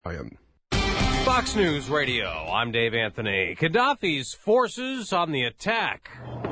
Fox News Radio, I'm Dave Anthony. Gaddafi's forces on the attack.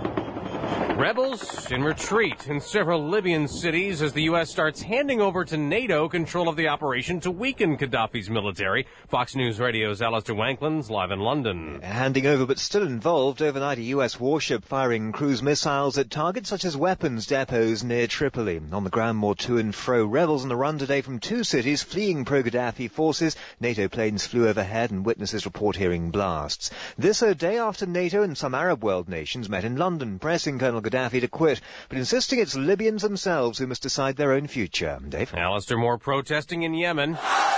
Rebels in retreat in several Libyan cities as the U.S. starts handing over to NATO control of the operation to weaken Gaddafi's military. Fox News Radio's Alistair Wankland's live in London. Handing over but still involved. Overnight, a U.S. warship firing cruise missiles at targets such as weapons depots near Tripoli. On the ground, more to and fro. Rebels on the run today from two cities fleeing pro-Gaddafi forces. NATO planes flew overhead and witnesses report hearing blasts. This a day after NATO and some Arab world nations met in London, pressing Colonel Gaddafi to quit, but insisting it's Libyans themselves who must decide their own future. Dave? Alistair, more protesting in Yemen.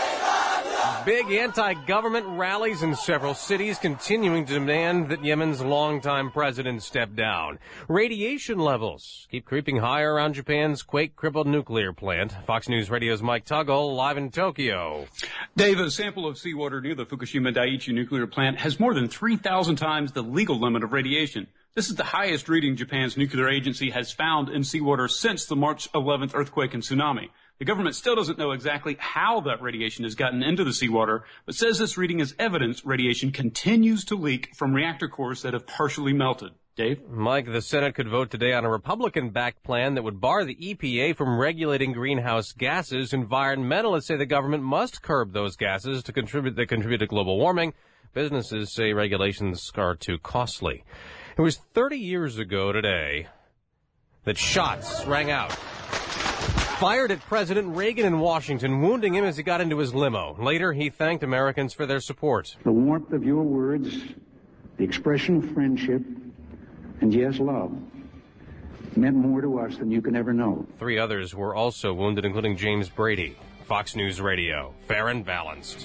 Big anti-government rallies in several cities continuing to demand that Yemen's longtime president step down. Radiation levels keep creeping higher around Japan's quake-crippled nuclear plant. Fox News Radio's Mike Tuggle live in Tokyo. Dave, a sample of seawater near the Fukushima Daiichi nuclear plant has more than 3,000 times the legal limit of radiation. This is the highest reading Japan's nuclear agency has found in seawater since the March 11th earthquake and tsunami. The government still doesn't know exactly how that radiation has gotten into the seawater, but says this reading is evidence radiation continues to leak from reactor cores that have partially melted. Dave? Mike, the Senate could vote today on a Republican-backed plan that would bar the EPA from regulating greenhouse gases. Environmentalists say the government must curb those gases that contribute to global warming. Businesses say regulations are too costly. It was 30 years ago today that shots rang out, fired at President Reagan in Washington, wounding him as he got into his limo. Later, he thanked Americans for their support. The warmth of your words, the expression of friendship, and yes, love, meant more to us than you can ever know. 3 others were also wounded, including James Brady. Fox News Radio, fair and balanced.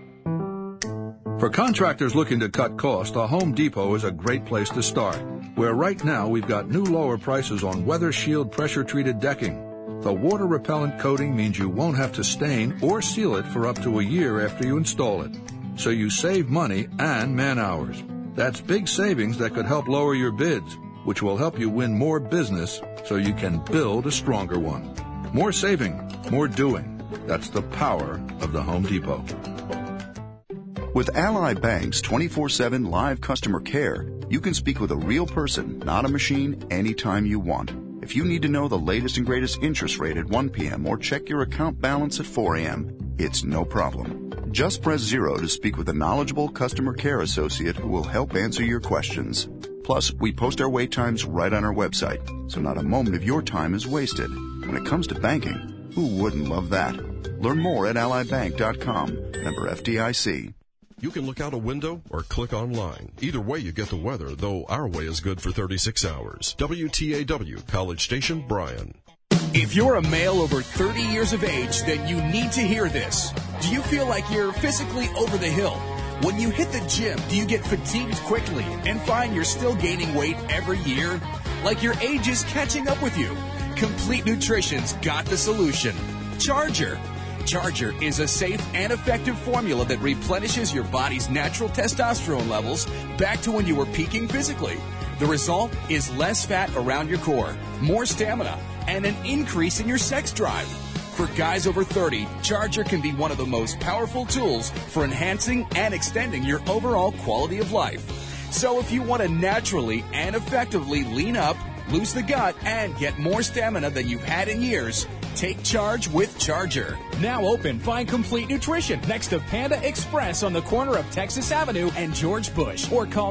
For contractors looking to cut costs, the Home Depot is a great place to start, where right now we've got new lower prices on Weather Shield pressure-treated decking. The water-repellent coating means you won't have to stain or seal it for up to a year after you install it. So you save money and man-hours. That's big savings that could help lower your bids, which will help you win more business so you can build a stronger one. More saving, more doing. That's the power of the Home Depot. With Ally Bank's 24/7 live customer care, you can speak with a real person, not a machine, anytime you want. If you need to know the latest and greatest interest rate at 1 p.m. or check your account balance at 4 a.m., it's no problem. Just press 0 to speak with a knowledgeable customer care associate who will help answer your questions. Plus, we post our wait times right on our website, so not a moment of your time is wasted. When it comes to banking, who wouldn't love that? Learn more at allybank.com. Member FDIC. You can look out a window or click online. Either way, you get the weather, though our way is good for 36 hours. WTAW, College Station, Bryan. If you're a male over 30 years of age, then you need to hear this. Do you feel like you're physically over the hill? When you hit the gym, do you get fatigued quickly and find you're still gaining weight every year? Like your age is catching up with you? Complete Nutrition's got the solution. Charger. Charger is a safe and effective formula that replenishes your body's natural testosterone levels back to when you were peaking physically. The result is less fat around your core, more stamina, and an increase in your sex drive. For guys over 30, Charger can be one of the most powerful tools for enhancing and extending your overall quality of life. So if you want to naturally and effectively lean up, lose the gut, and get more stamina than you've had in years, take charge with Charger. Now open, find Complete Nutrition next to Panda Express on the corner of Texas Avenue and George Bush. Or call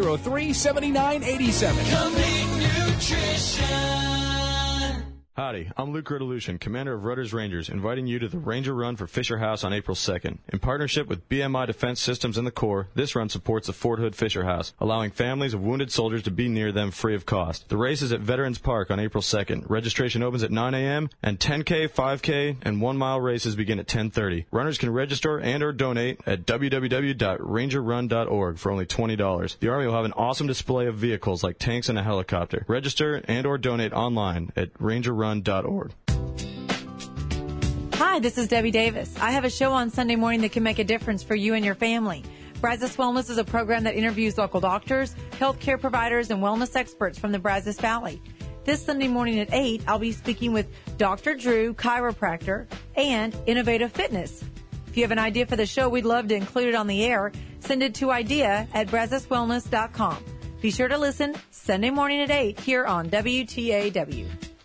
703-7987. Complete Nutrition. Howdy, I'm Luke Rodelution, commander of Rudders Rangers, inviting you to the Ranger Run for Fisher House on April 2nd. In partnership with BMI Defense Systems and the Corps, this run supports the Fort Hood Fisher House, allowing families of wounded soldiers to be near them free of cost. The race is at Veterans Park on April 2nd. Registration opens at 9 a.m., and 10K, 5K, and 1-mile races begin at 10:30. Runners can register and or donate at www.rangerrun.org for only $20. The Army will have an awesome display of vehicles like tanks and a helicopter. Register and or donate online at rangerrun.org. Hi, this is Debbie Davis. I have a show on Sunday morning that can make a difference for you and your family. Brazos Wellness is a program that interviews local doctors, healthcare providers, and wellness experts from the Brazos Valley. This Sunday morning at 8, I'll be speaking with Dr. Drew, chiropractor, and Innovative Fitness. If you have an idea for the show, we'd love to include it on the air. Send it to idea@brazoswellness.com. Be sure to listen Sunday morning at 8 here on WTAW.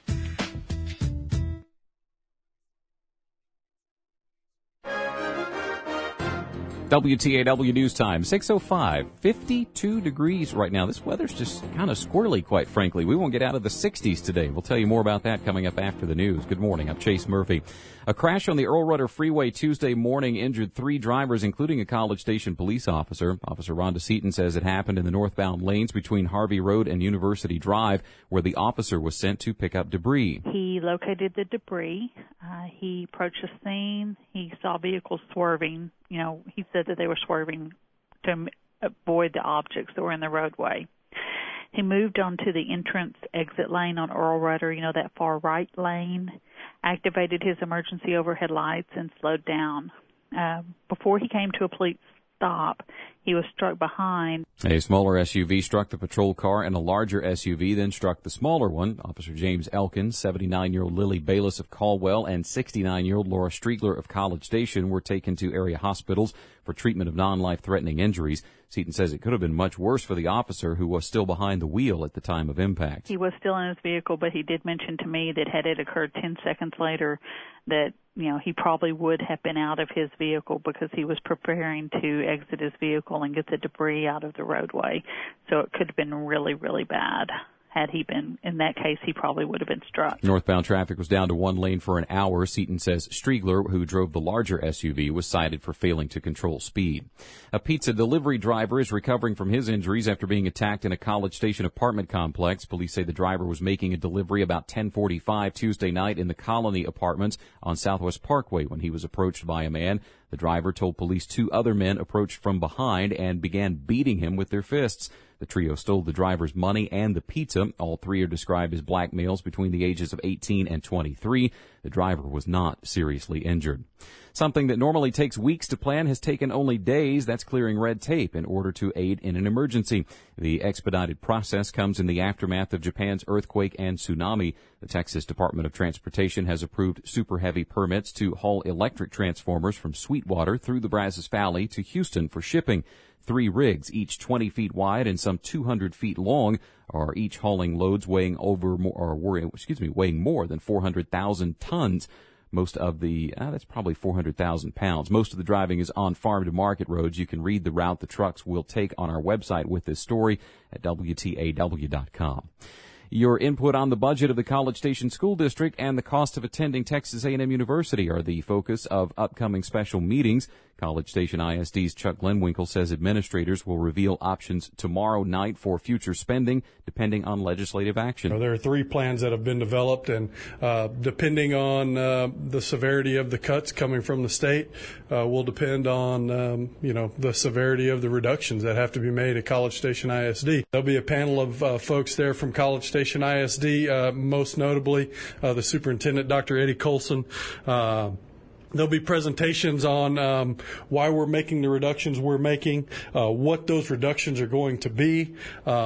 WTAW News Time, 6:05, 52 degrees right now. This weather's just kind of squirrely, quite frankly. We won't get out of the 60s today. We'll tell you more about that coming up after the news. Good morning. I'm Chase Murphy. A crash on the Earl Rudder Freeway Tuesday morning injured 3 drivers, including a College Station police officer. Officer Rhonda Seaton says it happened in the northbound lanes between Harvey Road and University Drive, where the officer was sent to pick up debris. He located the debris. He approached the scene. He saw vehicles swerving. You know, he said that they were swerving to avoid the objects that were in the roadway. He moved onto the entrance exit lane on Earl Rudder, you know, that far right lane, activated his emergency overhead lights and slowed down. Before he came to a police stop, he was struck behind. A smaller SUV struck the patrol car, and a larger SUV then struck the smaller one. Officer James Elkins, 79-year-old Lily Bayless of Caldwell, and 69-year-old Laura Striegler of College Station were taken to area hospitals for treatment of non-life-threatening injuries. Seaton says it could have been much worse for the officer, who was still behind the wheel at the time of impact. He was still in his vehicle, but he did mention to me that had it occurred 10 seconds later, that, you know, he probably would have been out of his vehicle because he was preparing to exit his vehicle and get the debris out of the roadway. So it could have been really, really bad. Had he been, in that case, he probably would have been struck. Northbound traffic was down to 1 lane for an hour. Seaton says Striegler, who drove the larger SUV, was cited for failing to control speed. A pizza delivery driver is recovering from his injuries after being attacked in a College Station apartment complex. Police say the driver was making a delivery about 10:45 Tuesday night in the Colony Apartments on Southwest Parkway when he was approached by a man. The driver told police 2 other men approached from behind and began beating him with their fists. The trio stole the driver's money and the pizza. All 3 are described as black males between the ages of 18 and 23. The driver was not seriously injured. Something that normally takes weeks to plan has taken only days. That's clearing red tape in order to aid in an emergency. The expedited process comes in the aftermath of Japan's earthquake and tsunami. The Texas Department of Transportation has approved super heavy permits to haul electric transformers from Sweetwater through the Brazos Valley to Houston for shipping. 3 rigs, each 20 feet wide and some 200 feet long, are each hauling loads weighing more than 400,000 tons. Most of that's probably 400,000 pounds. Most of the driving is on farm-to-market roads. You can read the route the trucks will take on our website with this story at WTAW.com. Your input on the budget of the College Station School District and the cost of attending Texas A&M University are the focus of upcoming special meetings. College Station ISD's Chuck Glenwinkle says administrators will reveal options tomorrow night for future spending, depending on legislative action. There are 3 plans that have been developed, and depending on the severity of the cuts coming from the state, will depend on the severity of the reductions that have to be made at College Station ISD. There'll be a panel of folks there from College Station ISD, most notably the superintendent, Dr. Eddie Colson. There'll be presentations on why we're making the reductions we're making, what those reductions are going to be,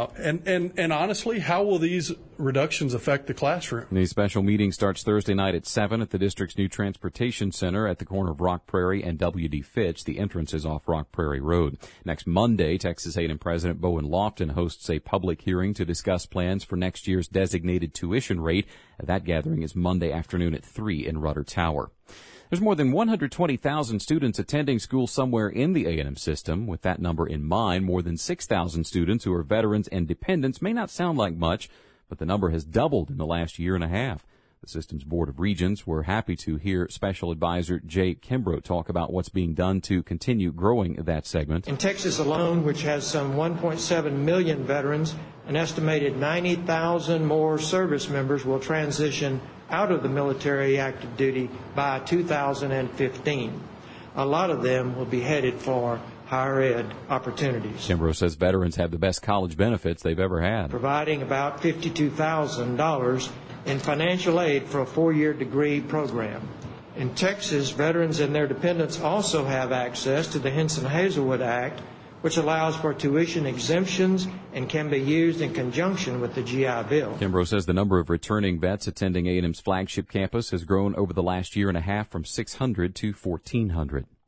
and honestly, how will these reductions affect the classroom? The special meeting starts Thursday night at 7 at the district's new transportation center at the corner of Rock Prairie and W.D. Fitch. The entrance is off Rock Prairie Road. Next Monday, Texas A&M President Bowen Lofton hosts a public hearing to discuss plans for next year's designated tuition rate. That gathering is Monday afternoon at 3 in Rudder Tower. There's more than 120,000 students attending school somewhere in the A&M system. With that number in mind, more than 6,000 students who are veterans and dependents may not sound like much, but the number has doubled in the last year and a half. The system's Board of Regents were happy to hear Special Advisor Jay Kimbrough talk about what's being done to continue growing that segment. In Texas alone, which has some 1.7 million veterans, an estimated 90,000 more service members will transition out of the military active duty by 2015. A lot of them will be headed for higher ed opportunities. Kimbrough says veterans have the best college benefits they've ever had, providing about $52,000 in financial aid for a 4-year degree program. In Texas, veterans and their dependents also have access to the Henson-Hazelwood Act, which allows for tuition exemptions and can be used in conjunction with the GI Bill. Kimbrough says the number of returning vets attending A&M's flagship campus has grown over the last year and a half from 600 to 1,400.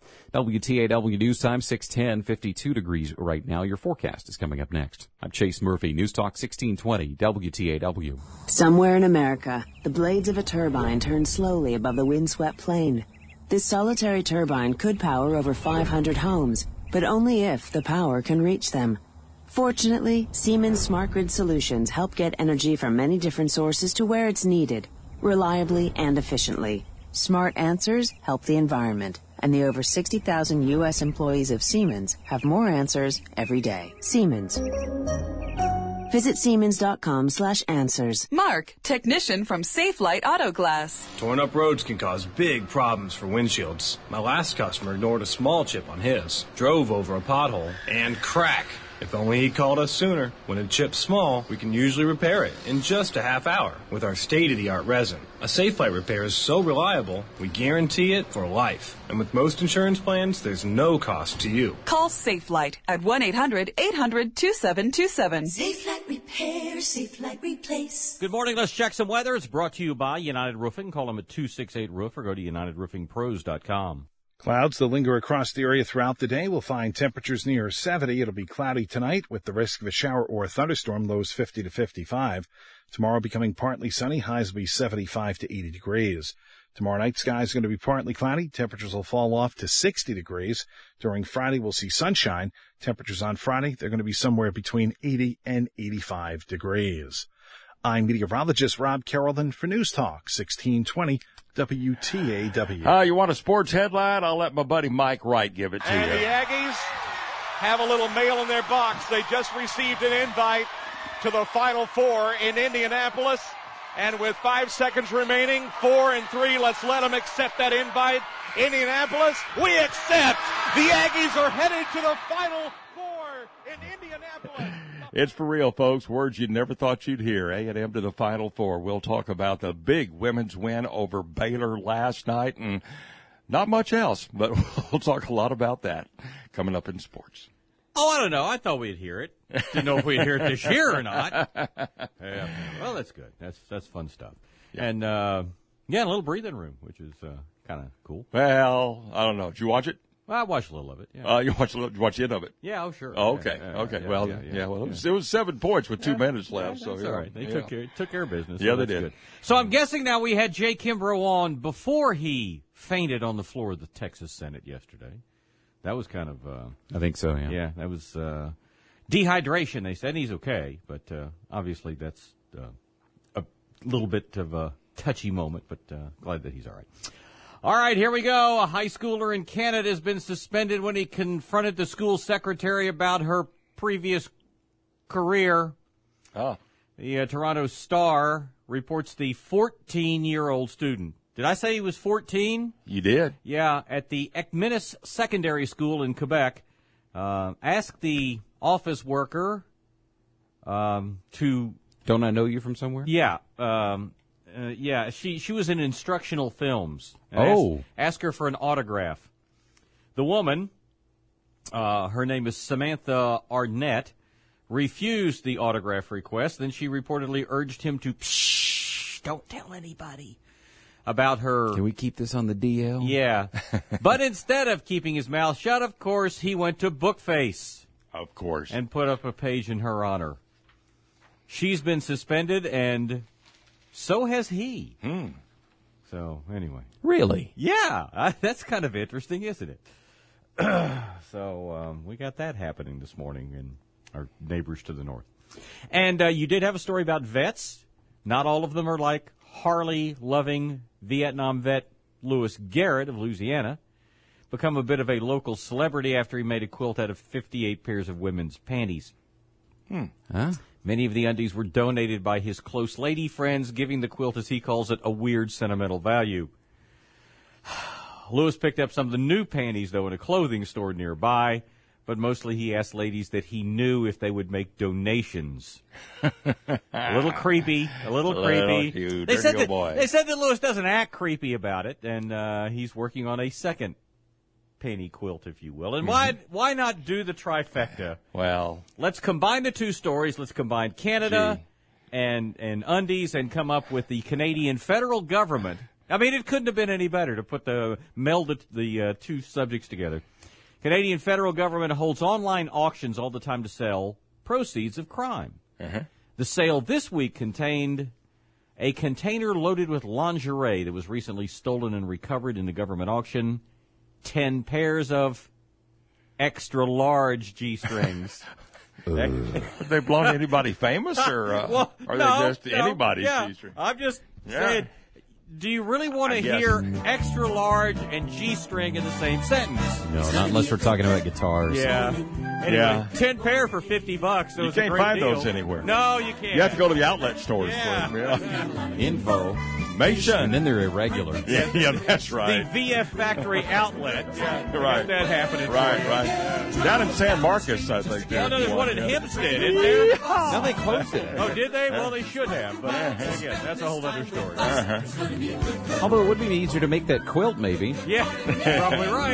WTAW News Time, 6:10, 52 degrees right now. Your forecast is coming up next. I'm Chase Murphy, News Talk 1620, WTAW. Somewhere in America, the blades of a turbine turn slowly above the windswept plain. This solitary turbine could power over 500 homes, but only if the power can reach them. Fortunately, Siemens Smart Grid Solutions help get energy from many different sources to where it's needed, reliably and efficiently. Smart answers help the environment, and the over 60,000 U.S. employees of Siemens have more answers every day. Siemens. Visit Siemens.com/answers. Mark, technician from Safe Light Auto Glass. Torn up roads can cause big problems for windshields. My last customer ignored a small chip on his, drove over a pothole, and crack. If only he called us sooner. When a chip's small, we can usually repair it in just a half hour with our state-of-the-art resin. A Safelite repair is so reliable, we guarantee it for life. And with most insurance plans, there's no cost to you. Call Safe Light at 1-800-800-2727. Safe Light Repair, Safe Light Replace. Good morning. Let's check some weather. It's brought to you by United Roofing. Call them at 268-ROOF or go to UnitedRoofingPros.com. Clouds that linger across the area throughout the day will find temperatures near 70. It'll be cloudy tonight with the risk of a shower or thunderstorm, lows 50 to 55. Tomorrow becoming partly sunny, highs will be 75 to 80 degrees. Tomorrow night, skies going to be partly cloudy. Temperatures will fall off to 60 degrees. During Friday, we'll see sunshine. Temperatures on Friday, they're going to be somewhere between 80 and 85 degrees. I'm meteorologist Rob Carrollton for News Talk 1620 WTAW. You want a sports headline? I'll let my buddy Mike Wright give it to and you. The Aggies have a little mail in their box. They just received an invite to the Final Four in Indianapolis. And with 5 seconds remaining, 4 and 3, let's let them accept that invite. Indianapolis, we accept. The Aggies are headed to the Final Four in Indianapolis. It's for real, folks. Words you never thought you'd hear. A&M to the Final Four. We'll talk about the big women's win over Baylor last night and not much else, but we'll talk a lot about that coming up in sports. Oh, I don't know. I thought we'd hear it. Didn't know if we'd hear it this year or not. Yeah. Well, that's good. That's fun stuff. Yeah. And, a little breathing room, which is kind of cool. Well, I don't know. Did you watch it? Well, I watched a little of it. Yeah. You watched the end of it? Yeah, oh, sure. Oh, okay. Well, it was 7 points with 2 minutes left. So all right. They took care of business. Yeah, so they did. Good. So I'm guessing now we had Jay Kimbrough on before he fainted on the floor of the Texas Senate yesterday. That was kind of... I think so, yeah. Yeah, that was dehydration, they said. He's okay, but obviously that's a little bit of a touchy moment, but glad that he's all right. All right, here we go. A high schooler in Canada has been suspended when he confronted the school secretary about her previous career. Oh. The Toronto Star reports the 14-year-old student. Did I say he was 14? You did. Yeah, at the Ekmenis Secondary School in Quebec. Asked the office worker to... Don't I know you from somewhere? Yeah. She was in instructional films. Ask her for an autograph. The woman, her name is Samantha Arnett, refused the autograph request. Then she reportedly urged him to, don't tell anybody about her. Can we keep this on the DL? Yeah. But instead of keeping his mouth shut, of course, he went to Bookface. Of course. And put up a page in her honor. She's been suspended, and so has he. So, anyway. Really? Yeah. That's kind of interesting, isn't it? So, we got that happening this morning in our neighbors to the north. And you did have a story about vets. Not all of them are like Harley-loving Vietnam vet Lewis Garrett of Louisiana. Become a bit of a local celebrity after he made a quilt out of 58 pairs of women's panties. Huh? Many of the undies were donated by his close lady friends, giving the quilt, as he calls it, a weird sentimental value. Lewis picked up some of the new panties, though, in a clothing store nearby, but mostly he asked ladies that he knew if they would make donations. A little creepy. You They said boy. that Lewis doesn't act creepy about it, and he's working on a second panty quilt, if you will. And why not do the trifecta? Well, let's combine the two stories. Let's combine Canada and undies and come up with the Canadian federal government I mean, it couldn't have been any better to meld the two subjects together. Canadian federal government holds online auctions all the time to sell proceeds of crime. Uh-huh. The sale this week contained a container loaded with lingerie that was recently stolen and recovered in the government auction. 10 pairs of extra-large G-strings. Have they blown anybody famous, or are they just anybody's G-string? I'm just saying, do you really want to hear extra-large and G-string in the same sentence? No, not unless we're talking about guitars. Yeah. Anyway, 10 pair for $50. So you can't find those anywhere. No, you can't. You have to go to the outlet stores for them. Info. And then they're irregular. Yeah, that's right. The VF Factory outlet. Right. That happening. Right. Down in San Marcos, I think. No, there's one in Hempstead, isn't there? Now they closed it. Oh, did they? Well, they should have. But again, that's a whole other story. Although it would be easier to make that quilt, maybe. Yeah, probably right.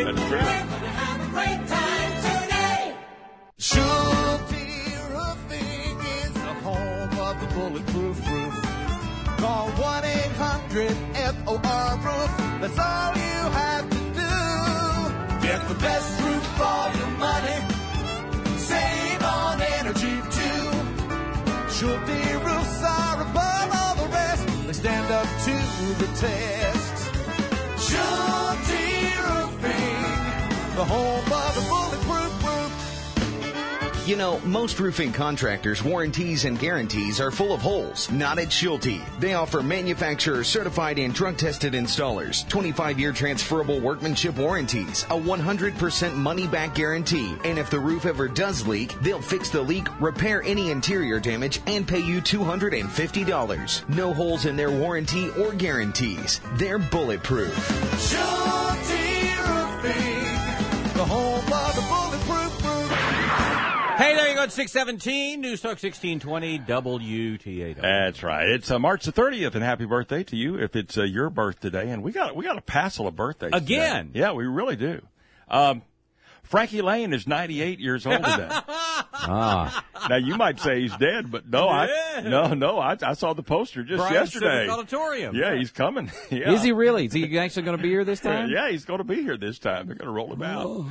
Schulte Roofing is the home of the bulletproof roof. Call 1-800-FOR-ROOF. That's all you have to do. Get the best roof for your money. Save on energy too. Schulte roofs are above all the rest. They stand up to the test. Schulte Roofing, the home of the bulletproof roof. You know, most roofing contractors' warranties and guarantees are full of holes. Not at Schulte. They offer manufacturer-certified and drug-tested installers, 25-year transferable workmanship warranties, a 100% money-back guarantee, and if the roof ever does leak, they'll fix the leak, repair any interior damage, and pay you $250. No holes in their warranty or guarantees. They're bulletproof. Schulte Roofing, the home of the bulletproof roof. Hey, there you go, 617, News Talk 1620, WTAW. That's right. It's March the 30th, and happy birthday to you if it's your birthday today. And we got a passel of birthdays again. Today. Yeah, we really do. Frankie Lane is 98 years old today. Now you might say he's dead, but no, I saw the poster just yesterday. Auditorium. Yeah, he's coming. Yeah. Is he really? Is he actually going to be here this time? Yeah, he's going to be here this time. They're going to roll him out.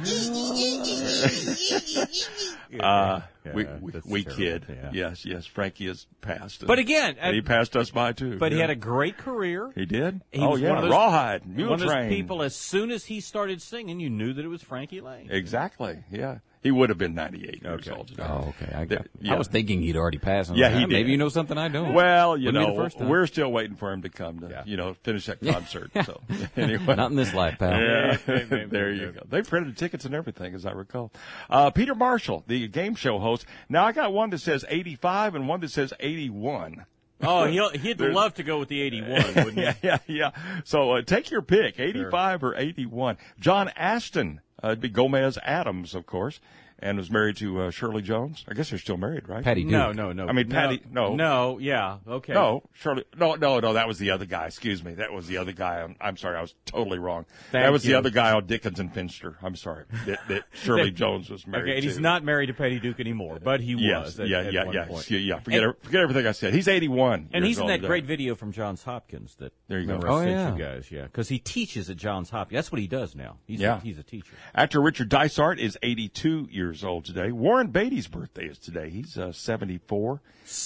We kid. Yeah. Yes. Frankie has passed. But again, and he passed us by too. But he had a great career. He did. He was Rawhide, Mule one of Train. those people. As soon as he started singing, you knew that it was Frankie Lane. Exactly. Yeah. He would have been 98 years old today. Oh, okay. I was thinking he'd already passed. Yeah, he did. Maybe you know something I don't. Well, we're still waiting for him to come to, finish that concert. So anyway, not in this life, pal. Yeah, there you go. They printed tickets and everything, as I recall. Peter Marshall, the game show host. Now I got one that says 85 and one that says 81. Oh, he'd love to go with the 81, wouldn't he? Yeah. So take your pick, 85 or 81. John Aston. It'd be Gomez Adams, of course, and was married to Shirley Jones. I guess they're still married, right? Patty Duke. No. I mean, Patty, no. No, yeah, okay. No, Shirley, no, that was the other guy. Excuse me. That was the other guy. I'm sorry, I was totally wrong. That was the other guy on Dickens and Finster. I'm sorry. That Shirley Jones was married to. Okay, and he's not married to Patty Duke anymore, but he was at one point. Yeah. Forget everything I said. He's 81. And he's in that great video from Johns Hopkins that there you go. I sent you guys, because he teaches at Johns Hopkins. That's what he does now. He's a teacher. Actor Richard Dysart is 82 years old today. Warren Beatty's birthday is today. He's 74.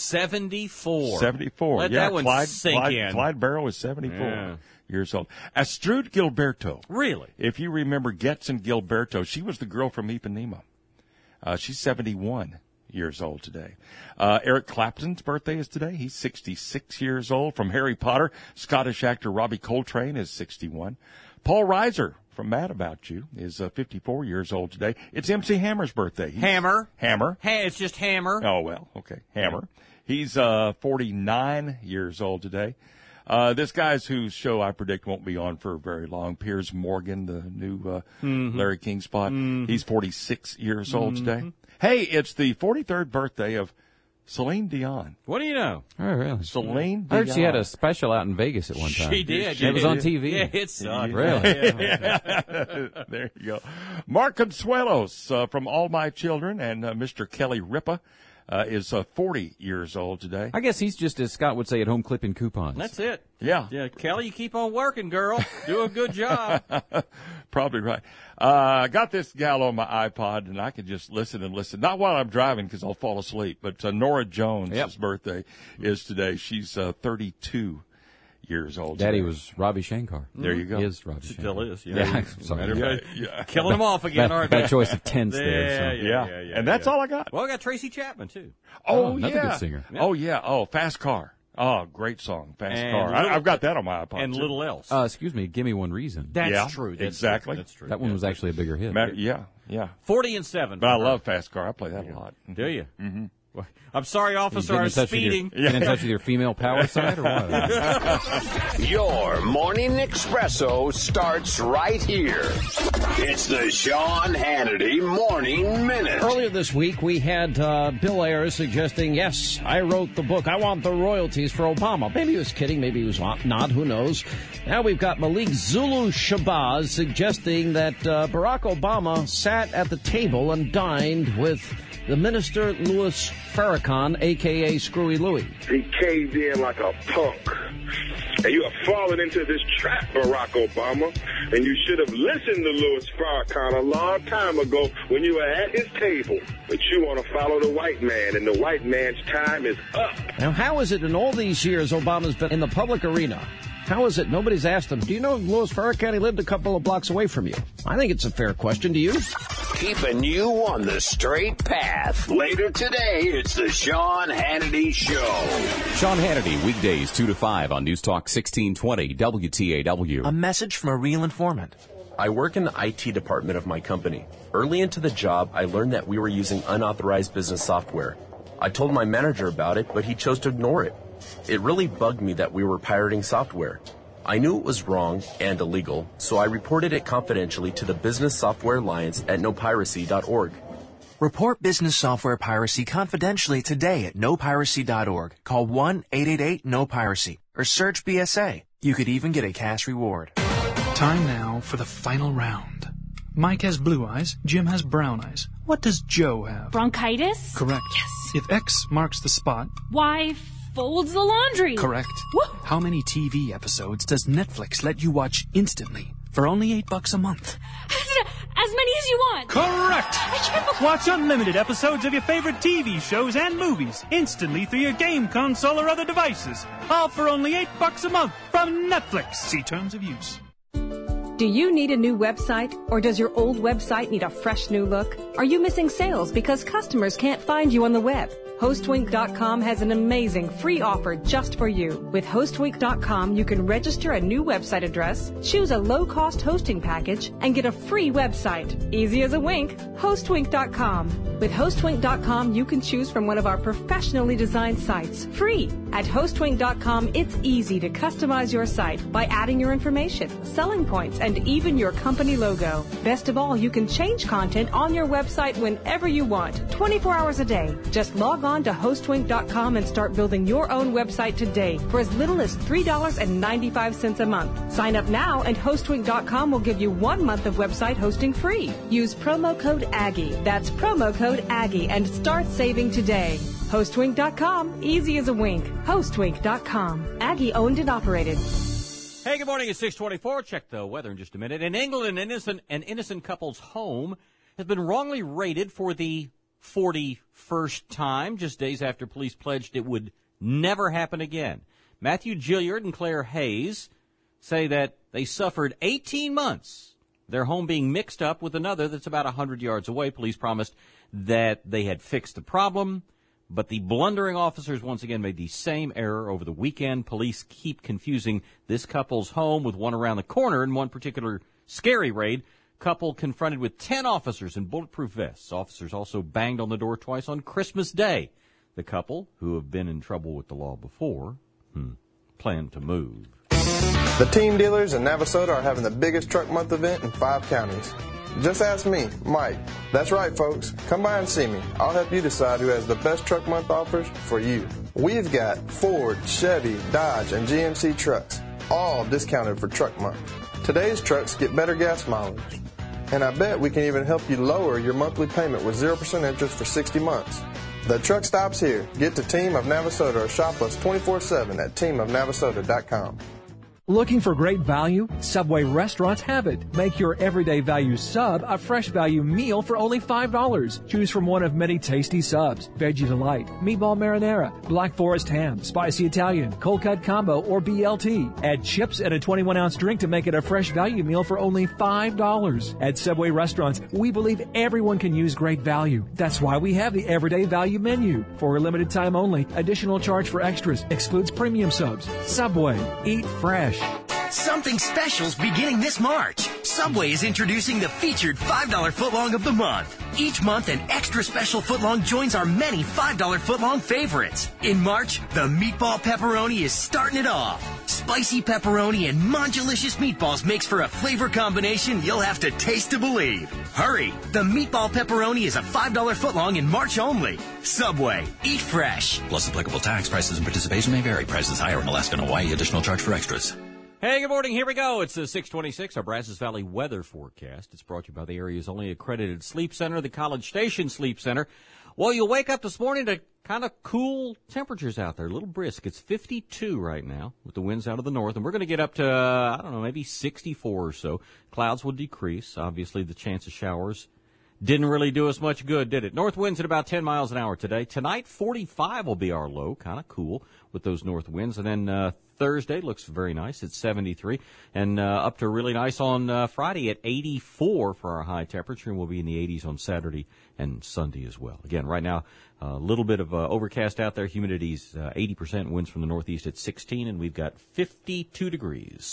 74. 74. Let that one sink in. Clyde Barrow is 74 years old. Astrud Gilberto. Really? If you remember Getson Gilberto, she was the girl from Ipanema. She's 71 years old today. Eric Clapton's birthday is today. He's 66 years old. From Harry Potter, Scottish actor Robbie Coltrane is 61. Paul Reiser from Mad About You is 54 years old today. It's MC Hammer's birthday. Hammer. Hey, it's just Hammer. Oh, well, okay. Hammer. He's 49 years old today. This guy's whose show I predict won't be on for very long, Piers Morgan, the new Larry King spot. He's 46 years old today. Hey, it's the 43rd birthday of Celine Dion. What do you know? Oh, really? Celine Dion. I heard she had a special out in Vegas at one time. She did. It was on TV. Yeah, it sucked. Really? There you go. Mark Consuelos from All My Children and Mr. Kelly Ripa. is 40 years old today. I guess he's just, as Scott would say at home, clipping coupons. That's it. Yeah. Kelly, you keep on working, girl. Do a good job. Probably right. I got this gal on my iPod, and I can just listen and listen. Not while I'm driving, because I'll fall asleep. But Nora Jones' birthday is today. She's 32 years old. Daddy today. was Ravi Shankar. There you go. Is Ravi Still Shankar. is. Yeah. Sorry. Yeah. Killing them off again, aren't they? Bad choice of tense there. So. Yeah. And that's all I got. Well, I got Tracy Chapman, too. Oh, another yeah. good singer. Oh, yeah. Oh, Fast Car. Oh, great song. Fast And Car. I've got that on my iPod. And too. Little Else. Excuse me, Give Me One Reason. That's true. Exactly. That's true. That one was actually a bigger hit. Yeah. 40 and 7. But I love Fast Car. I play that a lot. Do you? Mm-hmm. I'm sorry, officer, I was speeding. Get in touch with your female power side or what? Your morning espresso starts right here. It's the Sean Hannity Morning Minute. Earlier this week, we had Bill Ayers suggesting, yes, I wrote the book. I want the royalties for Obama. Maybe he was kidding. Maybe he was not. Who knows? Now we've got Malik Zulu Shabazz suggesting that Barack Obama sat at the table and dined with the minister Louis Farrakhan, a.k.a. Screwy Louie. He caved in like a punk. And you have fallen into this trap, Barack Obama. And you should have listened to Louis Farrakhan a long time ago when you were at his table. But you want to follow the white man, and the white man's time is up. Now, how is it in all these years Obama's been in the public arena? How is it nobody's asked him, do you know Louis Farrakhan? He lived a couple of blocks away from you. I think it's a fair question. Do you? Keeping you on the straight path. Later today, it's the Sean Hannity Show. Sean Hannity, weekdays 2 to 5 on News Talk 1620 WTAW. A message from a real informant. I work in the IT department of my company. Early into the job, I learned that we were using unauthorized business software. I told my manager about it, but he chose to ignore it. It really bugged me that we were pirating software. I knew it was wrong and illegal, so I reported it confidentially to the Business Software Alliance at nopiracy.org. Report business software piracy confidentially today at nopiracy.org. Call 1-888-NO-PIRACY or search BSA. You could even get a cash reward. Time now for the final round. Mike has blue eyes, Jim has brown eyes. What does Joe have? Bronchitis? Correct. Yes. If X marks the spot, Y folds the laundry. correct. Woo! How many TV episodes does Netflix let you watch instantly for only $8 a month? As many as you want. Correct. I can't believe... Watch unlimited episodes of your favorite TV shows and movies instantly through your game console or other devices. All for only $8 a month from Netflix. See terms of use. Do you need a new website, or does your old website need a fresh new look? Are you missing sales because customers can't find you on the web? Hostwink.com has an amazing free offer just for you. With Hostwink.com, you can register a new website address, choose a low-cost hosting package, and get a free website. Easy as a wink. Hostwink.com. With Hostwink.com, you can choose from one of our professionally designed sites, free. At Hostwink.com, it's easy to customize your site by adding your information, selling points, and even your company logo. Best of all, you can change content on your website whenever you want, 24 hours a day. Just log on to Hostwink.com and start building your own website today for as little as $3.95 a month. Sign up now and Hostwink.com will give you 1 month of website hosting free. Use promo code Aggie. That's promo code Aggie and start saving today. Hostwink.com, easy as a wink. Hostwink.com, Aggie owned and operated. Hey, good morning. It's 6:24. Check the weather in just a minute. In England, an innocent couple's home has been wrongly raided for the 41st time, just days after police pledged it would never happen again. Matthew Gilliard and Claire Hayes say that they suffered 18 months, their home being mixed up with another that's about 100 yards away. Police promised that they had fixed the problem, but the blundering officers once again made the same error over the weekend. Police keep confusing this couple's home with one around the corner in one particular scary raid. Couple confronted with 10 officers in bulletproof vests. Officers also banged on the door twice on Christmas Day. The couple, who have been in trouble with the law before, plan to move. The team dealers in Navasota are having the biggest truck month event in 5 counties. Just ask me, Mike. That's right, folks. Come by and see me. I'll help you decide who has the best truck month offers for you. We've got Ford, Chevy, Dodge, and GMC trucks, all discounted for truck month. Today's trucks get better gas mileage. And I bet we can even help you lower your monthly payment with 0% interest for 60 months. The truck stops here. Get to Team of Navasota or shop us 24/7 at teamofnavasota.com. Looking for great value? Subway restaurants have it. Make your everyday value sub a fresh value meal for only $5. Choose from one of many tasty subs: Veggie Delight, Meatball Marinara, Black Forest Ham, Spicy Italian, Cold Cut Combo, or BLT. Add chips and a 21-ounce drink to make it a fresh value meal for only $5. At Subway restaurants, we believe everyone can use great value. That's why we have the everyday value menu. For a limited time only, additional charge for extras excludes premium subs. Subway. Eat fresh. Something special's beginning this March. Subway is introducing the featured $5 footlong of the month. Each month, an extra special footlong joins our many $5 footlong favorites. In March, the Meatball Pepperoni is starting it off. Spicy pepperoni and Mondelicious meatballs makes for a flavor combination you'll have to taste to believe. Hurry! The Meatball Pepperoni is a $5 footlong in March only. Subway. Eat fresh. Plus applicable tax. Prices and participation may vary. Prices higher in Alaska and Hawaii. Additional charge for extras. Hey, good morning. Here we go. It's 626, our Brazos Valley weather forecast. It's brought to you by the area's only accredited sleep center, the College Station Sleep Center. Well, you'll wake up this morning to kind of cool temperatures out there, a little brisk. It's 52 right now with the winds out of the north, and we're going to get up to, I don't know, maybe 64 or so. Clouds will decrease. Obviously, the chance of showers didn't really do us much good, did it? North winds at about 10 miles an hour today. Tonight, 45 will be our low, kind of cool with those north winds. And then Thursday looks very nice. It's 73. And up to really nice on Friday at 84 for our high temperature. And we'll be in the 80s on Saturday and Sunday as well. Again, right now, a little bit of overcast out there. Humidity's 80%. Winds from the northeast at 16. And we've got 52 degrees.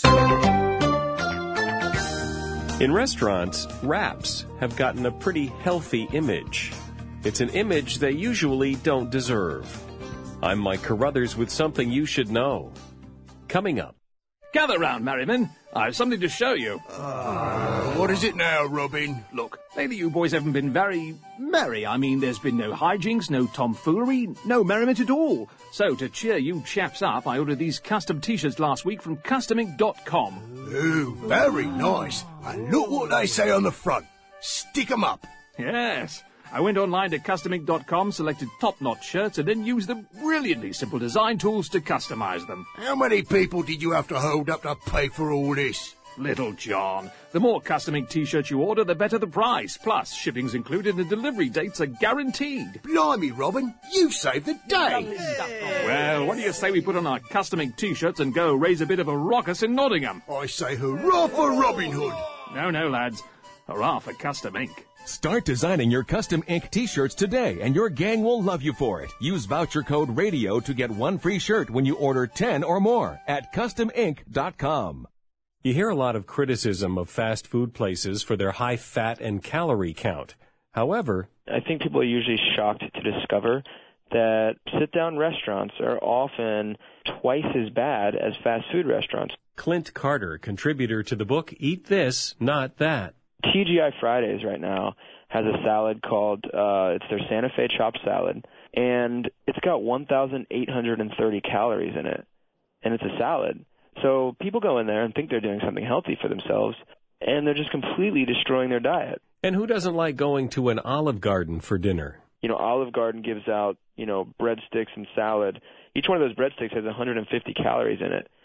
In restaurants, wraps have gotten a pretty healthy image. It's an image they usually don't deserve. I'm Mike Carruthers with something you should know. Coming up. Gather round, merrymen. I've something to show you. What is it now, Robin? Look, lately you boys haven't been very merry. I mean, there's been no hijinks, no tomfoolery, no merriment at all. So, to cheer you chaps up, I ordered these custom T-shirts last week from CustomInk.com. Ooh, very nice. And look what they say on the front. Stick 'em up. Yes. I went online to CustomInk.com, selected top-notch shirts, and then used the brilliantly simple design tools to customize them. How many people did you have to hold up to pay for all this? Little John, the more Custom Ink T-shirts you order, the better the price. Plus, shipping's included and delivery dates are guaranteed. Blimey, Robin, you saved the day. Well, what do you say we put on our Custom Ink T-shirts and go raise a bit of a ruckus in Nottingham? I say hurrah for Robin Hood. No, lads. Hurrah for Custom Ink. Start designing your custom ink T-shirts today, and your gang will love you for it. Use voucher code RADIO to get one free shirt when you order 10 or more at CustomInk.com. You hear a lot of criticism of fast food places for their high fat and calorie count. However, I think people are usually shocked to discover that sit-down restaurants are often twice as bad as fast food restaurants. Clint Carter, contributor to the book Eat This, Not That. TGI Fridays right now has a salad called, it's their Santa Fe chopped salad, and it's got 1,830 calories in it, and it's a salad. So people go in there and think they're doing something healthy for themselves, and they're just completely destroying their diet. And who doesn't like going to an Olive Garden for dinner? You know, Olive Garden gives out, breadsticks and salad. Each one of those breadsticks has 150 calories in it.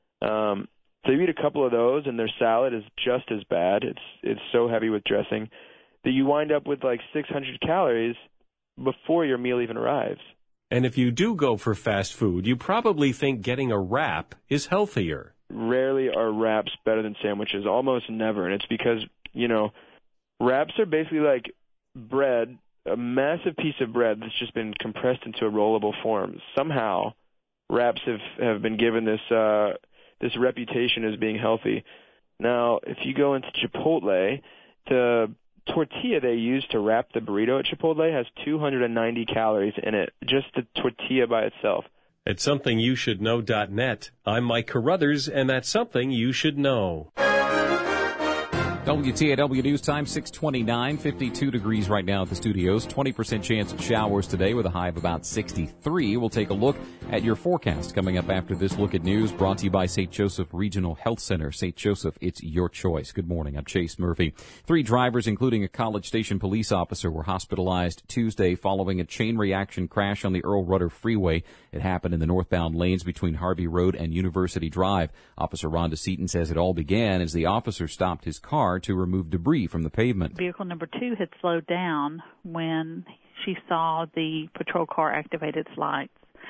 So you eat a couple of those, and their salad is just as bad. It's so heavy with dressing that you wind up with like 600 calories before your meal even arrives. And if you do go for fast food, you probably think getting a wrap is healthier. Rarely are wraps better than sandwiches, almost never. And it's because, wraps are basically like bread, a massive piece of bread that's just been compressed into a rollable form. Somehow, wraps have been given this reputation as being healthy. Now, if you go into Chipotle, the tortilla they use to wrap the burrito at Chipotle has 290 calories in it, just the tortilla by itself. At SomethingYouShouldKnow.net, I'm Mike Carruthers, and that's something you should know. WTAW News Time, 6:29, 52 degrees right now at the studios. 20% chance of showers today with a high of about 63. We'll take a look at your forecast coming up after this look at news brought to you by St. Joseph Regional Health Center. St. Joseph, it's your choice. Good morning. I'm Chase Murphy. 3 drivers, including a College Station police officer, were hospitalized Tuesday following a chain reaction crash on the Earl Rudder Freeway. It happened in the northbound lanes between Harvey Road and University Drive. Officer Rhonda Seaton says it all began as the officer stopped his car to remove debris from the pavement. Vehicle number 2 had slowed down when she saw the patrol car activate its lights.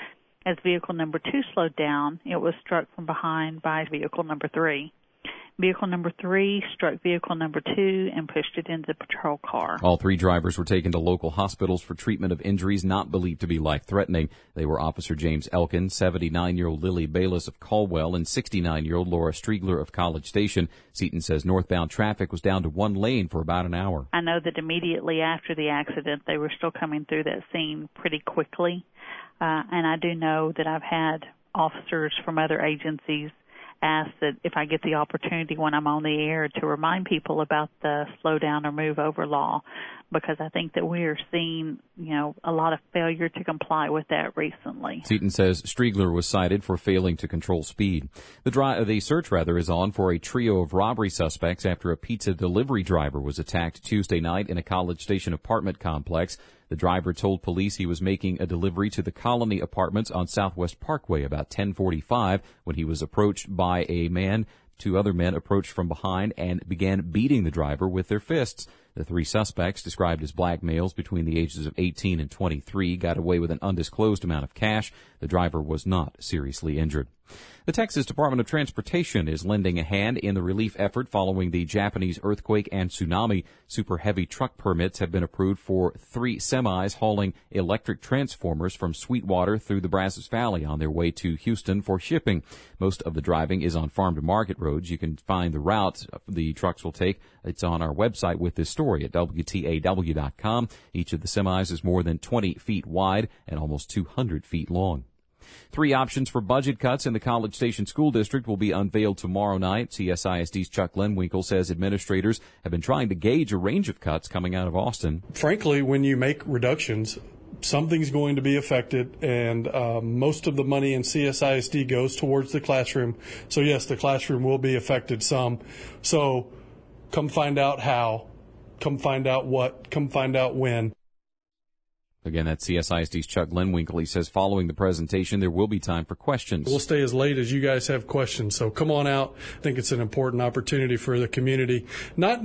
As vehicle number 2 slowed down, it was struck from behind by vehicle number 3. Vehicle number 3 struck vehicle number 2 and pushed it into the patrol car. All 3 drivers were taken to local hospitals for treatment of injuries not believed to be life-threatening. They were Officer James Elkin, 79-year-old Lily Bayless of Caldwell, and 69-year-old Laura Striegler of College Station. Seaton says northbound traffic was down to 1 lane for about an hour. I know that immediately after the accident, they were still coming through that scene pretty quickly. And I do know that I've had officers from other agencies ask that if I get the opportunity when I'm on the air to remind people about the slow down or move over law, because I think that we are seeing, a lot of failure to comply with that recently. Seaton says Striegler was cited for failing to control speed. The search is on for a trio of robbery suspects after a pizza delivery driver was attacked Tuesday night in a College Station apartment complex. The driver told police he was making a delivery to the Colony Apartments on Southwest Parkway about 10:45 when he was approached by a man. 2 other men approached from behind and began beating the driver with their fists. The 3 suspects, described as black males between the ages of 18 and 23, got away with an undisclosed amount of cash. The driver was not seriously injured. The Texas Department of Transportation is lending a hand in the relief effort following the Japanese earthquake and tsunami. Super heavy truck permits have been approved for 3 semis hauling electric transformers from Sweetwater through the Brazos Valley on their way to Houston for shipping. Most of the driving is on farm-to-market roads. You can find the route the trucks will take. It's on our website with this story at WTAW.com. Each of the semis is more than 20 feet wide and almost 200 feet long. 3 options for budget cuts in the College Station School District will be unveiled tomorrow night. CSISD's Chuck Lenwinkle says administrators have been trying to gauge a range of cuts coming out of Austin. Frankly, when you make reductions, something's going to be affected, and most of the money in CSISD goes towards the classroom. So, yes, the classroom will be affected some. So come find out how, come find out what, come find out when. Again, that's CSISD's Chuck Lenwinkle. He says following the presentation, there will be time for questions. We'll stay as late as you guys have questions, so come on out. I think it's an important opportunity for the community. Not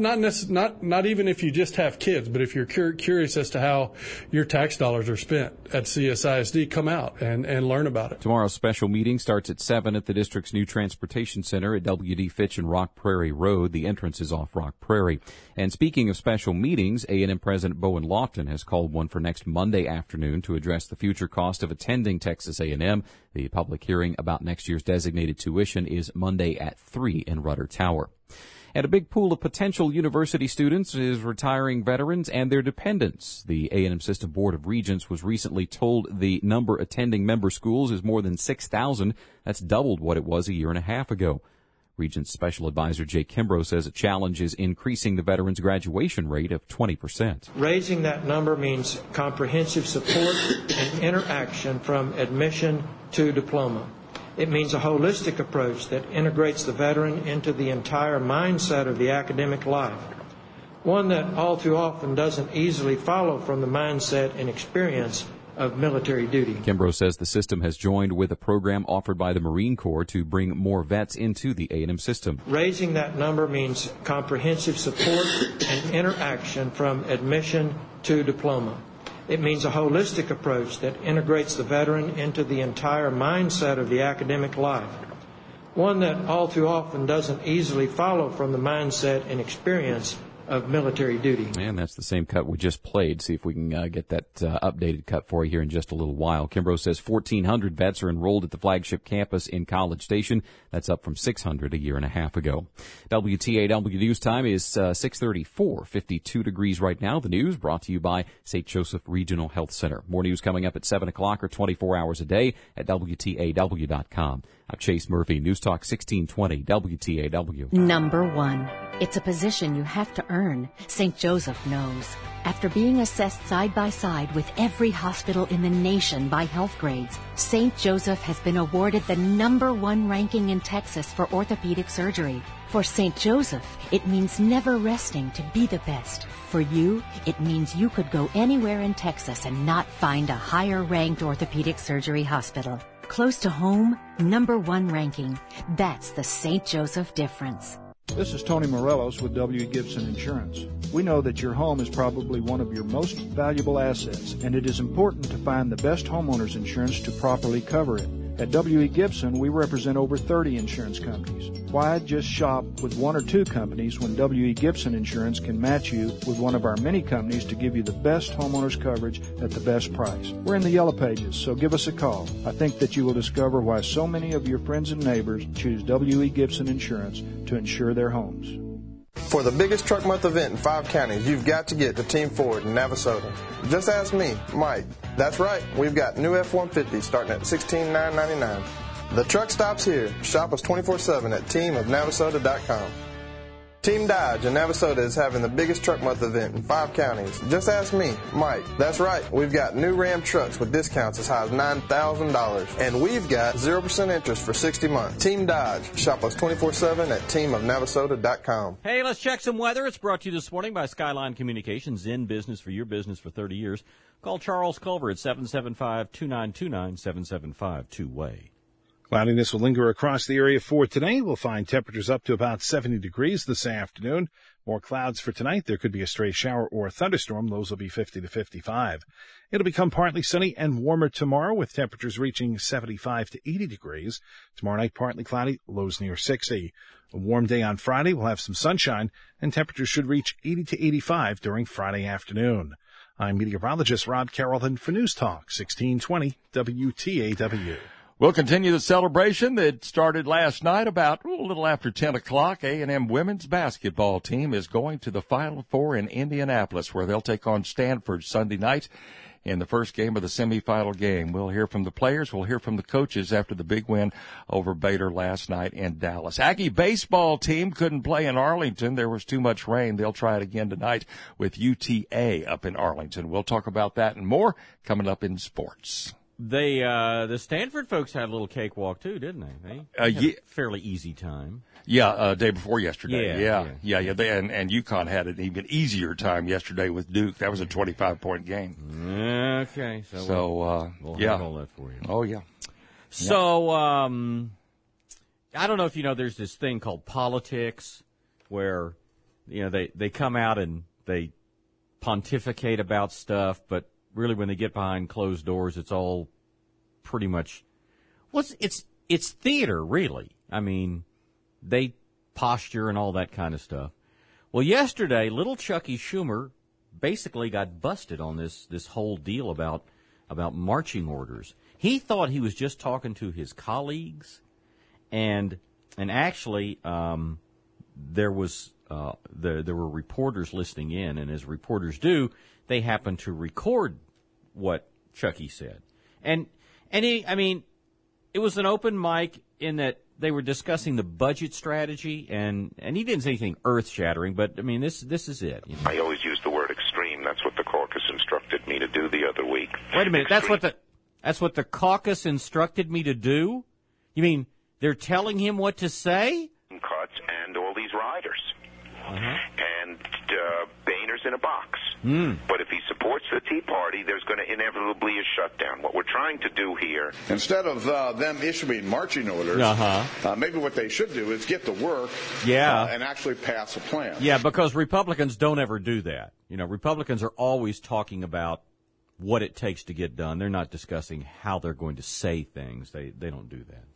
even if you just have kids, but if you're curious as to how your tax dollars are spent at CSISD, come out and learn about it. Tomorrow's special meeting starts at 7 at the district's new transportation center at W.D. Fitch and Rock Prairie Road. The entrance is off Rock Prairie. And speaking of special meetings, A&M President Bowen Lofton has called one for next Monday afternoon to address the future cost of attending Texas A&M. The public hearing about next year's designated tuition is Monday at 3 in Rudder Tower. And a big pool of potential university students is retiring veterans and their dependents. The A&M System Board of Regents was recently told the number attending member schools is more than 6,000. That's doubled what it was a year and a half ago. Regents Special Advisor Jay Kimbrough says a challenge is increasing the veterans' graduation rate of 20%. Raising that number means comprehensive support and interaction from admission to diploma. It means a holistic approach that integrates the veteran into the entire mindset of the academic life, one that all too often doesn't easily follow from the mindset and experience of military duty. Kimbrough says the system has joined with a program offered by the Marine Corps to bring more vets into the A&M system. Raising that number means comprehensive support and interaction from admission to diploma. It means a holistic approach that integrates the veteran into the entire mindset of the academic life, one that all too often doesn't easily follow from the mindset and experience of military duty. And that's the same cut we just played. See if we can get that updated cut for you here in just a little while. Kimbrough says 1,400 vets are enrolled at the flagship campus in College Station. That's up from 600 a year and a half ago. WTAW News Time is 6:34, 52 degrees right now. The news brought to you by St. Joseph Regional Health Center. More news coming up at 7 o'clock or 24 hours a day at WTAW.com. I'm Chase Murphy, News Talk 1620, WTAW. Number one. It's a position you have to earn. St. Joseph knows. After being assessed side by side with every hospital in the nation by health grades, St. Joseph has been awarded the number one ranking in Texas for orthopedic surgery. For St. Joseph, it means never resting to be the best. For you, it means you could go anywhere in Texas and not find a higher ranked orthopedic surgery hospital. Close to home, number one ranking. That's the St. Joseph difference. This is Tony Morelos with W.E. Gibson Insurance. We know that your home is probably one of your most valuable assets, and it is important to find the best homeowner's insurance to properly cover it. At W.E. Gibson, we represent over 30 insurance companies. Why just shop with one or two companies when W.E. Gibson Insurance can match you with one of our many companies to give you the best homeowner's coverage at the best price? We're in the Yellow Pages, so give us a call. I think that you will discover why so many of your friends and neighbors choose W.E. Gibson Insurance to insure their homes. For the biggest truck month event in 5 counties, you've got to get to Team Ford in Navasota. Just ask me, Mike. That's right, we've got new F-150s starting at $16,999. The truck stops here. Shop us 24/7 at teamofnavasota.com. Team Dodge in Navasota is having the biggest truck month event in 5 counties. Just ask me, Mike. That's right, we've got new Ram trucks with discounts as high as $9,000. And we've got 0% interest for 60 months. Team Dodge. Shop us 24/7 at teamofnavasota.com. Hey, let's check some weather. It's brought to you this morning by Skyline Communications, in business for your business for 30 years. Call Charles Culver at 775-2929, 775-2-WAY. Cloudiness will linger across the area for today. We'll find temperatures up to about 70 degrees this afternoon. More clouds for tonight. There could be a stray shower or a thunderstorm. Lows will be 50 to 55. It'll become partly sunny and warmer tomorrow with temperatures reaching 75 to 80 degrees. Tomorrow night, partly cloudy, lows near 60. A warm day on Friday. We'll have some sunshine and temperatures should reach 80 to 85 during Friday afternoon. I'm meteorologist Rob Carrollton for News Talk 1620 WTAW. We'll continue the celebration that started last night about a little after 10 o'clock. A&M women's basketball team is going to the Final Four in Indianapolis, where they'll take on Stanford Sunday night in the first game of the semifinal game. We'll hear from the players. We'll hear from the coaches after the big win over Baylor last night in Dallas. Aggie baseball team couldn't play in Arlington. There was too much rain. They'll try it again tonight with UTA up in Arlington. We'll talk about that and more coming up in sports. The Stanford folks had a little cakewalk too, didn't they? They had a fairly easy time. Yeah, day before yesterday. Yeah. And UConn had an even easier time yesterday with Duke. That was a 25-point game. Okay, so we'll handle that for you. Oh yeah. So I don't know if you know, there's this thing called politics, where they come out and they pontificate about stuff, but really, when they get behind closed doors, it's all pretty much it's theater, really. I mean, they posture and all that kind of stuff. Well, yesterday, little Chucky Schumer basically got busted on this whole deal about marching orders. He thought he was just talking to his colleagues, and actually, there were reporters listening in, and as reporters do, they happened to record what Chucky said. And it was an open mic in that they were discussing the budget strategy, and he didn't say anything earth-shattering, but, I mean, this is it. You know? I always use the word extreme. That's what the caucus instructed me to do the other week. Wait a minute. That's what the caucus instructed me to do? You mean they're telling him what to say? Cuts and all these riders. And Boehner's in a box. But if he supports the Tea Party, there's going to inevitably be a shutdown. What we're trying to do here, instead of them issuing marching orders, maybe what they should do is get to work and actually pass a plan. Yeah, because Republicans don't ever do that. You know, Republicans are always talking about what it takes to get done. They're not discussing how they're going to say things. They don't do that.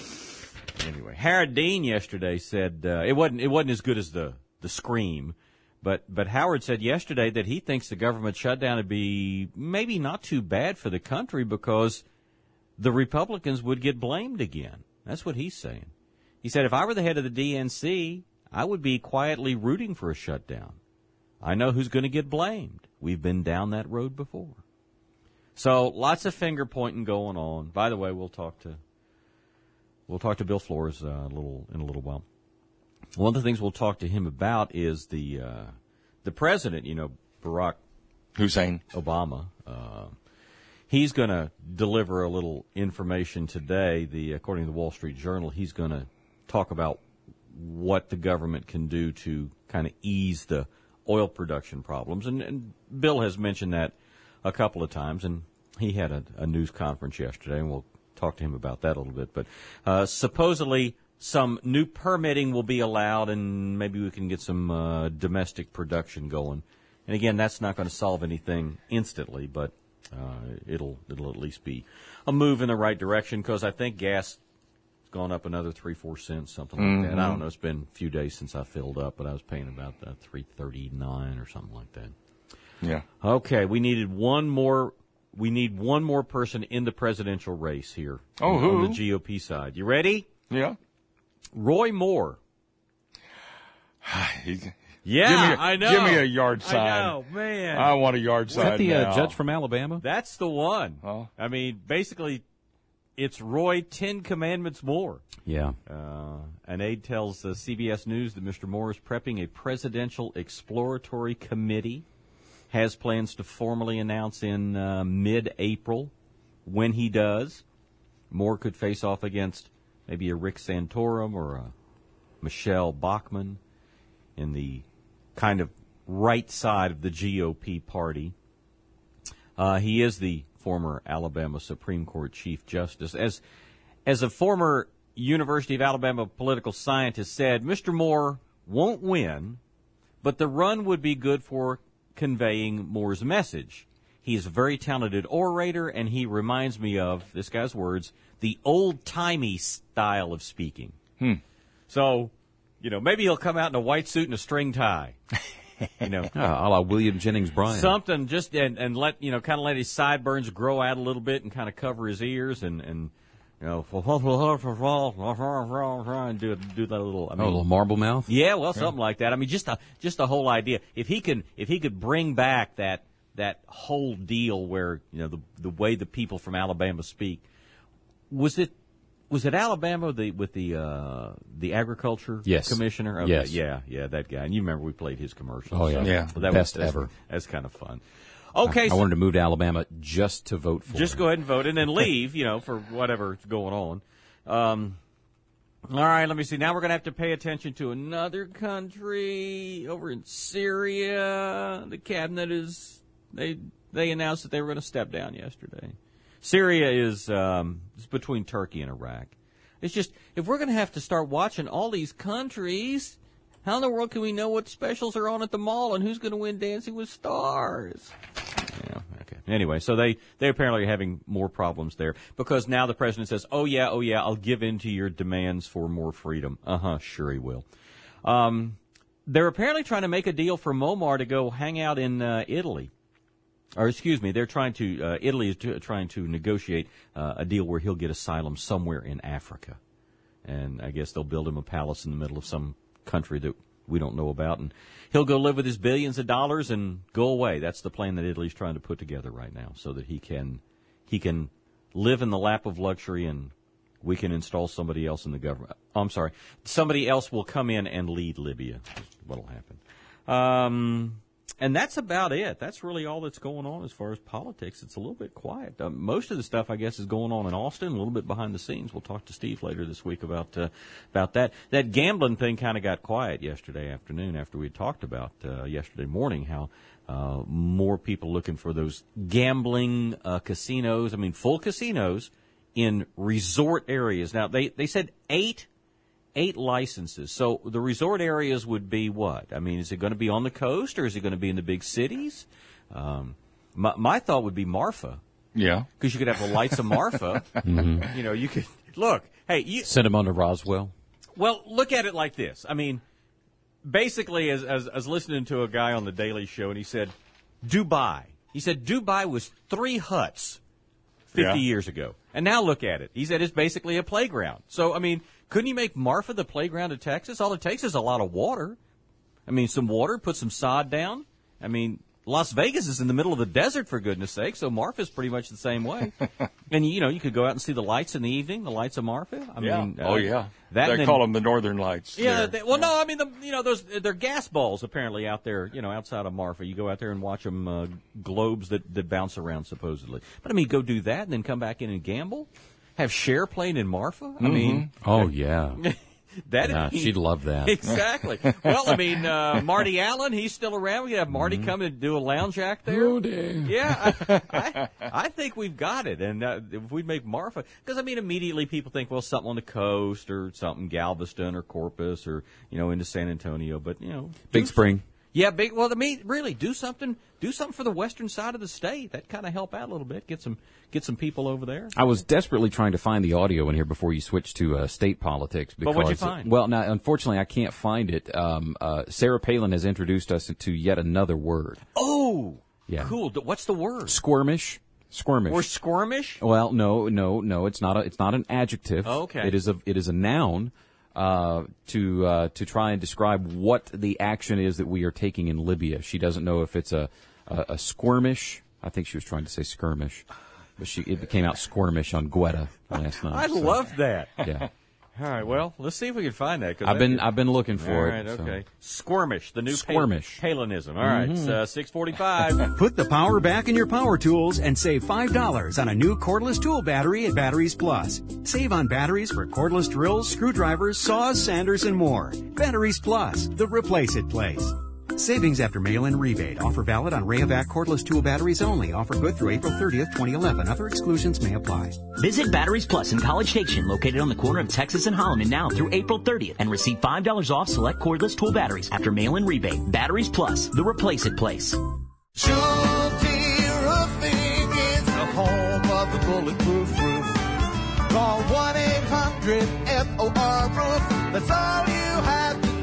So anyway, Harry Dean yesterday said it wasn't as good as the Scream, But Howard said yesterday that he thinks the government shutdown would be maybe not too bad for the country because the Republicans would get blamed again. That's what he's saying. He said, if I were the head of the DNC, I would be quietly rooting for a shutdown. I know who's going to get blamed. We've been down that road before. So lots of finger pointing going on. By the way, we'll talk to Bill Flores in a little while. One of the things we'll talk to him about is the president, Barack Hussein Obama. He's going to deliver a little information today. According to the Wall Street Journal, he's going to talk about what the government can do to kind of ease the oil production problems. And Bill has mentioned that a couple of times, and he had a news conference yesterday, and we'll talk to him about that a little bit. But supposedly some new permitting will be allowed, and maybe we can get some domestic production going. And again, that's not going to solve anything instantly, but it'll at least be a move in the right direction, because I think gas has gone up another 3-4 cents, something like that. I don't know. It's been a few days since I filled up, but I was paying about $3.39 or something like that. Yeah. Okay, we need one more person in the presidential race here on the GOP side. You ready? Yeah. Roy Moore. I know. Give me a yard sign. I know, man. I want a yard sign. Is that the now. judge from Alabama? That's the one. Oh. I mean, basically, it's Roy 10 Commandments Moore. Yeah. An aide tells CBS News that Mr. Moore is prepping a presidential exploratory committee, has plans to formally announce in mid-April. When he does, Moore could face off against maybe a Rick Santorum or a Michelle Bachmann in the kind of right side of the GOP party. He is the former Alabama Supreme Court Chief Justice. As a former University of Alabama political scientist said, Mr. Moore won't win, but the run would be good for conveying Moore's message. He is a very talented orator, and he reminds me of, this guy's words, the old-timey style of speaking. So, maybe he'll come out in a white suit and a string tie. A la William Jennings Bryan. Something just, and let, kind of let his sideburns grow out a little bit and kind of cover his ears and do that little. A little marble mouth. Yeah, well, something like that. I mean, just the whole idea. If he could bring back that whole deal where the way the people from Alabama speak. Was it Alabama with the agriculture commissioner? Okay, yes. Yeah, that guy. And you remember we played his commercials. Oh yeah, yeah. Well, best ever. That's kind of fun. Okay, I wanted to move to Alabama just to vote for. Just go ahead and vote, and then leave. For whatever's going on. All right, let me see. Now we're going to have to pay attention to another country over in Syria. The cabinet they announced that they were going to step down yesterday. Syria is between Turkey and Iraq. It's just, if we're going to have to start watching all these countries, how in the world can we know what specials are on at the mall and who's going to win Dancing with Stars? Yeah, okay. Anyway, so they apparently are having more problems there because now the president says, oh yeah, I'll give in to your demands for more freedom. Sure he will. They're apparently trying to make a deal for Muammar to go hang out in Italy. Or excuse me, they're trying to. Italy is trying to negotiate a deal where he'll get asylum somewhere in Africa, and I guess they'll build him a palace in the middle of some country that we don't know about, and he'll go live with his billions of dollars and go away. That's the plan that Italy's trying to put together right now, so that he can live in the lap of luxury, and we can install somebody else in the government. Oh, I'm sorry, somebody else will come in and lead Libya. What'll happen? And that's about it. That's really all that's going on as far as politics. It's a little bit quiet. Most of the stuff, I guess, is going on in Austin, a little bit behind the scenes. We'll talk to Steve later this week about that. That gambling thing kind of got quiet yesterday afternoon after we talked about yesterday morning how more people looking for those gambling casinos. I mean, full casinos in resort areas. Now, they said eight licenses. So the resort areas would be what? I mean, is it going to be on the coast or is it going to be in the big cities? My thought would be Marfa. Yeah. Because you could have the lights of Marfa. Mm-hmm. You could look. Hey, send them on to Roswell. Well, look at it like this. I mean, basically, as I was listening to a guy on the Daily Show, and he said, Dubai. He said Dubai was 3 huts 50 years ago. And now look at it. He said it's basically a playground. So, I mean, couldn't you make Marfa the playground of Texas? All it takes is a lot of water. I mean, some water, put some sod down. I mean, Las Vegas is in the middle of the desert, for goodness sake, so Marfa's pretty much the same way. And, you could go out and see the lights in the evening, the lights of Marfa. I mean, They call them the Northern Lights. Yeah, they're gas balls, apparently, out there, outside of Marfa. You go out there and watch them, globes that bounce around, supposedly. But, I mean, go do that and then come back in and gamble? Have Cher playing in Marfa? I mean... Oh, yeah. She'd love that. Exactly. Well, I mean, Marty Allen, he's still around. We could have Marty come and do a lounge act there. Oh, damn. Yeah, I think we've got it. And if we make Marfa, because, I mean, immediately people think, well, something on the coast or something, Galveston or Corpus or, into San Antonio. But, Big Spring. Yeah, well, I mean, really, do something for the western side of the state. That kind of help out a little bit. Get some people over there. I was desperately trying to find the audio in here before you switched to state politics. Because, but what'd you find? Well, now, unfortunately, I can't find it. Sarah Palin has introduced us to yet another word. Oh, yeah, cool. What's the word? Squirmish. Or skirmish? Well, no. It's not an adjective. Oh, okay. It is a noun. To try and describe what the action is that we are taking in Libya. She doesn't know if it's a skirmish. I think she was trying to say skirmish, but it came out squirmish on Guetta last night. I love that. Yeah. All right. Well, let's see if we can find that. I've been looking for it. All right. Okay. So. Squirmish, the new Squirmish. Palinism. All right. It's 6:45. Put the power back in your power tools and save $5 on a new cordless tool battery at Batteries Plus. Save on batteries for cordless drills, screwdrivers, saws, sanders, and more. Batteries Plus, the replace it place. Savings after mail-in rebate. Offer valid on Rayovac cordless tool batteries only. Offer good through April 30th, 2011. Other exclusions may apply. Visit Batteries Plus in College Station, located on the corner of Texas and Holloman now through April 30th, and receive $5 off select cordless tool batteries after mail-in rebate. Batteries Plus, the replace it place. Schulte Roofing is the home of the bulletproof roof. Call 1-800-FOR-ROOF. That's all you have to do.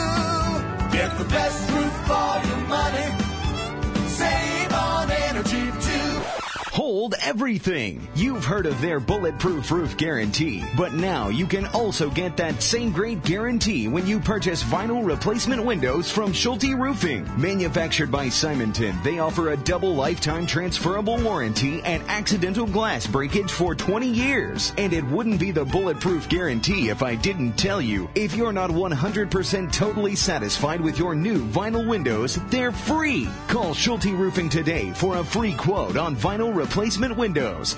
Get the best roof for your money. Save on energy too. Hold everything. You've heard of their bulletproof roof guarantee, but now you can also get that same great guarantee when you purchase vinyl replacement windows from Schulte Roofing. Manufactured by Simonton, they offer a double lifetime transferable warranty and accidental glass breakage for 20 years. And it wouldn't be the bulletproof guarantee if I didn't tell you. If you're not 100% totally satisfied with your new vinyl windows, they're free. Call Schulte Roofing today for a free quote on vinyl replacement windows.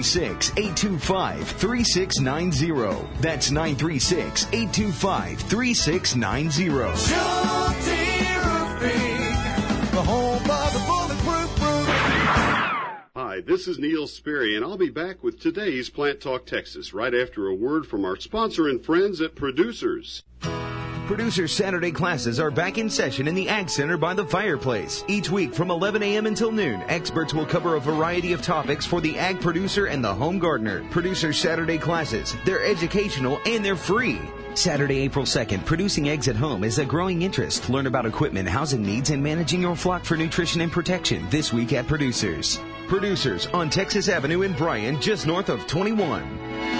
936-825-3690. That's 936-825-3690. Schulte Roofing, the home of the bulletproof roof. Hi, this is Neil Sperry, and I'll be back with today's Plant Talk Texas right after a word from our sponsor and friends at Producers. Producers Saturday classes are back in session in the Ag Center by the fireplace. Each week from 11 a.m. until noon, experts will cover a variety of topics for the ag producer and the home gardener. Producers Saturday classes, they're educational and they're free. Saturday, April 2nd, producing eggs at home is a growing interest. Learn about equipment, housing needs, and managing your flock for nutrition and protection this week at Producers. Producers on Texas Avenue in Bryan, just north of 21.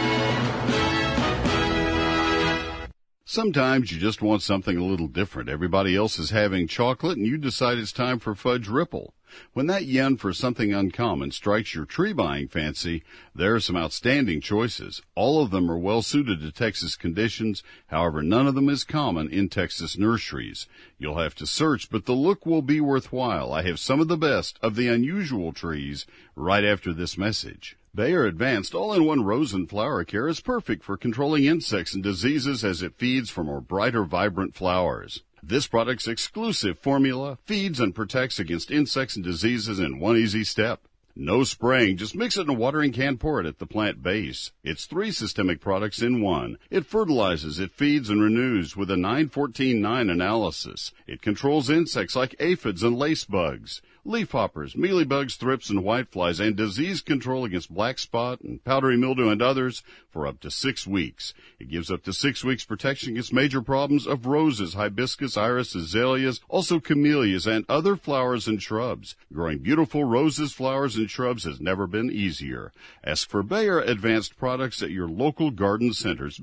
Sometimes you just want something a little different. Everybody else is having chocolate, and you decide it's time for Fudge Ripple. When that yen for something uncommon strikes your tree-buying fancy, there are some outstanding choices. All of them are well-suited to Texas conditions. However, none of them is common in Texas nurseries. You'll have to search, but the look will be worthwhile. I have some of the best of the unusual trees right after this message. Bayer Advanced All-in-One Rose and Flower Care is perfect for controlling insects and diseases as it feeds for more brighter, vibrant flowers. This product's exclusive formula feeds and protects against insects and diseases in one easy step. No spraying, just mix it in a watering can, pour it at the plant base. It's 3 systemic products in one. It fertilizes, it feeds, and renews with a 9-14-9 analysis. It controls insects like aphids and lace bugs. leafhoppers, mealybugs, thrips, and whiteflies, and disease control against black spot and powdery mildew and others for up to 6 weeks. It gives up to 6 weeks protection against major problems of roses, hibiscus, iris, azaleas, also camellias, and other flowers and shrubs. Growing beautiful roses, flowers, and shrubs has never been easier. Ask for Bayer Advanced products at your local garden centers.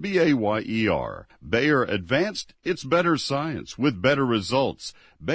Bayer. Bayer Advanced, it's better science with better results.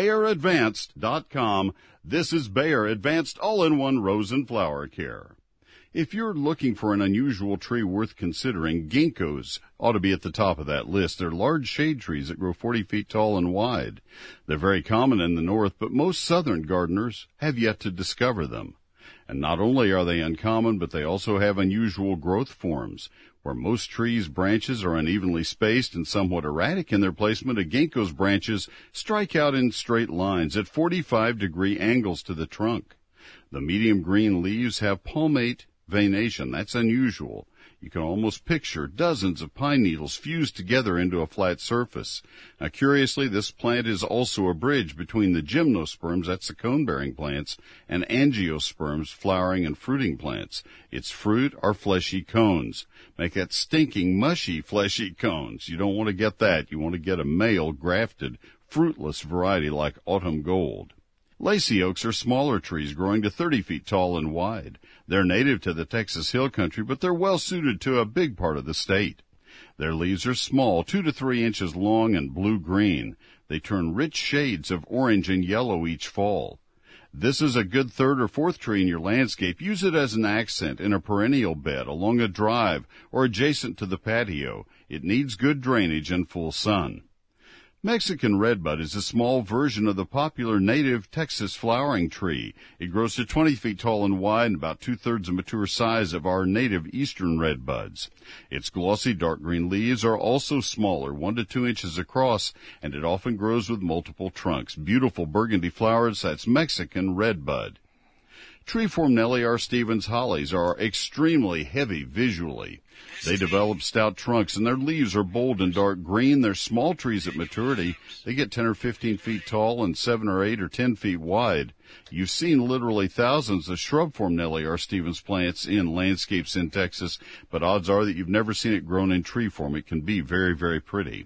BayerAdvanced.com. This is Bayer Advanced All-in-One Rose and Flower Care. If you're looking for an unusual tree worth considering, ginkgos ought to be at the top of that list. They're large shade trees that grow 40 feet tall and wide. They're very common in the north, but most southern gardeners have yet to discover them. And not only are they uncommon, but they also have unusual growth forms. Where most trees' branches are unevenly spaced and somewhat erratic in their placement, a ginkgo's branches strike out in straight lines at 45-degree angles to the trunk. The medium green leaves have palmate veination. That's unusual. You can almost picture dozens of pine needles fused together into a flat surface. Now, curiously, this plant is also a bridge between the gymnosperms, that's the cone-bearing plants, and angiosperms, flowering and fruiting plants. Its fruit are fleshy cones. Make that stinking, mushy, fleshy cones. You don't want to get that. You want to get a male, grafted, fruitless variety like autumn gold. Lacy oaks are smaller trees growing to 30 feet tall and wide. They're native to the Texas Hill Country, but they're well suited to a big part of the state. Their leaves are small, 2 to 3 inches long and blue-green. They turn rich shades of orange and yellow each fall. This is a good third or fourth tree in your landscape. Use it as an accent in a perennial bed, along a drive, or adjacent to the patio. It needs good drainage and full sun. Mexican redbud is a small version of the popular native Texas flowering tree. It grows to 20 feet tall and wide and about 2/3 the mature size of our native eastern redbuds. Its glossy dark green leaves are also smaller, 1 to 2 inches across, and it often grows with multiple trunks. Beautiful burgundy flowers, that's Mexican redbud. Treeform Nellie R. Stevens hollies are extremely heavy visually. They develop stout trunks, and their leaves are bold and dark green. They're small trees at maturity. They get 10 or 15 feet tall and 7 or 8 or 10 feet wide. You've seen literally thousands of shrubform Nellie R. Stevens plants in landscapes in Texas, but odds are that you've never seen it grown in tree form. It can be very, very pretty.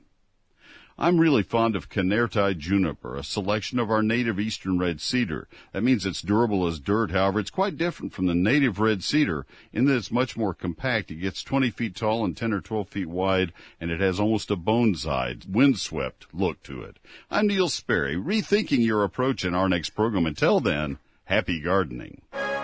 I'm really fond of Canerti juniper, a selection of our native eastern red cedar. That means it's durable as dirt. However, it's quite different from the native red cedar in that it's much more compact. It gets 20 feet tall and 10 or 12 feet wide, and it has almost a bone-side, windswept look to it. I'm Neil Sperry, rethinking your approach in our next program. Until then, happy gardening.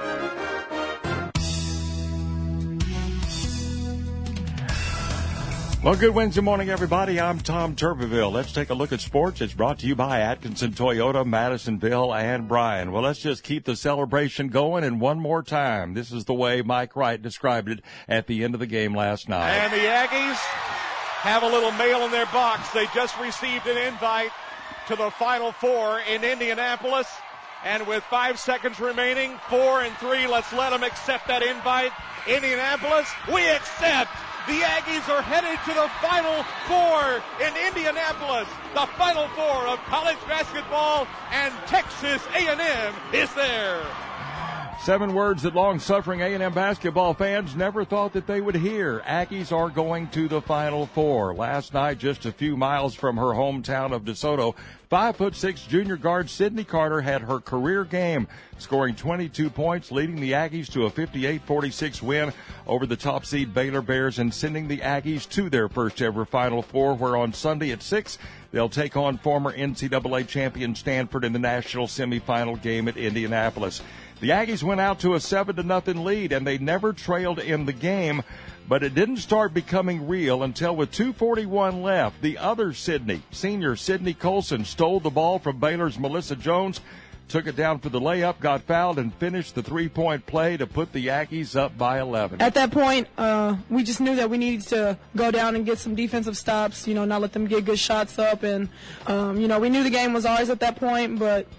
Well, good Wednesday morning, everybody. I'm Tom Turbeville. Let's take a look at sports. It's brought to you by Atkinson Toyota, Madisonville, and Bryan. Well, let's just keep the celebration going, and one more time. This is the way Mike Wright described it at the end of the game last night. And the Aggies have a little mail in their box. They just received an invite to the Final Four in Indianapolis. And with 5 seconds remaining, 4 and 3, let's let them accept that invite. Indianapolis, we accept. The Aggies are headed to the Final Four in Indianapolis. The Final Four of college basketball, and Texas A&M is there. 7 words that long-suffering A&M basketball fans never thought that they would hear. Aggies are going to the Final Four. Last night, just a few miles from her hometown of DeSoto, 5'6" junior guard Sydney Carter had her career game, scoring 22 points, leading the Aggies to a 58-46 win over the top seed Baylor Bears and sending the Aggies to their first ever Final Four, where on Sunday at 6, they'll take on former NCAA champion Stanford in the national semifinal game at Indianapolis. The Aggies went out to a 7-0 lead, and they never trailed in the game, but it didn't start becoming real until with 2:41 left, the other Sydney, senior Sydney Colson, stole the ball from Baylor's Melissa Jones, took it down for the layup, got fouled, and finished the three-point play to put the Aggies up by 11. At that point, we just knew that we needed to go down and get some defensive stops, not let them get good shots up. And, we knew the game was ours at that point, but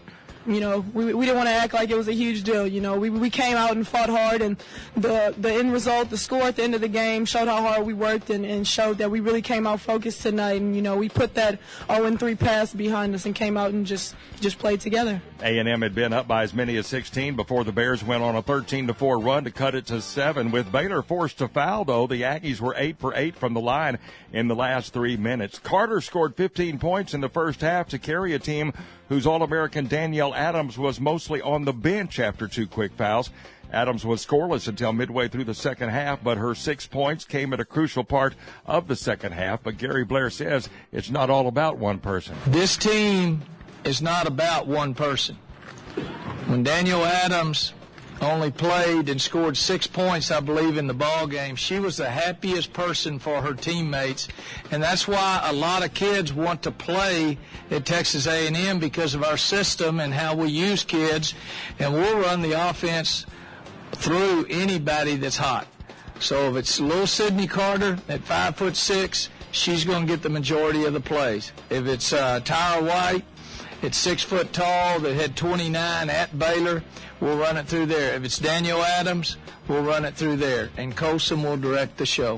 we didn't want to act like it was a huge deal. We came out and fought hard, and the end result, the score at the end of the game, showed how hard we worked and showed that we really came out focused tonight. And we put that 0-3 pass behind us and came out and just played together. A&M had been up by as many as 16 before the Bears went on a 13-4 run to cut it to 7. With Baylor forced to foul, though, the Aggies were 8 for 8 from the line in the last 3 minutes. Carter scored 15 points in the first half to carry a team whose All-American Danielle Adams was mostly on the bench after 2 quick fouls. Adams was scoreless until midway through the second half, but her 6 points came at a crucial part of the second half. But Gary Blair says it's not all about one person. This team is not about one person. When Danielle Adams only played and scored 6 points, I believe, in the ball game, she was the happiest person for her teammates, and that's why a lot of kids want to play at Texas A&M, because of our system and how we use kids, and we'll run the offense through anybody that's hot. So if it's little Sydney Carter at 5'6", she's going to get the majority of the plays. If it's Tyra White at 6 foot tall that had 29 at Baylor, we'll run it through there. If it's Danielle Adams, we'll run it through there. And Colson will direct the show.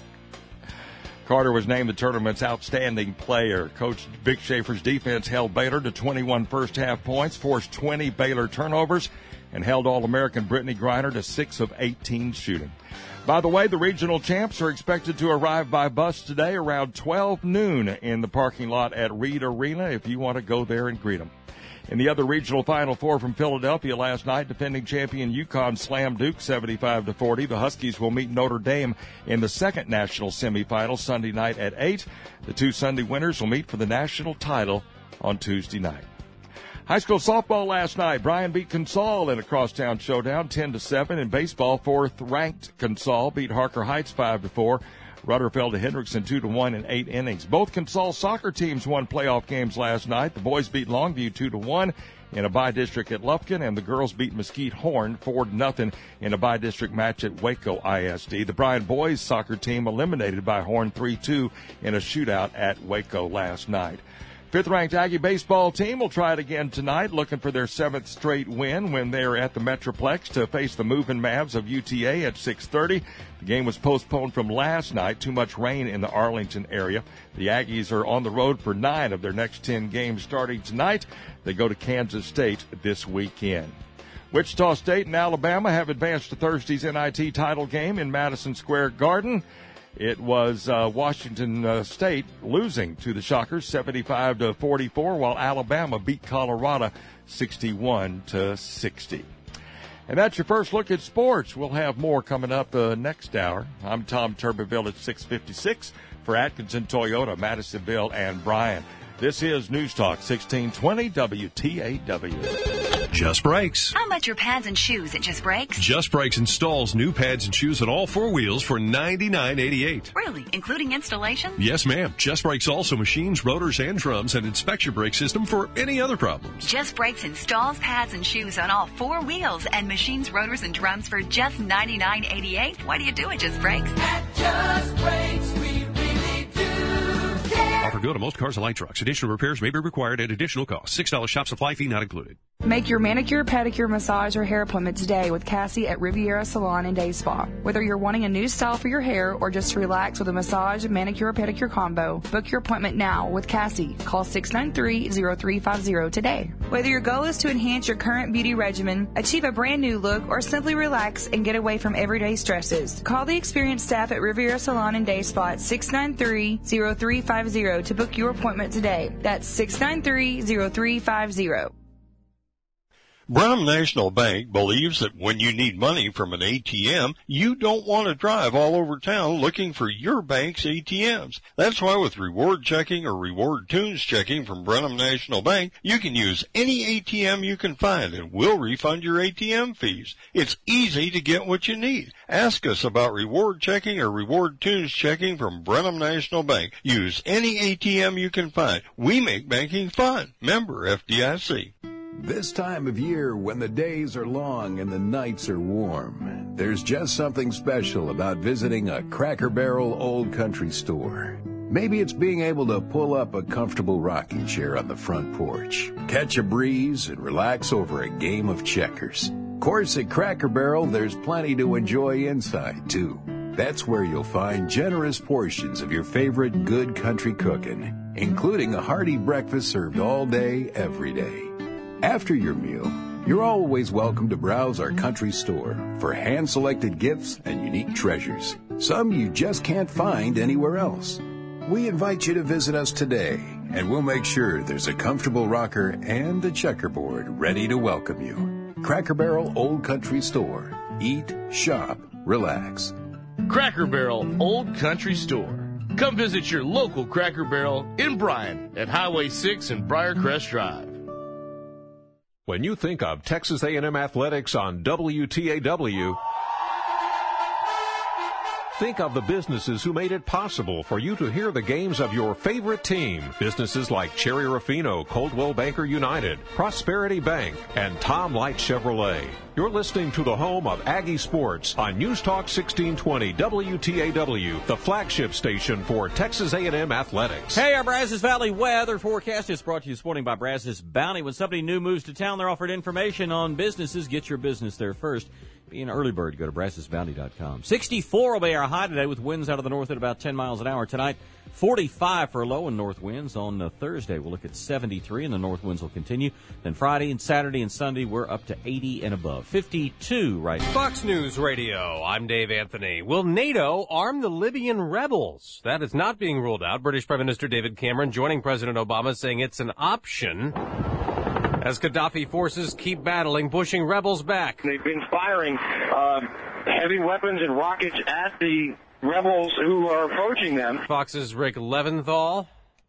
Carter was named the tournament's outstanding player. Coach Vic Schaefer's defense held Baylor to 21 first-half points, forced 20 Baylor turnovers, and held All-American Brittany Griner to 6 of 18 shooting. By the way, the regional champs are expected to arrive by bus today around 12 noon in the parking lot at Reed Arena if you want to go there and greet them. In the other regional Final Four from Philadelphia last night, defending champion UConn slammed Duke 75-40. The Huskies will meet Notre Dame in the second national semifinal Sunday night at 8. The 2 Sunday winners will meet for the national title on Tuesday night. High school softball last night. Bryan beat Consall in a crosstown showdown 10-7. In baseball, 4th-ranked Consall beat Harker Heights 5-4. Rudder fell to Hendrickson 2-1 in 8 innings. Both Consall soccer teams won playoff games last night. The boys beat Longview 2-1 in a by-district at Lufkin, and the girls beat Mesquite Horn 4-0 in a by-district match at Waco ISD. The Bryan boys soccer team eliminated by Horn 3-2 in a shootout at Waco last night. 5th-ranked Aggie baseball team will try it again tonight, looking for their 7th straight win when they're at the Metroplex to face the Moving Mavs of UTA at 6:30. The game was postponed from last night. Too much rain in the Arlington area. The Aggies are on the road for 9 of their next 10 games starting tonight. They go to Kansas State this weekend. Wichita State and Alabama have advanced to Thursday's NIT title game in Madison Square Garden. It was Washington State losing to the Shockers 75-44, while Alabama beat Colorado 61-60. And that's your first look at sports. We'll have more coming up next hour. I'm Tom Turbeville at 6:56 for Atkinson Toyota, Madisonville, and Bryan. This is News Talk 1620 WTAW. Just Brakes. How much are pads and shoes at Just Brakes? Just Brakes installs new pads and shoes on all 4 wheels for $99.88. Really? Including installation? Yes, ma'am. Just Brakes also machines, rotors, and drums and inspects your brake system for any other problems. Just Brakes installs pads and shoes on all 4 wheels and machines, rotors, and drums for just $99.88. Why do you do it, Just Brakes? At Just Brakes, we really do care. Offer good on most cars and light trucks. Additional repairs may be required at additional cost. $6 shop supply fee not included. Make your manicure, pedicure, massage, or hair appointment today with Cassie at Riviera Salon and Day Spa. Whether you're wanting a new style for your hair or just to relax with a massage, manicure, or pedicure combo, book your appointment now with Cassie. Call 693-0350 today. Whether your goal is to enhance your current beauty regimen, achieve a brand new look, or simply relax and get away from everyday stresses, call the experienced staff at Riviera Salon and Day Spa at 693-0350 to book your appointment today. That's 693-0350. Brenham National Bank believes that when you need money from an ATM, you don't want to drive all over town looking for your bank's ATMs. That's why with reward checking or reward tunes checking from Brenham National Bank, you can use any ATM you can find and we'll refund your ATM fees. It's easy to get what you need. Ask us about reward checking or reward tunes checking from Brenham National Bank. Use any ATM you can find. We make banking fun. Member FDIC. This time of year, when the days are long and the nights are warm, there's just something special about visiting a Cracker Barrel Old Country store. Maybe it's being able to pull up a comfortable rocking chair on the front porch, catch a breeze, and relax over a game of checkers. Of course, at Cracker Barrel, there's plenty to enjoy inside, too. That's where you'll find generous portions of your favorite good country cooking, including a hearty breakfast served all day, every day. After your meal, you're always welcome to browse our country store for hand-selected gifts and unique treasures, some you just can't find anywhere else. We invite you to visit us today, and we'll make sure there's a comfortable rocker and a checkerboard ready to welcome you. Cracker Barrel Old Country Store. Eat, shop, relax. Cracker Barrel Old Country Store. Come visit your local Cracker Barrel in Bryan at Highway 6 and Briarcrest Drive. When you think of Texas A&M Athletics on WTAW, think of the businesses who made it possible for you to hear the games of your favorite team. Businesses like Cherry Ruffino, Coldwell Banker United, Prosperity Bank, and Tom Light Chevrolet. You're listening to the home of Aggie Sports on News Talk 1620 WTAW, the flagship station for Texas A&M Athletics. Hey, our Brazos Valley weather forecast is brought to you this morning by Brazos Bounty. When somebody new moves to town, they're offered information on businesses. Get your business there first. Be an early bird. Go to BrazosBounty.com. 64 will be our high today with winds out of the north at about 10 miles an hour. Tonight, 45 for low and north winds. On Thursday, we'll look at 73, and the north winds will continue. Then Friday and Saturday and Sunday, we're up to 80 and above. 52 right now. Fox News Radio, I'm Dave Anthony. Will NATO arm the Libyan rebels? That is not being ruled out. British Prime Minister David Cameron joining President Obama, saying it's an option as Gaddafi forces keep battling, pushing rebels back. They've been firing heavy weapons and rockets at the rebels who are approaching them. Fox's Rick Leventhal.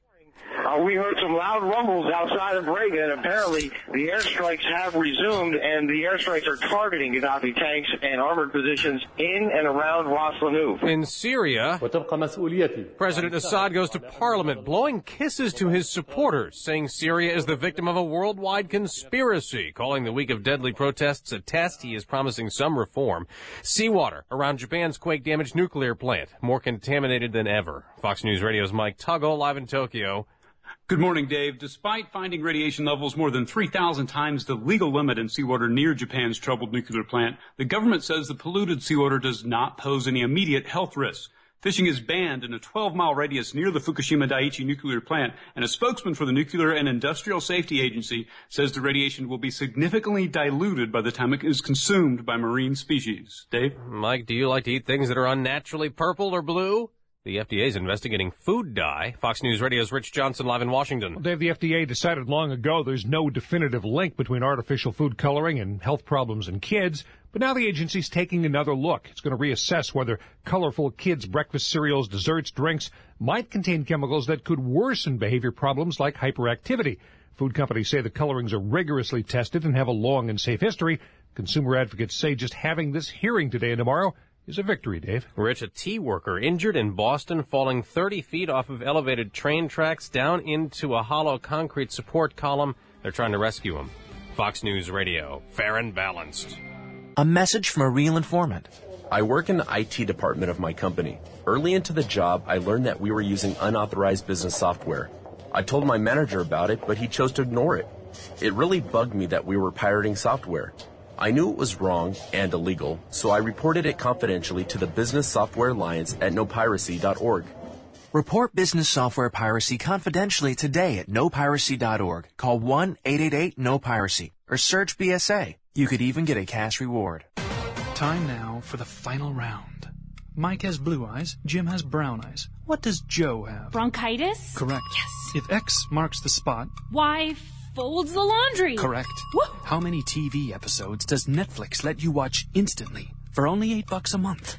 We heard some loud rumbles outside of Reagan. Apparently, the airstrikes have resumed, and the airstrikes are targeting Gaddafi tanks and armored positions in and around Ras Lanuf. In Syria, President Assad goes to parliament, blowing kisses to his supporters, saying Syria is the victim of a worldwide conspiracy. Calling the week of deadly protests a test, he is promising some reform. Seawater around Japan's quake-damaged nuclear plant, more contaminated than ever. Fox News Radio's Mike Tuggle, live in Tokyo. Good morning, Dave. Despite finding radiation levels more than 3,000 times the legal limit in seawater near Japan's troubled nuclear plant, the government says the polluted seawater does not pose any immediate health risks. Fishing is banned in a 12-mile radius near the Fukushima Daiichi nuclear plant, and a spokesman for the Nuclear and Industrial Safety Agency says the radiation will be significantly diluted by the time it is consumed by marine species. Dave? Mike, do you like to eat things that are unnaturally purple or blue? The FDA is investigating food dye. Fox News Radio's Rich Johnson live in Washington. Well, Dave, the FDA decided long ago there's no definitive link between artificial food coloring and health problems in kids, but now the agency's taking another look. It's going to reassess whether colorful kids' breakfast cereals, desserts, drinks might contain chemicals that could worsen behavior problems like hyperactivity. Food companies say the colorings are rigorously tested and have a long and safe history. Consumer advocates say just having this hearing today and tomorrow is a victory, Dave. Rich, a tea worker injured in Boston, falling 30 feet off of elevated train tracks down into a hollow concrete support column. They're trying to rescue him. Fox News Radio, fair and balanced. A message from a real informant. I work in the IT department of my company. Early into the job, I learned that we were using unauthorized business software. I told my manager about it, but he chose to ignore it. It really bugged me that we were pirating software. I knew it was wrong and illegal, so I reported it confidentially to the Business Software Alliance at nopiracy.org. Report business software piracy confidentially today at nopiracy.org. Call 1-888-NO-PIRACY or search BSA. You could even get a cash reward. Time now for the final round. Mike has blue eyes, Jim has brown eyes. What does Joe have? Bronchitis? Correct. Yes. If X marks the spot, Y folds the laundry. Correct. Woo! How many TV episodes does Netflix let you watch instantly for only $8 a month?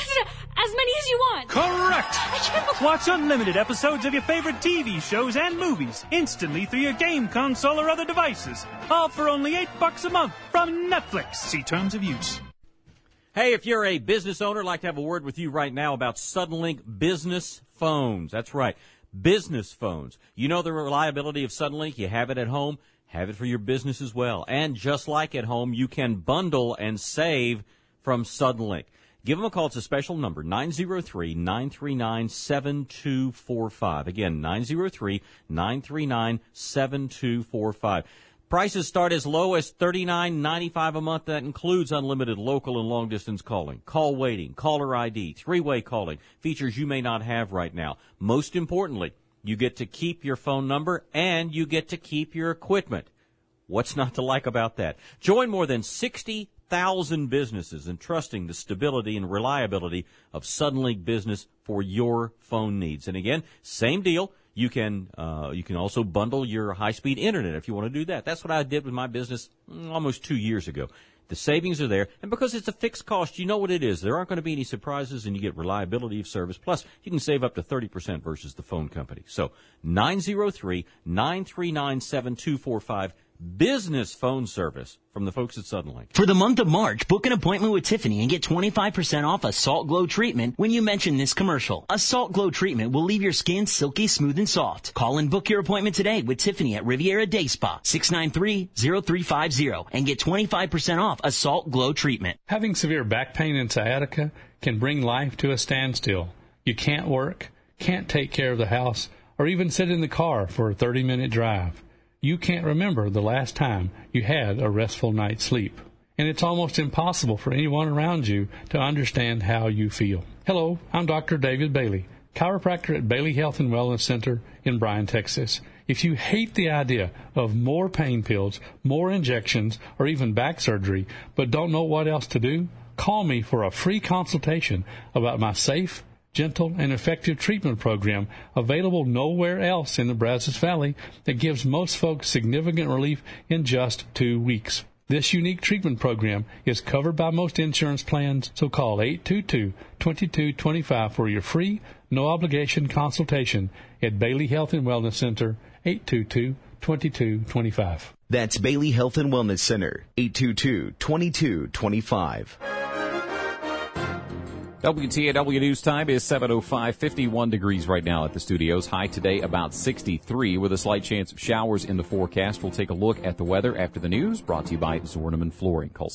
As many as you want. Correct. Watch unlimited episodes of your favorite TV shows and movies instantly through your game console or other devices. All for only $8 a month from Netflix. See terms of use. Hey, if you're a business owner, I'd like to have a word with you right now about Suddenlink business phones. That's right. Business phones. You know the reliability of Suddenlink. You have it at home. Have it for your business as well. And just like at home, you can bundle and save from Suddenlink. Give them a call. It's a special number, 903-939-7245. Again, 903-939-7245. Prices start as low as $39.95 a month. That includes unlimited local and long-distance calling, call waiting, caller ID, three-way calling, features you may not have right now. Most importantly, you get to keep your phone number and you get to keep your equipment. What's not to like about that? Join more than 60,000 businesses in trusting the stability and reliability of Suddenlink Business for your phone needs. And again, same deal. You can also bundle your high-speed internet if you want to do that. That's what I did with my business almost 2 years ago. The savings are there, and because it's a fixed cost, you know what it is. There aren't going to be any surprises, and you get reliability of service. Plus, you can save up to 30% versus the phone company. So, 903-939-7245. Business phone service from the folks at Suddenlink. For the month of March, book an appointment with Tiffany and get 25% off a Salt Glow treatment when you mention this commercial. A Salt Glow treatment will leave your skin silky smooth and soft. Call and book your appointment today with Tiffany at Riviera Day Spa, 693-0350, and get 25% off a Salt Glow treatment. Having severe back pain and sciatica can bring life to a standstill. You can't work, can't take care of the house, or even sit in the car for a 30-minute drive. You can't remember the last time you had a restful night's sleep. And it's almost impossible for anyone around you to understand how you feel. Hello, I'm Dr. David Bailey, chiropractor at Bailey Health and Wellness Center in Bryan, Texas. If you hate the idea of more pain pills, more injections, or even back surgery, but don't know what else to do, call me for a free consultation about my safe, gentle, and effective treatment program available nowhere else in the Brazos Valley that gives most folks significant relief in just 2 weeks. This unique treatment program is covered by most insurance plans, so call 822-2225 for your free, no-obligation consultation at Bailey Health and Wellness Center, 822-2225. That's Bailey Health and Wellness Center, 822-2225. WTAW News Time is 7:05, 51 degrees right now at the studios. High today about 63 with a slight chance of showers in the forecast. We'll take a look at the weather after the news, brought to you by Zorneman Flooring. Call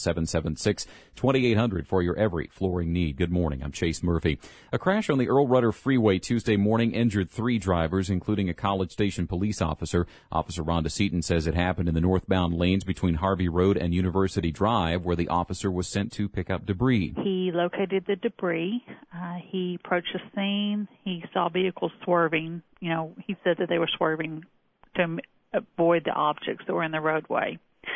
776-2800 for your every flooring need. Good morning. I'm Chase Murphy. A crash on the Earl Rudder Freeway Tuesday morning injured 3 drivers, including a College Station police officer. Officer Rhonda Seaton says it happened in the northbound lanes between Harvey Road and University Drive, where the officer was sent to pick up debris. He located the debris. He approached the scene. He saw vehicles swerving. You know, he said that they were swerving to avoid the objects that were in the roadway.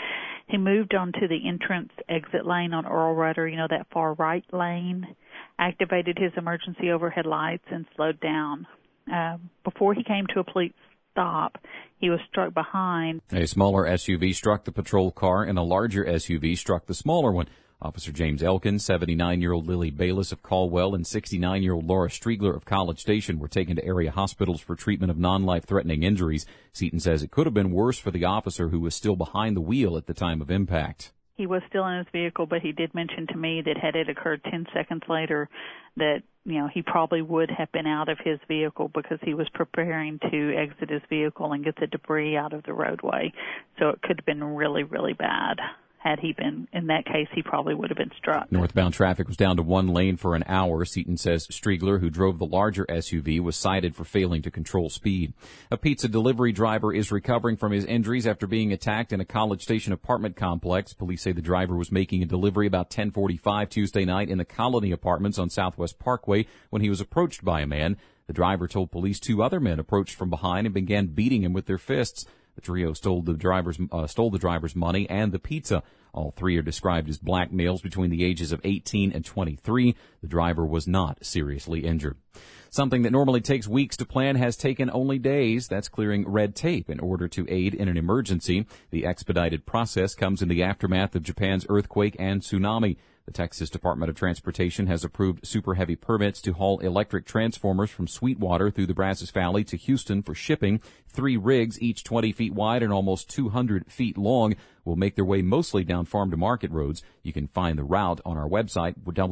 He moved onto the entrance exit lane on Earl Rudder, you know, that far right lane, activated his emergency overhead lights, and slowed down. Before he came to a police stop, he was struck behind. A smaller SUV struck the patrol car, and a larger SUV struck the smaller one. Officer James Elkin, 79-year-old Lily Bayless of Caldwell, and 69-year-old Laura Striegler of College Station were taken to area hospitals for treatment of non-life-threatening injuries. Seaton says it could have been worse for the officer, who was still behind the wheel at the time of impact. He was still in his vehicle, but he did mention to me that had it occurred 10 seconds later, that, you know, he probably would have been out of his vehicle because he was preparing to exit his vehicle and get the debris out of the roadway. So it could have been really, really bad. Had he been, in that case, he probably would have been struck. Northbound traffic was down to 1 lane for an hour. Seaton says Striegler, who drove the larger SUV, was cited for failing to control speed. A pizza delivery driver is recovering from his injuries after being attacked in a College Station apartment complex. Police say the driver was making a delivery about 10:45 Tuesday night in the Colony Apartments on Southwest Parkway when he was approached by a man. The driver told police 2 other men approached from behind and began beating him with their fists. The trio stole the driver's money and the pizza. All 3 are described as black males between the ages of 18 and 23. The driver was not seriously injured. Something that normally takes weeks to plan has taken only days. That's clearing red tape in order to aid in an emergency. The expedited process comes in the aftermath of Japan's earthquake and tsunami. The Texas Department of Transportation has approved super heavy permits to haul electric transformers from Sweetwater through the Brazos Valley to Houston for shipping. 3 rigs, each 20 feet wide and almost 200 feet long, will make their way mostly down farm-to-market roads. You can find the route on our website,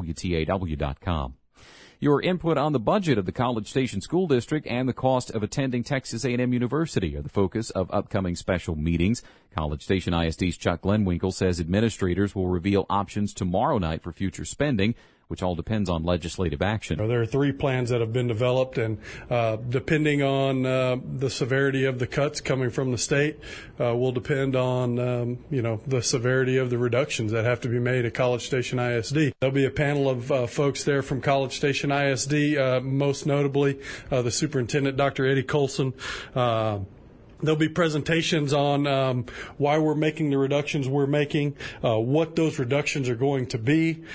WTAW.com. Your input on the budget of the College Station School District and the cost of attending Texas A&M University are the focus of upcoming special meetings. College Station ISD's Chuck Glenwinkle says administrators will reveal options tomorrow night for future spending, which all depends on legislative action. There are 3 plans that have been developed, and depending on the severity of the cuts coming from the state, will depend on the severity of the reductions that have to be made at College Station ISD. There'll be a panel of folks there from College Station ISD, most notably the superintendent, Dr. Eddie Colson. There'll be presentations on why we're making the reductions we're making, what those reductions are going to be,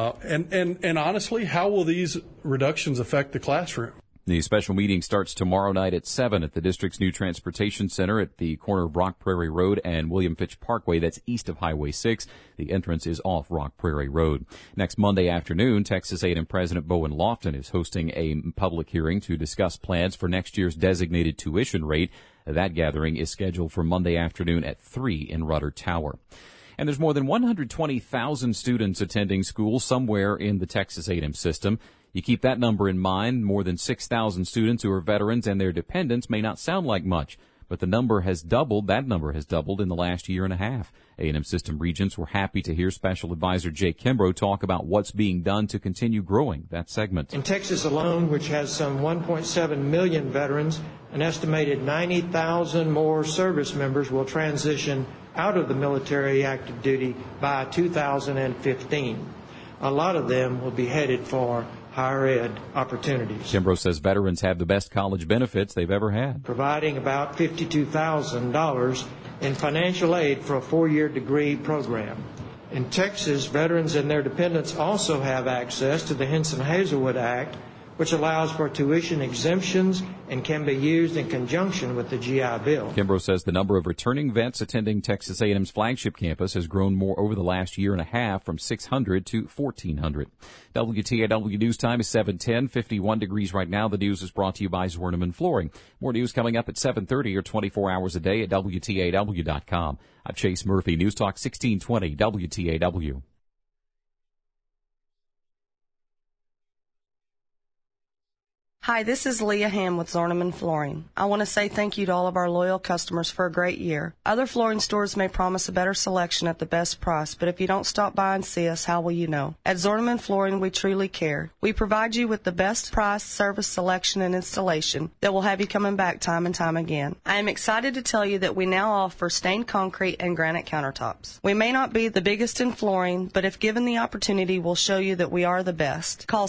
and honestly, how will these reductions affect the classroom? The special meeting starts tomorrow night at 7 at the district's new transportation center at the corner of Rock Prairie Road and William Fitch Parkway. That's east of Highway 6. The entrance is off Rock Prairie Road. Next Monday afternoon, Texas A&M President Bowen Lofton is hosting a public hearing to discuss plans for next year's designated tuition rate. That gathering is scheduled for Monday afternoon at 3 in Rudder Tower. And there's more than 120,000 students attending school somewhere in the Texas A&M system. You keep that number in mind, more than 6,000 students who are veterans and their dependents may not sound like much, but the number has doubled. That number has doubled in the last year and a half. A&M system regents were happy to hear Special Advisor Jay Kimbrough talk about what's being done to continue growing that segment. In Texas alone, which has some 1.7 million veterans, an estimated 90,000 more service members will transition out of the military active duty by 2015. A lot of them will be headed for higher ed opportunities. Kimbrough says veterans have the best college benefits they've ever had, providing about $52,000 in financial aid for a 4-year degree program. In Texas, veterans and their dependents also have access to the Henson-Hazelwood Act, which allows for tuition exemptions and can be used in conjunction with the GI Bill. Kimbrough says the number of returning vets attending Texas A&M's flagship campus has grown more over the last year and a half, from 600 to 1,400. WTAW News Time is 7:10, 51 degrees right now. The news is brought to you by Zorneman Flooring. More news coming up at 7:30 or 24 hours a day at WTAW.com. I'm Chase Murphy, News Talk 1620 WTAW. Hi, this is Leah Ham with Zorneman Flooring. I want to say thank you to all of our loyal customers for a great year. Other flooring stores may promise a better selection at the best price, but if you don't stop by and see us, how will you know? At Zorneman Flooring, we truly care. We provide you with the best price, service, selection, and installation that will have you coming back time and time again. I am excited to tell you that we now offer stained concrete and granite countertops. We may not be the biggest in flooring, but if given the opportunity, we'll show you that we are the best. Call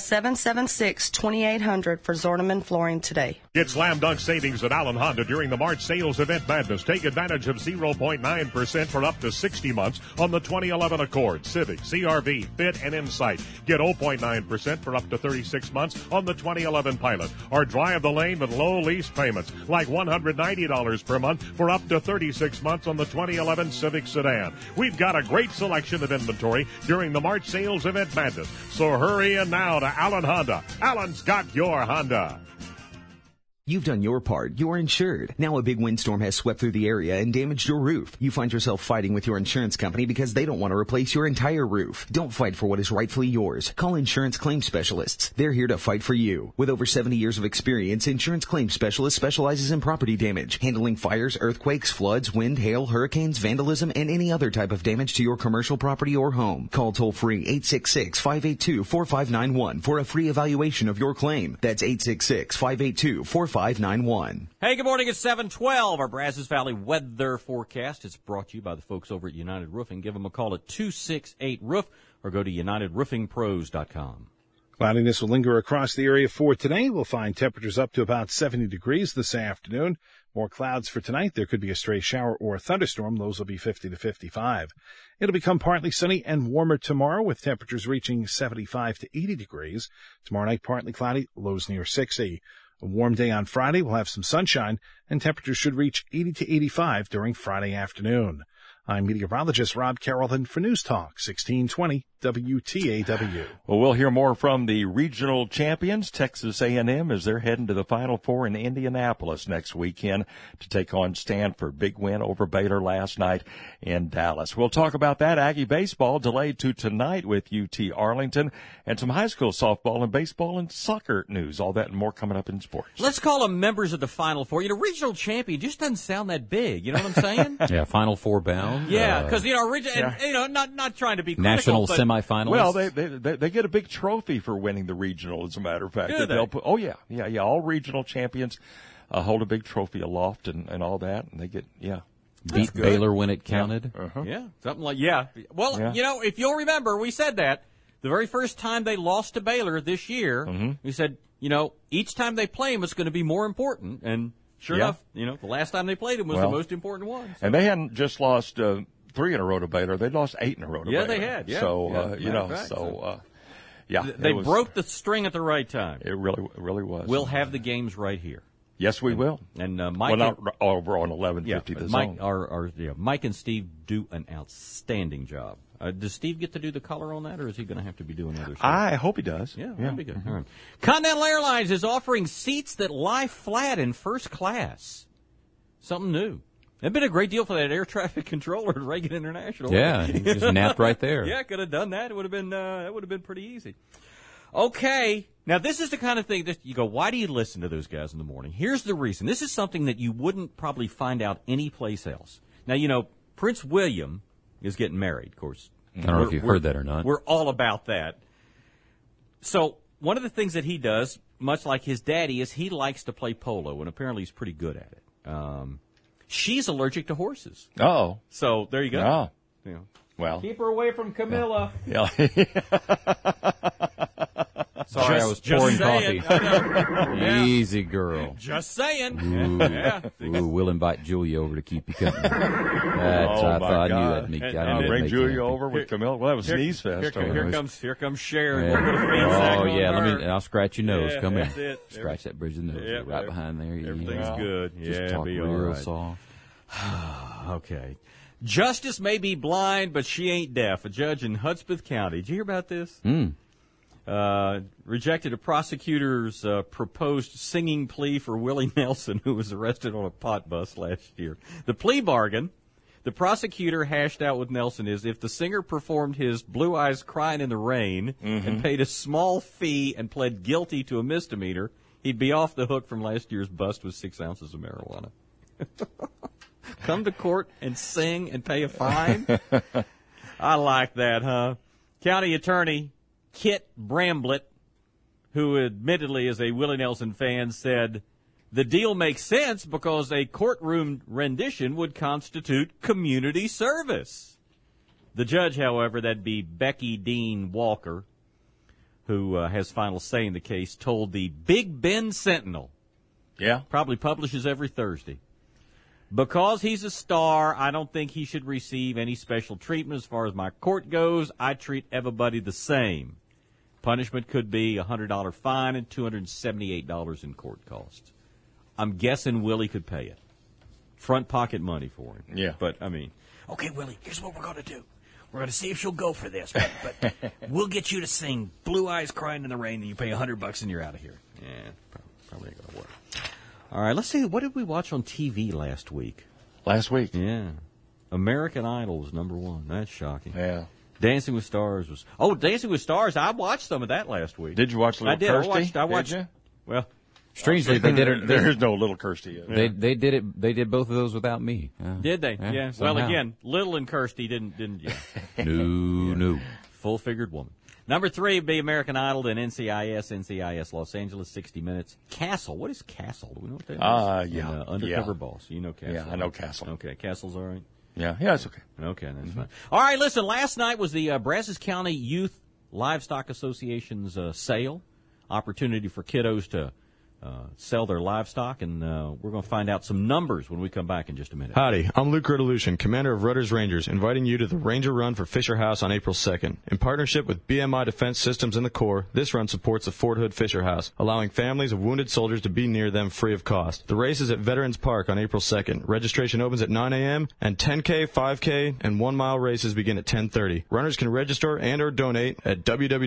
776-2800 for Zorneman Flooring today. Get slam dunk savings at Allen Honda during the March Sales Event Madness. Take advantage of 0.9% for up to 60 months on the 2011 Accord, Civic, CRV, Fit, and Insight. Get 0.9% for up to 36 months on the 2011 Pilot. Or drive the lane with low lease payments, like $190 per month for up to 36 months on the 2011 Civic Sedan. We've got a great selection of inventory during the March Sales Event Madness. So hurry in now to Allen Honda. Allen's got your Honda. You've done your part. You're insured. Now a big windstorm has swept through the area and damaged your roof. You find yourself fighting with your insurance company because they don't want to replace your entire roof. Don't fight for what is rightfully yours. Call Insurance Claim Specialists. They're here to fight for you. With over 70 years of experience, Insurance Claim Specialist specializes in property damage, handling fires, earthquakes, floods, wind, hail, hurricanes, vandalism, and any other type of damage to your commercial property or home. Call toll-free 866-582-4591 for a free evaluation of your claim. That's 866-582-4591. 591. Hey, good morning. It's 7:12. Our Brazos Valley weather forecast is brought to you by the folks over at United Roofing. Give them a call at 268-ROOF or go to UnitedRoofingPros.com. Cloudiness will linger across the area for today. We'll find temperatures up to about 70 degrees this afternoon. More clouds for tonight. There could be a stray shower or a thunderstorm. Those will be 50 to 55. It'll become partly sunny and warmer tomorrow with temperatures reaching 75 to 80 degrees. Tomorrow night, partly cloudy, lows near 60. A warm day on Friday. We'll have some sunshine, and temperatures should reach 80 to 85 during Friday afternoon. I'm meteorologist Rob Carrollton for News Talk 1620 WTAW. Well, we'll hear more from the regional champions, Texas A&M, as they're heading to the Final Four in Indianapolis next weekend to take on Stanford. Big win over Baylor last night in Dallas. We'll talk about that. Aggie baseball delayed to tonight with UT Arlington, and some high school softball and baseball and soccer news. All that and more coming up in sports. Let's call them members of the Final Four. Regional champion just doesn't sound that big. You know what I'm saying? Yeah, Final Four bound. Yeah, because not trying to be critical, national but semifinalists. Well, they get a big trophy for winning the regional. As a matter of fact, do they? All regional champions hold a big trophy aloft and all that, and they get beat Baylor when it counted. Yeah, yeah, something like Well, if you'll remember, we said that the very first time they lost to Baylor this year, we said each time they play them, it's going to be more important, and sure enough, the last time they played him was the most important one. So. And they hadn't just lost 3 in a row to Baylor; they'd lost 8 in a row to Baylor. Yeah, they had. Yeah. So, they broke the string at the right time. It really was. We'll have the games right here. Yes, we will. And Mike, not over on 1150 the zone. Mike and Steve do an outstanding job. Does Steve get to do the color on that, or is he going to have to be doing other stuff? I hope he does. Yeah, that'd be good. All right. Continental Airlines is offering seats that lie flat in first class. Something new. It'd been a great deal for that air traffic controller at Reagan International. Yeah, he just napped right there. Yeah, could have done that. It would have been pretty easy. Okay, now this is the kind of thing that you go, why do you listen to those guys in the morning? Here's the reason. This is something that you wouldn't probably find out anyplace else. Now, Prince William is getting married, of course. I don't know if you've heard that or not. We're all about that. So one of the things that he does, much like his daddy, is he likes to play polo, and apparently he's pretty good at it. She's allergic to horses. Oh. So there you go. Oh. Well. Keep her away from Camilla. Yeah. Sorry, I was pouring coffee. Easy, girl. Just saying. Ooh, we'll invite Julia over to keep you company. I knew that'd make bring Julia over with Camilla. Well, that was Sneeze Fest. Here comes Sharon. Yeah. I'll scratch your nose. Come in. Scratch that bridge of the nose. Right behind there. Everything's good. Just talk real soft. Okay. Justice may be blind, but she ain't deaf. A judge in Hudspeth County. Did you hear about this? Rejected a prosecutor's proposed singing plea for Willie Nelson, who was arrested on a pot bus last year. The plea bargain, the prosecutor hashed out with Nelson, is if the singer performed his Blue Eyes Crying in the Rain and paid a small fee and pled guilty to a misdemeanor, he'd be off the hook from last year's bust with 6 ounces of marijuana. Come to court and sing and pay a fine? I like that, huh? County attorney Kit Bramblett, who admittedly is a Willie Nelson fan, said, the deal makes sense because a courtroom rendition would constitute community service. The judge, however, that'd be Becky Dean Walker, who has final say in the case, told the Big Bend Sentinel, probably publishes every Thursday, because he's a star, I don't think he should receive any special treatment as far as my court goes. I treat everybody the same. Punishment could be a $100 fine and $278 in court costs. I'm guessing Willie could pay it. Front pocket money for him. Yeah. But, okay, Willie, here's what we're going to do. We're going to see if she'll go for this, but we'll get you to sing Blue Eyes Crying in the Rain, and you pay $100 and you're out of here. Yeah, probably ain't going to work. All right, let's see. What did we watch on TV last week? Last week? Yeah. American Idol was number 1. That's shocking. Yeah. Dancing with Stars was... Oh, Dancing with Stars. I watched some of that last week. Did you watch Little Kirsty? I watched. Did you? Well... Strangely, they did it. There's no Little Kirsty yet. They did it. They did both of those without me. Did they? Yeah. Well, again, Little and Kirsty didn't. No. Full-figured woman. Number 3 would be American Idol, then NCIS Los Angeles, 60 Minutes. Castle. What is Castle? Do we know what that is? Yeah. Undercover Boss. You know Castle. Yeah, I know Castle. Okay, Castle's all right? Yeah, it's okay. Okay, that's fine. All right, listen, last night was the Brazos County Youth Livestock Association's sale. Opportunity for kiddos to sell their livestock, and we're going to find out some numbers when we come back in just a minute. Howdy, I'm Luke Rodelution, commander of Rutter's Rangers, inviting you to the Ranger Run for Fisher House on April 2nd. In partnership with BMI Defense Systems and the Corps, this run supports the Fort Hood Fisher House, allowing families of wounded soldiers to be near them free of cost. The race is at Veterans Park on April 2nd. Registration opens at 9 a.m., and 10K, 5K, and 1-mile races begin at 10:30. Runners can register and or donate at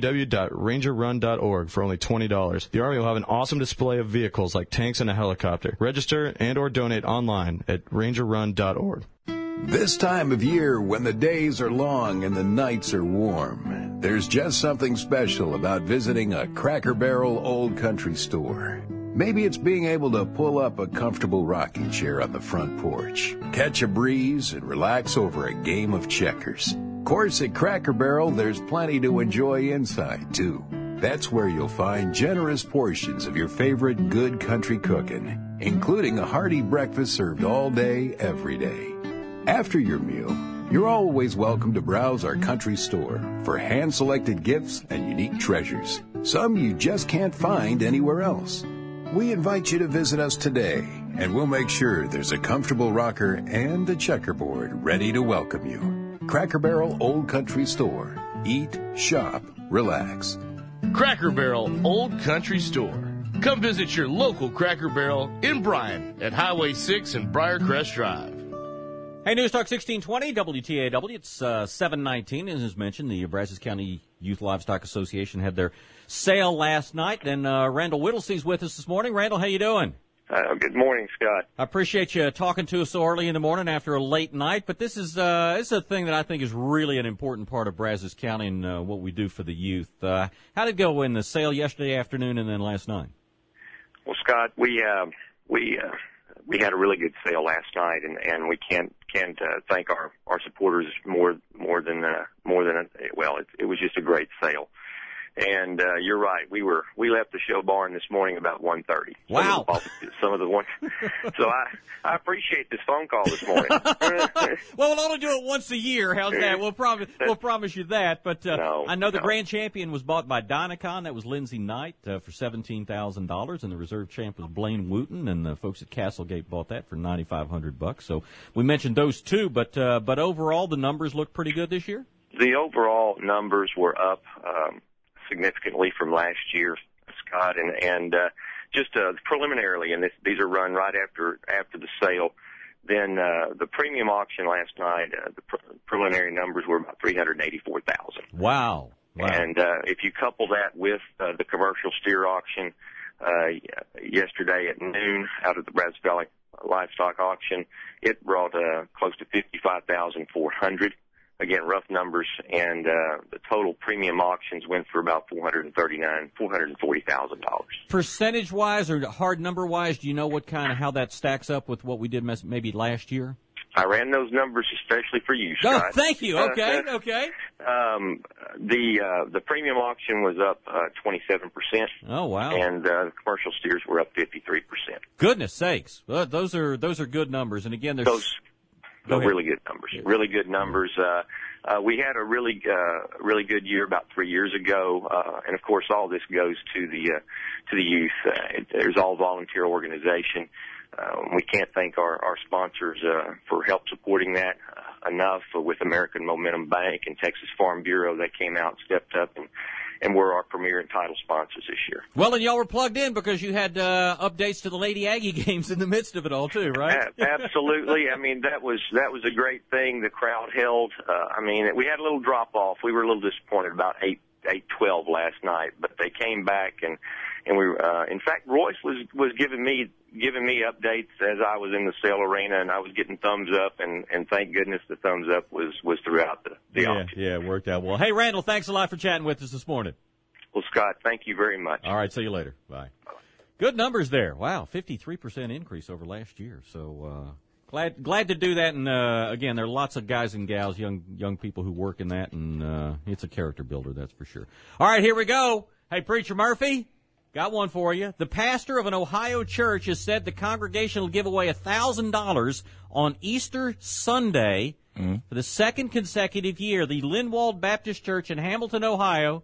www.rangerrun.org for only $20. The Army will have an awesome display of vehicles like tanks and a helicopter. Register and or donate online at rangerrun.org. This time of year, when the days are long and the nights are warm, there's just something special about visiting a Cracker Barrel Old Country store. Maybe it's being able to pull up a comfortable rocking chair on the front porch, catch a breeze, and relax over a game of checkers. Of course, at Cracker Barrel, there's plenty to enjoy inside, too. That's where you'll find generous portions of your favorite good country cooking, including a hearty breakfast served all day, every day. After your meal, you're always welcome to browse our country store for hand-selected gifts and unique treasures, some you just can't find anywhere else. We invite you to visit us today, and we'll make sure there's a comfortable rocker and a checkerboard ready to welcome you. Cracker Barrel Old Country Store. Eat, shop, relax. Cracker Barrel Old Country Store. Come visit your local Cracker Barrel in Bryan at Highway 6 and Briarcrest Drive. Hey, News Talk 1620, WTAW. It's 7:19. As mentioned, the Brazos County Youth Livestock Association had their sale last night. And Randall Whittlesey's with us this morning. Randall, how you doing? Good morning, Scott. I appreciate you talking to us so early in the morning after a late night. But this is a thing that I think is really an important part of Brazos County and what we do for the youth. How did it go in the sale yesterday afternoon and then last night? Well, Scott, we had a really good sale last night, and we can't thank our supporters more than it was just a great sale. And you're right. We left the show barn this morning about 1:30. Wow. Some of the ones. So I appreciate this phone call this morning. Well, we'll only do it once a year. How's that? We'll promise you that. But I know the grand champion was bought by Dynacon. That was Lindsay Knight for $17,000, and the reserve champ was Blaine Wooten, and the folks at Castlegate bought that for $9,500. So we mentioned those two, but overall the numbers look pretty good this year. The overall numbers were up significantly from last year, Scott, and just preliminarily, and these are run right after the sale. Then the premium auction last night, the preliminary numbers were about $384,000. Wow! And if you couple that with the commercial steer auction yesterday at noon out of the Brazos Valley Livestock Auction, it brought close to $55,400. Again, rough numbers, and the total premium auctions went for about $440,000. Percentage-wise or hard number-wise, do you know how that stacks up with what we did maybe last year? I ran those numbers especially for you, Scott. Oh, thank you. Okay. The premium auction was up 27%. Oh, wow. And the commercial steers were up 53%. Goodness sakes. Well, those are good numbers. And again, there's really good numbers. Really good numbers. We had a really good year about 3 years ago, and of course, all this goes to the youth. There's all volunteer organization. We can't thank our sponsors for help supporting that enough. With American Momentum Bank and Texas Farm Bureau, they came out, stepped up, and were our premier and title sponsors this year. Well, and y'all were plugged in because you had updates to the Lady Aggie games in the midst of it all, too, right? Absolutely. I mean, that was a great thing. The crowd held. We had a little drop off. We were a little disappointed about 8-12 last night, but they came back and we in fact, Royce was giving me updates as I was in the sale arena, and I was getting thumbs up, and thank goodness the thumbs up was throughout the auction. Yeah, it worked out well. Hey, Randall, thanks a lot for chatting with us this morning. Well, Scott, thank you very much. All right, see you later. Bye. Good numbers there. Wow, 53% increase over last year. So glad to do that. And again, there are lots of guys and gals, young people who work in that, and it's a character builder, that's for sure. All right, here we go. Hey, Preacher Murphy. Got one for you. The pastor of an Ohio church has said the congregation will give away $1,000 on Easter Sunday for the second consecutive year. The Linwald Baptist Church in Hamilton, Ohio,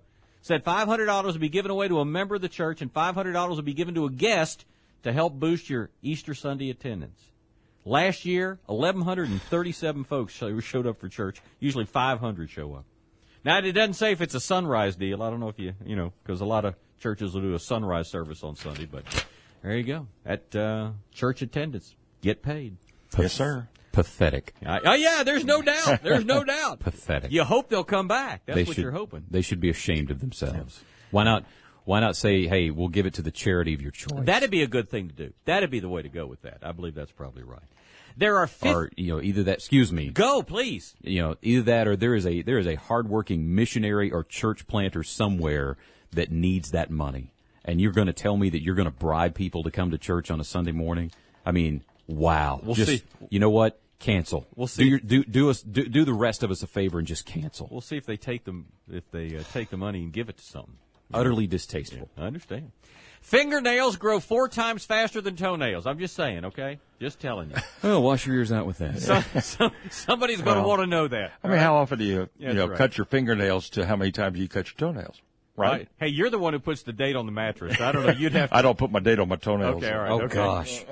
said $500 will be given away to a member of the church and $500 will be given to a guest to help boost your Easter Sunday attendance. Last year, 1,137 folks showed up for church. Usually 500 show up. Now, it doesn't say if it's a sunrise deal. I don't know if because a lot of churches will do a sunrise service on Sunday, but there you go. At church attendance, get paid. Yes, sir. Pathetic. Yeah, there's no doubt. There's no doubt. Pathetic. You hope they'll come back. That's what you're hoping. They should be ashamed of themselves. Yeah. Why not say, hey, we'll give it to the charity of your choice? That'd be a good thing to do. That'd be the way to go with that. I believe that's probably right. There are either that. Excuse me. Go, please. Either that or there is a hardworking missionary or church planter somewhere that needs that money, and you're going to tell me that you're going to bribe people to come to church on a Sunday morning? I mean, wow. We'll see. You know what? Cancel. We'll see. Do the rest of us a favor and just cancel. We'll see if they take the money and give it to something. Utterly distasteful. Yeah, I understand. Fingernails grow 4 times faster than toenails. I'm just saying, okay? Just telling you. Well, wash your ears out with that. Somebody's going to want to know that. I mean, how often do you right. cut your fingernails to how many times you cut your toenails? Right. Hey, you're the one who puts the date on the mattress. I don't know. You'd have to. I don't put my date on my toenails. Okay, all right. Oh, okay. gosh.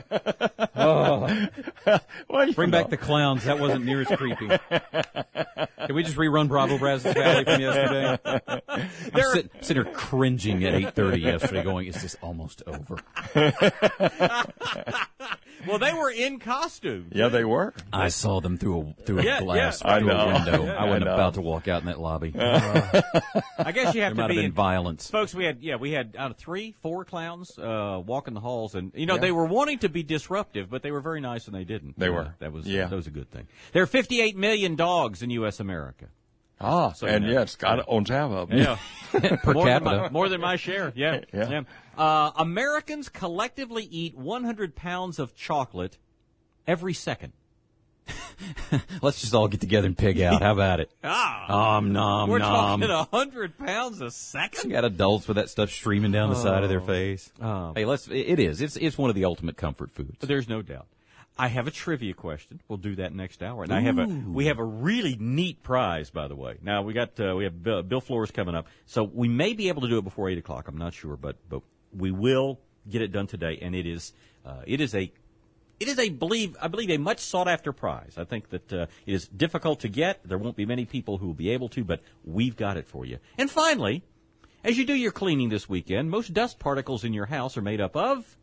Bring back the clowns. That wasn't near as creepy. Can we just rerun Bravo Brazos Valley from yesterday? I'm sitting here cringing at 8:30 yesterday going, is this almost over? Well, they were in costume. Yeah, they were. I saw them through a glass, I through know. a window. Yeah, I wasn't I know. about to walk out in that lobby. I guess you have There to might be have been violence. Folks, we had out of 3, 4 clowns walking the halls, and they were wanting to be disruptive, but they were very nice, and they didn't. They were. That was a good thing. There are 58 million dogs in U.S. America. So Scott owns half of them. Yeah, per capita, more than my share. Yeah. Yeah. Americans collectively eat 100 pounds of chocolate every second. Let's just all get together and pig out. How about it? We're talking 100 pounds a second. You got adults with that stuff streaming down the side of their face. Hey, it's one of the ultimate comfort foods. There's no doubt. I have a trivia question. We'll do that next hour, and we have a really neat prize, by the way. Now we have Bill Flores coming up, so we may be able to do it before 8:00. I'm not sure, but we will get it done today, and it is I believe a much sought after prize. I think that it is difficult to get. There won't be many people who will be able to, but we've got it for you. And finally, as you do your cleaning this weekend, most dust particles in your house are made up of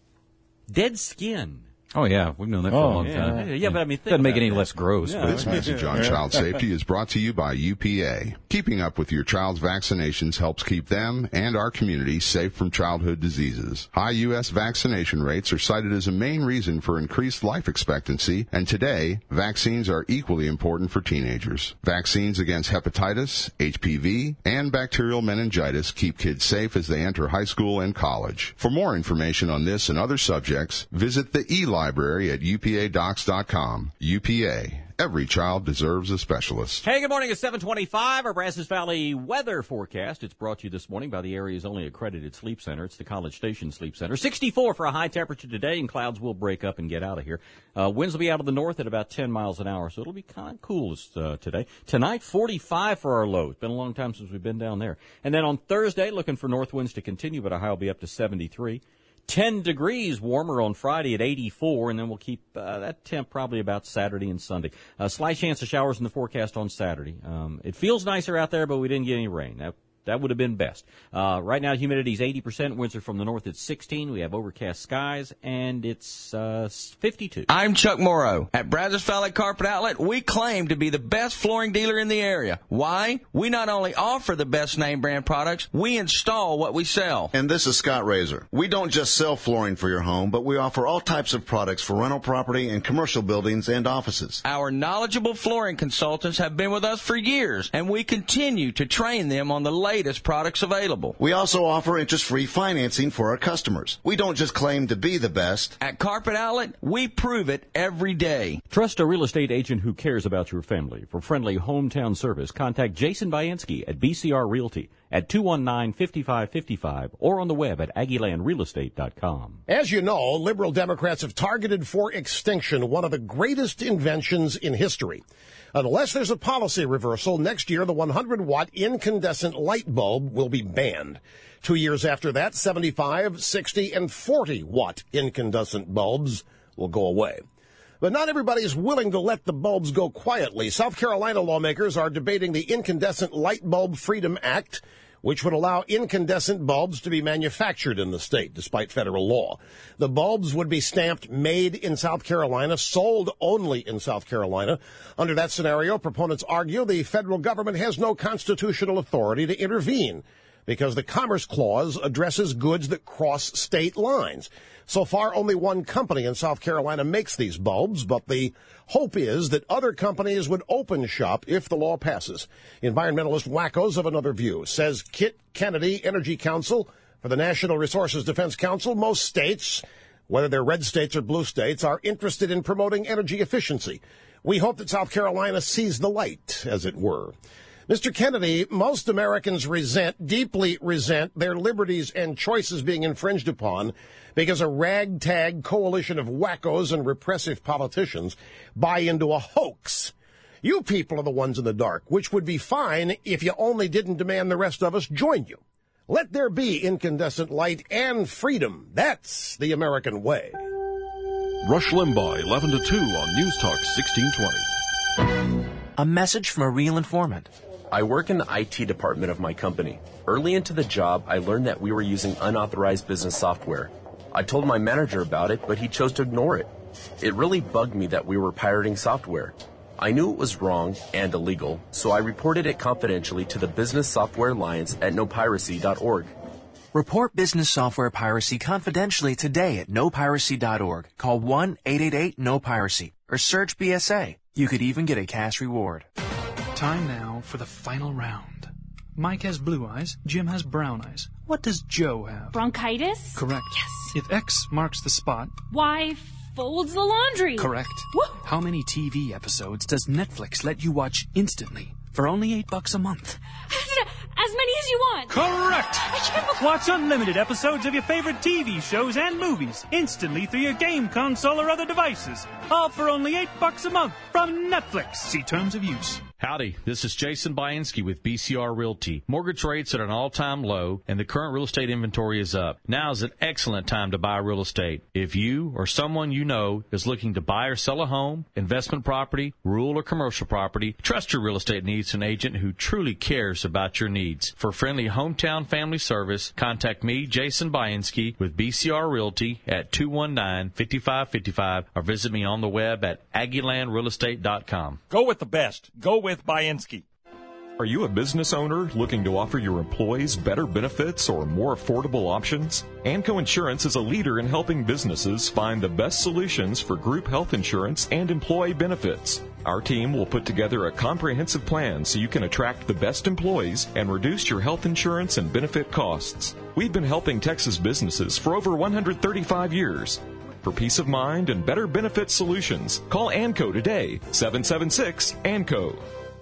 dead skin. Oh, yeah. We've known that for a long time. Yeah, but I mean, doesn't make it any less gross. Yeah. This message on child safety is brought to you by UPA. Keeping up with your child's vaccinations helps keep them and our community safe from childhood diseases. High U.S. vaccination rates are cited as a main reason for increased life expectancy, and today, vaccines are equally important for teenagers. Vaccines against hepatitis, HPV, and bacterial meningitis keep kids safe as they enter high school and college. For more information on this and other subjects, visit the e-library at upadocs.com. UPA. Every child deserves a specialist. Hey, good morning. It's 7:25. Our Brazos Valley weather forecast. It's brought to you this morning by the area's only accredited sleep center. It's the College Station Sleep Center. 64 for a high temperature today, and clouds will break up and get out of here. Winds will be out of the north at about 10 miles an hour, so it'll be kind of cool today. Tonight, 45 for our low. It's been a long time since we've been down there. And then on Thursday, looking for north winds to continue, but our high will be up to 73. 10 degrees warmer on Friday at 84, and then we'll keep that temp probably about Saturday and Sunday. Slight chance of showers in the forecast on Saturday. It feels nicer out there, but we didn't get any rain. That would have been best. Right now, humidity is 80%. Winds are from the north at 16. We have overcast skies, and it's 52. I'm Chuck Morrow. At Brazos Valley Carpet Outlet, we claim to be the best flooring dealer in the area. Why? We not only offer the best name brand products, we install what we sell. And this is Scott Razor. We don't just sell flooring for your home, but we offer all types of products for rental property and commercial buildings and offices. Our knowledgeable flooring consultants have been with us for years, and we continue to train them on the latest products available. We also offer interest-free financing for our customers. We don't just claim to be the best. At Carpet Outlet, we prove it every day. Trust a real estate agent who cares about your family. For friendly hometown service, contact Jason Bainski at BCR Realty at 219-5555 or on the web at AggielandRealEstate.com. As you know, liberal Democrats have targeted for extinction one of the greatest inventions in history. Unless there's a policy reversal, next year the 100-watt incandescent light bulb will be banned. 2 years after that, 75, 60, and 40-watt incandescent bulbs will go away. But not everybody is willing to let the bulbs go quietly. South Carolina lawmakers are debating the Incandescent Light Bulb Freedom Act, which would allow incandescent bulbs to be manufactured in the state, despite federal law. The bulbs would be stamped made in South Carolina, sold only in South Carolina. Under that scenario, proponents argue the federal government has no constitutional authority to intervene because the Commerce Clause addresses goods that cross state lines. So far, only one company in South Carolina makes these bulbs, but the hope is that other companies would open shop if the law passes. Environmentalist wackos have another view. Says Kit Kennedy, Energy Counsel for the National Resources Defense Council, most states, whether they're red states or blue states, are interested in promoting energy efficiency. We hope that South Carolina sees the light, as it were. Mr. Kennedy, most Americans deeply resent their liberties and choices being infringed upon because a ragtag coalition of wackos and repressive politicians buy into a hoax. You people are the ones in the dark, which would be fine if you only didn't demand the rest of us join you. Let there be incandescent light and freedom. That's the American way. Rush Limbaugh, 11 to 2 on News Talk 1620. A message from a real informant. I work in the IT department of my company. Early into the job, I learned that we were using unauthorized business software. I told my manager about it, but he chose to ignore it. It really bugged me that we were pirating software. I knew it was wrong and illegal, so I reported it confidentially to the Business Software Alliance at nopiracy.org. Report business software piracy confidentially today at nopiracy.org. Call 1-888-NO-PIRACY or search BSA. You could even get a cash reward. Time now for the final round. Mike has blue eyes, Jim has brown eyes. What does Joe have? Bronchitis? Correct. Yes. If X marks the spot. Y folds the laundry. Correct. Woo! How many TV episodes does Netflix let you watch instantly for only $8 a month? As many as you want. Correct! Watch unlimited episodes of your favorite TV shows and movies instantly through your game console or other devices. All for only $8 a month from Netflix. See terms of use. Howdy, this is Jason Bainski with BCR Realty. Mortgage rates are at an all-time low, and the current real estate inventory is up. Now is an excellent time to buy real estate. If you or someone you know is looking to buy or sell a home, investment property, rural or commercial property, trust your real estate needs to an agent who truly cares about your needs. For friendly hometown family service, contact me, Jason Bainski, with BCR Realty at 219-5555 or visit me on the web at AggielandRealEstate.com. Go with the best. Go with Bainski. Are you a business owner looking to offer your employees better benefits or more affordable options? ANCO Insurance is a leader in helping businesses find the best solutions for group health insurance and employee benefits. Our team will put together a comprehensive plan so you can attract the best employees and reduce your health insurance and benefit costs. We've been helping Texas businesses for over 135 years. For peace of mind and better benefit solutions, call ANCO today, 776-ANCO.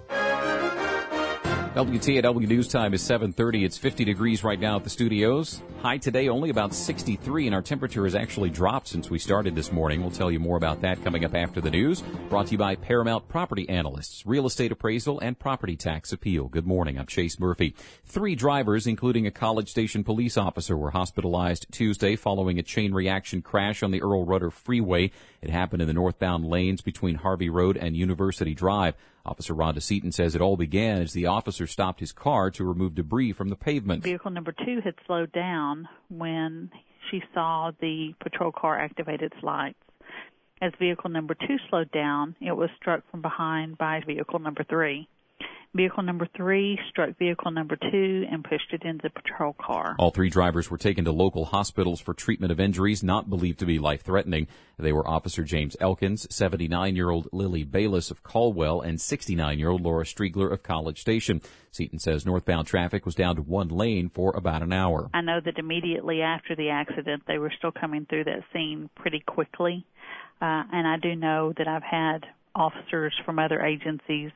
WTAW News Time is 7:30. It's 50 degrees right now at the studios. High today only about 63, and our temperature has actually dropped since we started this morning. We'll tell you more about that coming up after the news. Brought to you by Paramount Property Analysts, Real Estate Appraisal and Property Tax Appeal. Good morning. I'm Chase Murphy. 3 drivers, including a College Station police officer, were hospitalized Tuesday following a chain reaction crash on the Earl Rudder Freeway. It happened in the northbound lanes between Harvey Road and University Drive. Officer Rhonda Seaton says it all began as the officer stopped his car to remove debris from the pavement. Vehicle number 2 had slowed down when she saw the patrol car activate its lights. As vehicle number 2 slowed down, it was struck from behind by vehicle number 3. Vehicle number 3 struck vehicle number 2 and pushed it into the patrol car. All 3 drivers were taken to local hospitals for treatment of injuries not believed to be life-threatening. They were Officer James Elkins, 79-year-old Lily Bayless of Caldwell, and 69-year-old Laura Striegler of College Station. Seaton says northbound traffic was down to 1 lane for about an hour. I know that immediately after the accident, they were still coming through that scene pretty quickly. And I do know that I've had officers from other agencies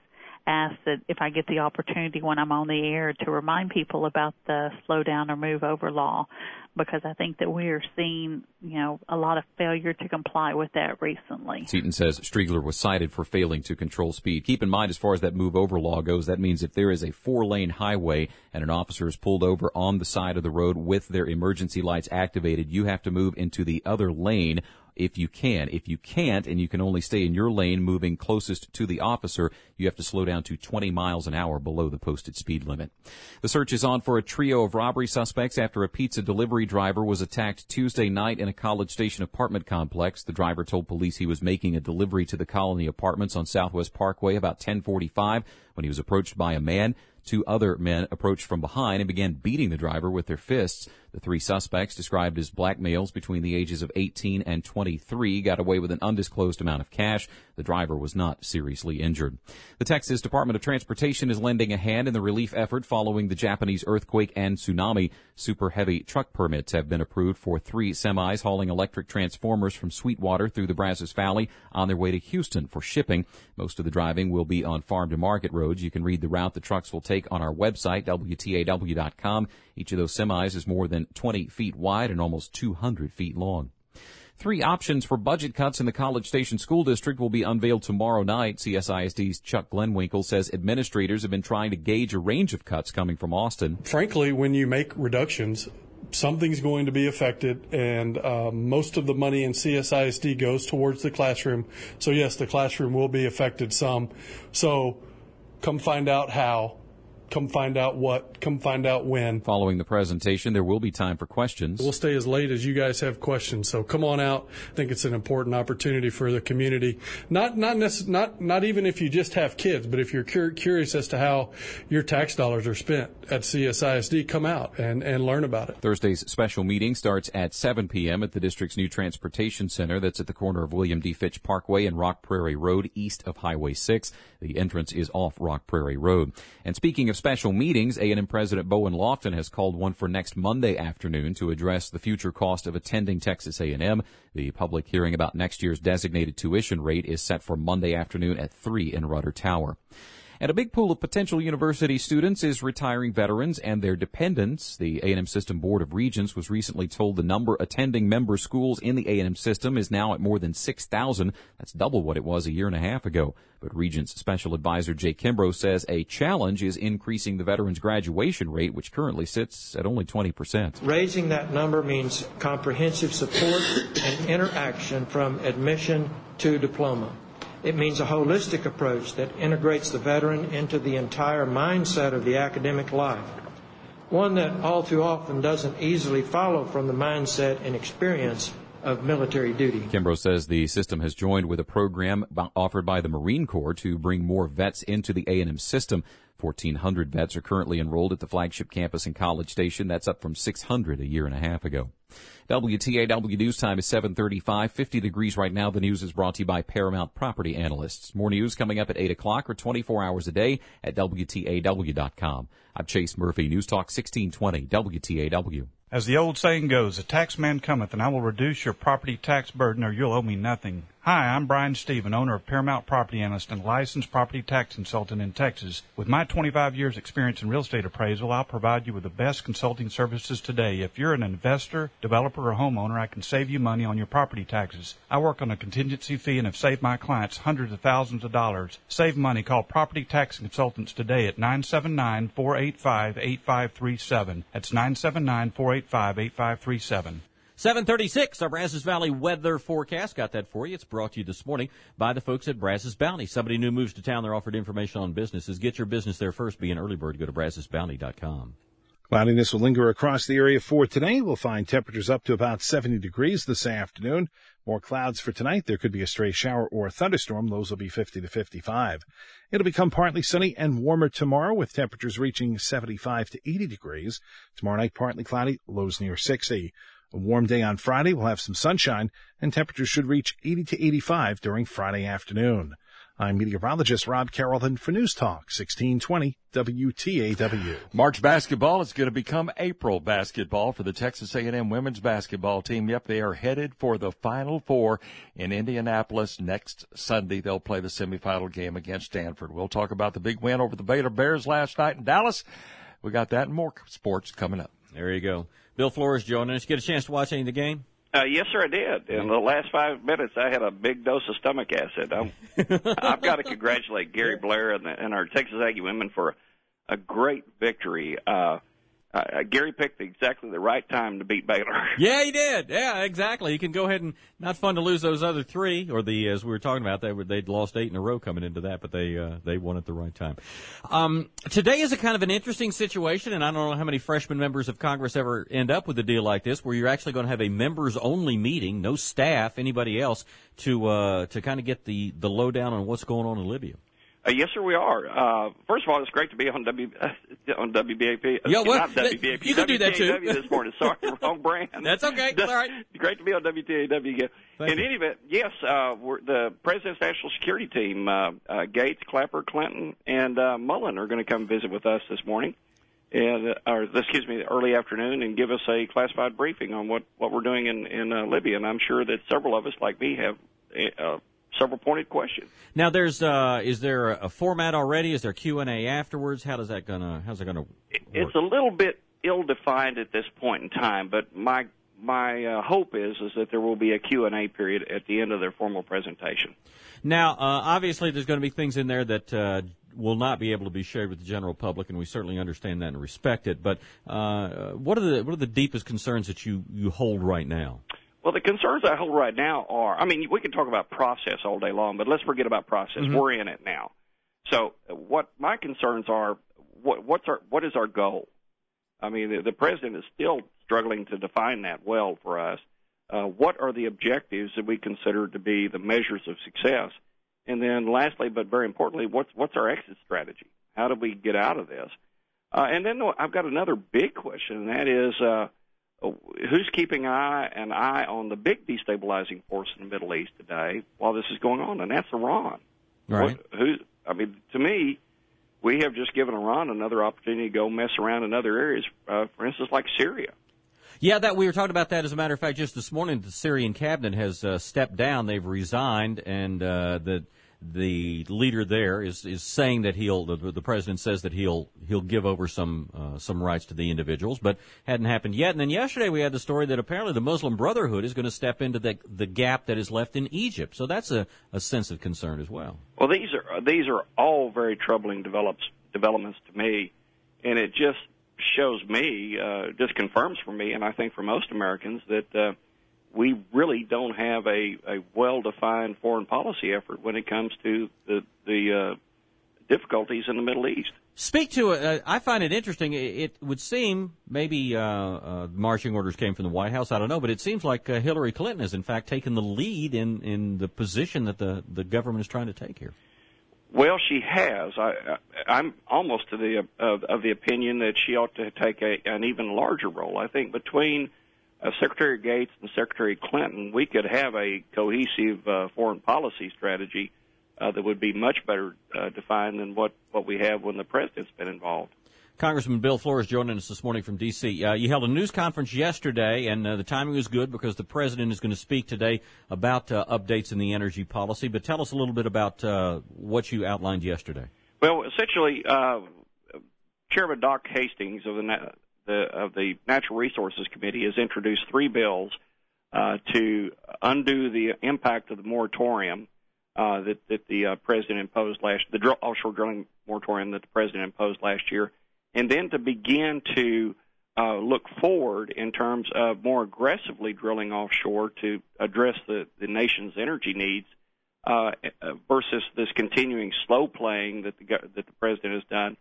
ask that if I get the opportunity when I'm on the air to remind people about the slow down or move over law, because I think that we are seeing, a lot of failure to comply with that recently. Seaton says Striegler was cited for failing to control speed. Keep in mind, as far as that move over law goes, that means if there is a 4-lane highway and an officer is pulled over on the side of the road with their emergency lights activated, you have to move into the other lane if you can. If you can't, and you can only stay in your lane moving closest to the officer, you have to slow down to 20 miles an hour below the posted speed limit. The search is on for a trio of robbery suspects after a pizza delivery driver was attacked Tuesday night in a College Station apartment complex. The driver told police he was making a delivery to the Colony Apartments on Southwest Parkway about 10:45 when he was approached by a man. 2 other men approached from behind and began beating the driver with their fists. The 3 suspects, described as black males between the ages of 18 and 23, got away with an undisclosed amount of cash. The driver was not seriously injured. The Texas Department of Transportation is lending a hand in the relief effort following the Japanese earthquake and tsunami. Super heavy truck permits have been approved for 3 semis hauling electric transformers from Sweetwater through the Brazos Valley on their way to Houston for shipping. Most of the driving will be on farm-to-market roads. You can read the route the trucks will take on our website, WTAW.com. Each of those semis is more than 20 feet wide and almost 200 feet long. 3 options for budget cuts in the College Station School District will be unveiled tomorrow night. CSISD's Chuck Glenwinkle says administrators have been trying to gauge a range of cuts coming from Austin. Frankly, when you make reductions, something's going to be affected, and most of the money in CSISD goes towards the classroom. So, yes, the classroom will be affected some. So come find out how. Come find out what, come find out when. Following the presentation, there will be time for questions. We'll stay as late as you guys have questions, so come on out. I think it's an important opportunity for the community. Not even if you just have kids, but if you're curious as to how your tax dollars are spent at CSISD, come out and learn about it. Thursday's special meeting starts at 7 p.m. at the district's new transportation center that's at the corner of William D. Fitch Parkway and Rock Prairie Road, east of Highway 6. The entrance is off Rock Prairie Road. And speaking of special meetings, A&M President Bowen Lofton has called one for next Monday afternoon to address the future cost of attending Texas A&M. The public hearing about next year's designated tuition rate is set for Monday afternoon at 3 in Rudder Tower. And a big pool of potential university students is retiring veterans and their dependents. The A&M System Board of Regents was recently told the number attending member schools in the A&M system is now at more than 6,000. That's double what it was a year and a half ago. But Regents Special Advisor Jay Kimbrough says a challenge is increasing the veterans' graduation rate, which currently sits at only 20%. Raising that number means comprehensive support and interaction from admission to diploma. It means a holistic approach that integrates the veteran into the entire mindset of the academic life, one that all too often doesn't easily follow from the mindset and experience of military duty. Kimbrough says the system has joined with a program offered by the Marine Corps to bring more vets into the A&M system. 1,400 vets are currently enrolled at the flagship campus in College Station. That's up from 600 a year and a half ago. WTAW News Time is 7:35, 50 degrees right now. The news is brought to you by Paramount Property Analysts. More news coming up at 8 o'clock or 24 hours a day at WTAW.com. I'm Chase Murphy, News Talk 1620, WTAW. As the old saying goes, a tax man cometh, and I will reduce your property tax burden, or you'll owe me nothing. Hi, I'm Brian Stephen, owner of Paramount Property Analyst and licensed property tax consultant in Texas. With my 25 years experience in real estate appraisal, I'll provide you with the best consulting services today. If you're an investor, developer, or homeowner, I can save you money on your property taxes. I work on a contingency fee and have saved my clients hundreds of thousands of dollars. Save money. Call Property Tax Consultants today at 979-485-8537. That's 979-485-8537. 7:36, our Brazos Valley weather forecast. Got that for you. It's brought to you this morning by the folks at Brazos Bounty. Somebody new moves to town. They're offered information on businesses. Get your business there first. Be an early bird. Go to BrazosBounty.com. Cloudiness will linger across the area for today. We'll find temperatures up to about 70 degrees this afternoon. More clouds for tonight. There could be a stray shower or a thunderstorm. Those will be 50 to 55. It'll become partly sunny and warmer tomorrow with temperatures reaching 75 to 80 degrees. Tomorrow night, partly cloudy, lows near 60. A warm day on Friday. We'll have some sunshine, and temperatures should reach 80 to 85 during Friday afternoon. I'm meteorologist Rob Carrollton for News Talk 1620 WTAW. March basketball is going to become April basketball for the Texas A&M women's basketball team. Yep, they are headed for the Final Four in Indianapolis next Sunday. They'll play the semifinal game against Stanford. We'll talk about the big win over the Baylor Bears last night in Dallas. We got that and more sports coming up. There you go. Bill Flores joining us. Get a chance to watch any of the game? Yes, sir, I did. In the last 5 minutes, I had a big dose of stomach acid. I've got to congratulate Gary Blair and our Texas Aggie women for a great victory. Gary picked exactly the right time to beat Baylor. Yeah, he did. Yeah, exactly. He can go ahead and not fun to lose those other three, or as we were talking about, they'd lost 8 in a row coming into that, but they won at the right time. Today is a kind of an interesting situation, and I don't know how many freshman members of Congress ever end up with a deal like this, where you're actually going to have a members-only meeting, no staff, anybody else, to kind of get the lowdown on what's going on in Libya. Yes, sir, we are. First of all, it's great to be on WBAP. Yeah, well, not WBAP. You can do that, too. This morning. Sorry, wrong brand. That's okay. It's all right. Great to be on WTAW again. In any event, yes, the President's National Security Team, Gates, Clapper, Clinton, and Mullen are going to come visit with us this morning, early afternoon, and give us a classified briefing on what we're doing in Libya. And I'm sure that several of us, like me, have several pointed questions. Now, is there a format already? Is there Q&A afterwards? How's it gonna work? It's a little bit ill-defined at this point in time, but my hope is that there will be a Q&A period at the end of their formal presentation. Now, obviously, there's going to be things in there that will not be able to be shared with the general public, and we certainly understand that and respect it. But what are the deepest concerns that you hold right now? Well, the concerns I hold right now are, we can talk about process all day long, but let's forget about process. Mm-hmm. We're in it now. So what my concerns are, what is our goal? The president is still struggling to define that well for us. What are the objectives that we consider to be the measures of success? And then lastly, but very importantly, what's our exit strategy? How do we get out of this? And then I've got another big question, and that is, who's keeping an eye on the big destabilizing force in the Middle East today while this is going on? And that's Iran. Right. To me, we have just given Iran another opportunity to go mess around in other areas, for instance, like Syria. Yeah, that we were talking about that, as a matter of fact, just this morning. The Syrian cabinet has stepped down. They've resigned, and the leader there is saying that the president says that he'll give over some rights to the individuals, but hadn't happened yet. And then yesterday we had the story that apparently the Muslim Brotherhood is going to step into the gap that is left in Egypt. So that's a sense of concern as well. Well, these are all very troubling developments to me, and it just shows me, just confirms for me, and I think for most Americans, that we really don't have a well-defined foreign policy effort when it comes to the difficulties in the Middle East. Speak to it. I find it interesting. It would seem maybe marching orders came from the White House. I don't know, but it seems like Hillary Clinton has, in fact, taken the lead in the position that the government is trying to take here. Well, she has. I'm almost of the opinion that she ought to take an even larger role. I think between Secretary Gates and Secretary Clinton, we could have a cohesive foreign policy strategy that would be much better defined than what we have when the president's been involved. Congressman Bill Flores joining us this morning from D.C. You held a news conference yesterday, and the timing was good because the president is going to speak today about updates in the energy policy. But tell us a little bit about what you outlined yesterday. Well, essentially, Chairman Doc Hastings of the Natural Resources Committee has introduced 3 bills to undo the impact of the moratorium that the president imposed the offshore drilling moratorium that the president imposed last year, and then to begin to look forward in terms of more aggressively drilling offshore to address the nation's energy needs versus this continuing slow playing that the president has done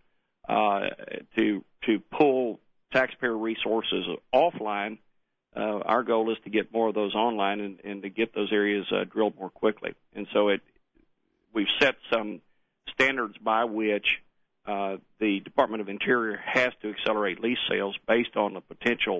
to pull taxpayer resources offline. Our goal is to get more of those online and to get those areas drilled more quickly. And so we've set some standards by which the Department of Interior has to accelerate lease sales based on the potential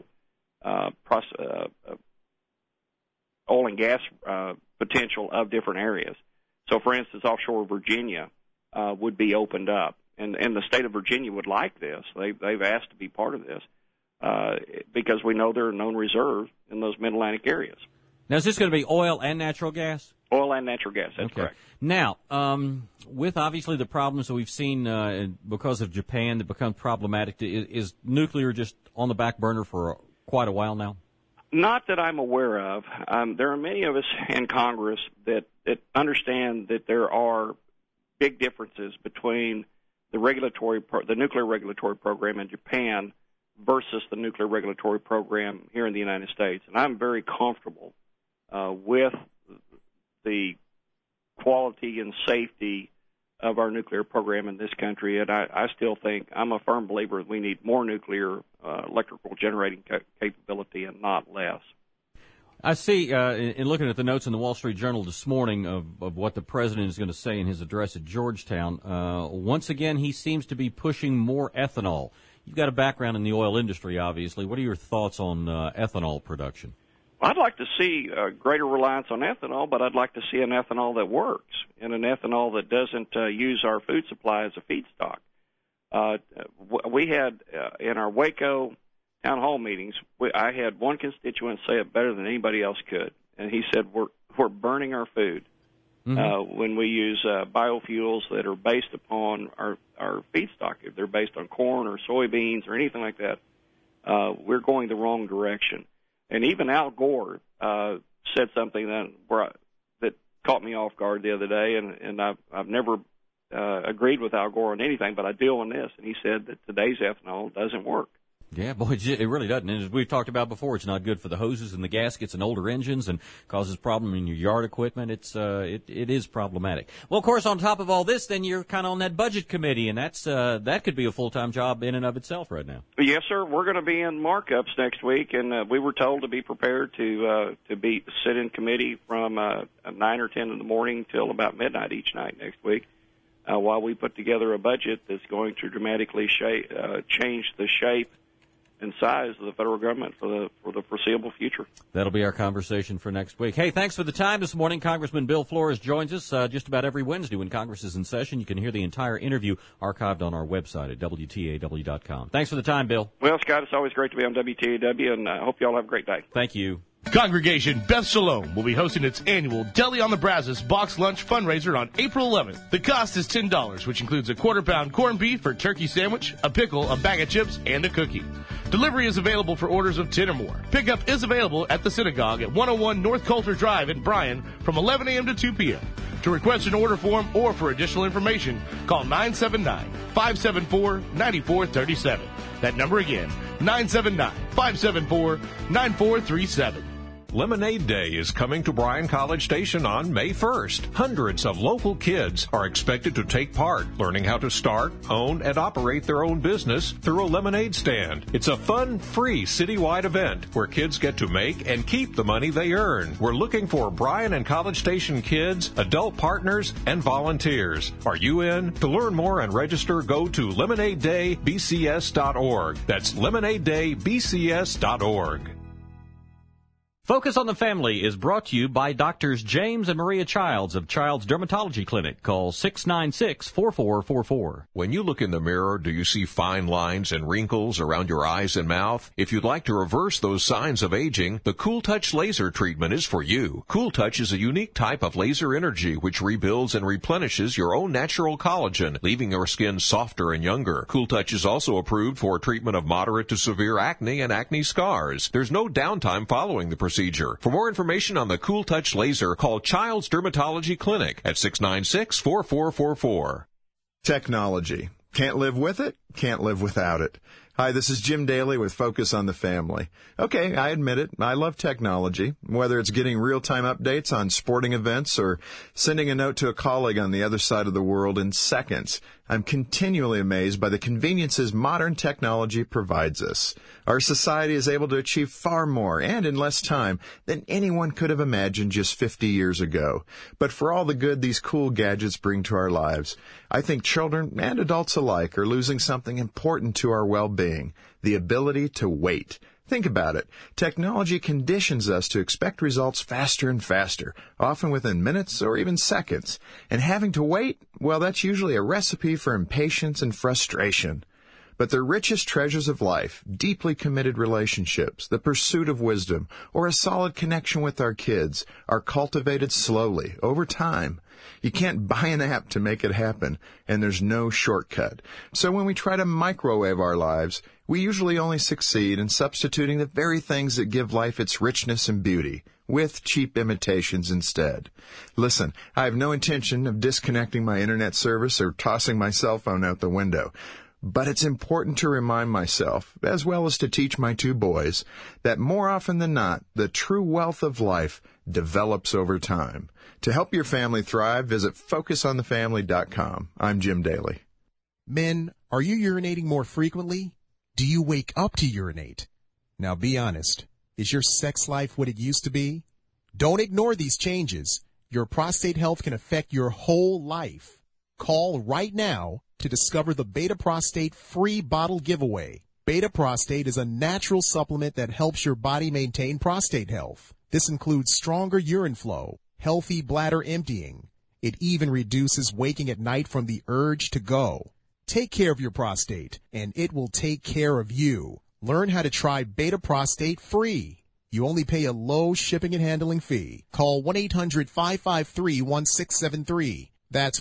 oil and gas potential of different areas. So, for instance, offshore Virginia would be opened up, and the state of Virginia would like this. They've asked to be part of this because we know there are known reserves in those mid-Atlantic areas. Now, is this going to be oil and natural gas? Oil and natural gas, that's correct. Now, with obviously the problems that we've seen because of Japan that become problematic, is nuclear just on the back burner for quite a while now? Not that I'm aware of. There are many of us in Congress that understand that there are big differences between the nuclear regulatory program in Japan versus the nuclear regulatory program here in the United States. And I'm very comfortable with the quality and safety of our nuclear program in this country, and I still think I'm a firm believer that we need more nuclear electrical generating capability and not less. I see, in looking at the notes in the Wall Street Journal this morning of what the president is going to say in his address at Georgetown, once again he seems to be pushing more ethanol. You've got a background in the oil industry, obviously. What are your thoughts on ethanol production? I'd like to see a greater reliance on ethanol, but I'd like to see an ethanol that works and an ethanol that doesn't use our food supply as a feedstock. We had, in our Waco town hall meetings, I had one constituent say it better than anybody else could, and he said we're burning our food when we use biofuels that are based upon our feedstock. If they're based on corn or soybeans or anything like that, we're going the wrong direction. And even Al Gore said something that caught me off guard the other day, and I've never agreed with Al Gore on anything, but I do on this. And he said that today's ethanol doesn't work. Yeah, boy, it really doesn't. And as we've talked about before, it's not good for the hoses and the gaskets and older engines and causes problem in your yard equipment. It is problematic. Well, of course, on top of all this, then you're kind of on that budget committee, and that could be a full-time job in and of itself right now. Yes, sir. We're going to be in markups next week, and we were told to be prepared to sit in committee from 9 or 10 in the morning till about midnight each night next week, while we put together a budget that's going to dramatically change the shape and size of the federal government for the foreseeable future. That'll be our conversation for next week. Hey, thanks for the time this morning. Congressman Bill Flores joins us just about every Wednesday when Congress is in session. You can hear the entire interview archived on our website at WTAW.com. Thanks for the time, Bill. Well, Scott, it's always great to be on WTAW, and I hope you all have a great day. Thank you. Congregation Beth Shalom will be hosting its annual Deli on the Brazos box lunch fundraiser on April 11th. The cost is $10, which includes a quarter-pound corned beef or turkey sandwich, a pickle, a bag of chips, and a cookie. Delivery is available for orders of 10 or more. Pickup is available at the synagogue at 101 North Coulter Drive in Bryan from 11 a.m. to 2 p.m. To request an order form or for additional information, call 979-574-9437. That number again, 979-574-9437. Lemonade Day is coming to Bryan College Station on May 1st. Hundreds of local kids are expected to take part, learning how to start, own, and operate their own business through a lemonade stand. It's a fun, free, citywide event where kids get to make and keep the money they earn. We're looking for Bryan and College Station kids, adult partners, and volunteers. Are you in? To learn more and register, go to lemonadedaybcs.org. That's lemonadedaybcs.org. Focus on the Family is brought to you by Doctors James and Maria Childs of Child's Dermatology Clinic. Call 696-4444. When you look in the mirror, do you see fine lines and wrinkles around your eyes and mouth? If you'd like to reverse those signs of aging, the Cool Touch laser treatment is for you. Cool Touch is a unique type of laser energy which rebuilds and replenishes your own natural collagen, leaving your skin softer and younger. Cool Touch is also approved for treatment of moderate to severe acne and acne scars. There's no downtime following the procedure. For more information on the Cool Touch laser, call Child's Dermatology Clinic at 696-4444. Technology. Can't live with it? Can't live without it. Hi, this is Jim Daly with Focus on the Family. Okay, I admit it. I love technology, whether it's getting real-time updates on sporting events or sending a note to a colleague on the other side of the world in seconds. I'm continually amazed by the conveniences modern technology provides us. Our society is able to achieve far more and in less time than anyone could have imagined just 50 years ago. But for all the good these cool gadgets bring to our lives, I think children and adults alike are losing something important to our well-being, the ability to wait. Think about it. Technology conditions us to expect results faster and faster, often within minutes or even seconds. And having to wait, well, that's usually a recipe for impatience and frustration. But the richest treasures of life, deeply committed relationships, the pursuit of wisdom, or a solid connection with our kids, are cultivated slowly, over time. You can't buy an app to make it happen, and there's no shortcut. So when we try to microwave our lives, we usually only succeed in substituting the very things that give life its richness and beauty, with cheap imitations instead. Listen, I have no intention of disconnecting my internet service or tossing my cell phone out the window. But it's important to remind myself, as well as to teach my two boys, that more often than not, the true wealth of life develops over time. To help your family thrive, visit FocusOnTheFamily.com. I'm Jim Daly. Men, are you urinating more frequently? Do you wake up to urinate? Now be honest. Is your sex life what it used to be? Don't ignore these changes. Your prostate health can affect your whole life. Call right now to discover the Beta Prostate free bottle giveaway. Beta Prostate is a natural supplement that helps your body maintain prostate health. This includes stronger urine flow, healthy bladder emptying. It even reduces waking at night from the urge to go. Take care of your prostate, and it will take care of you. Learn how to try Beta Prostate free. You only pay a low shipping and handling fee. Call 1-800-553-1673. That's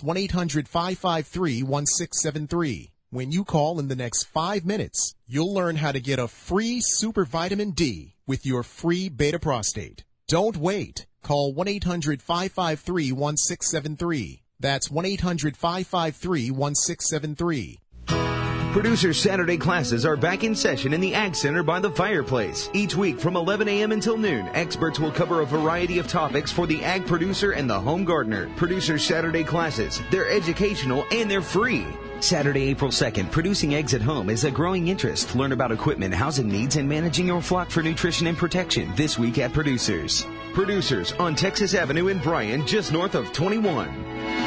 1-800-553-1673. When you call in the next 5 minutes, you'll learn how to get a free Super Vitamin D with your free Beta Prostate. Don't wait. Call 1-800-553-1673. That's 1-800-553-1673. Producer's Saturday classes are back in session in the Ag Center by the fireplace. Each week from 11 a.m. until noon, experts will cover a variety of topics for the ag producer and the home gardener. Producer's Saturday classes, they're educational and they're free. Saturday, April 2nd, producing eggs at home is a growing interest. Learn about equipment, housing needs, and managing your flock for nutrition and protection this week at Producers. Producers on Texas Avenue in Bryan, just north of 21.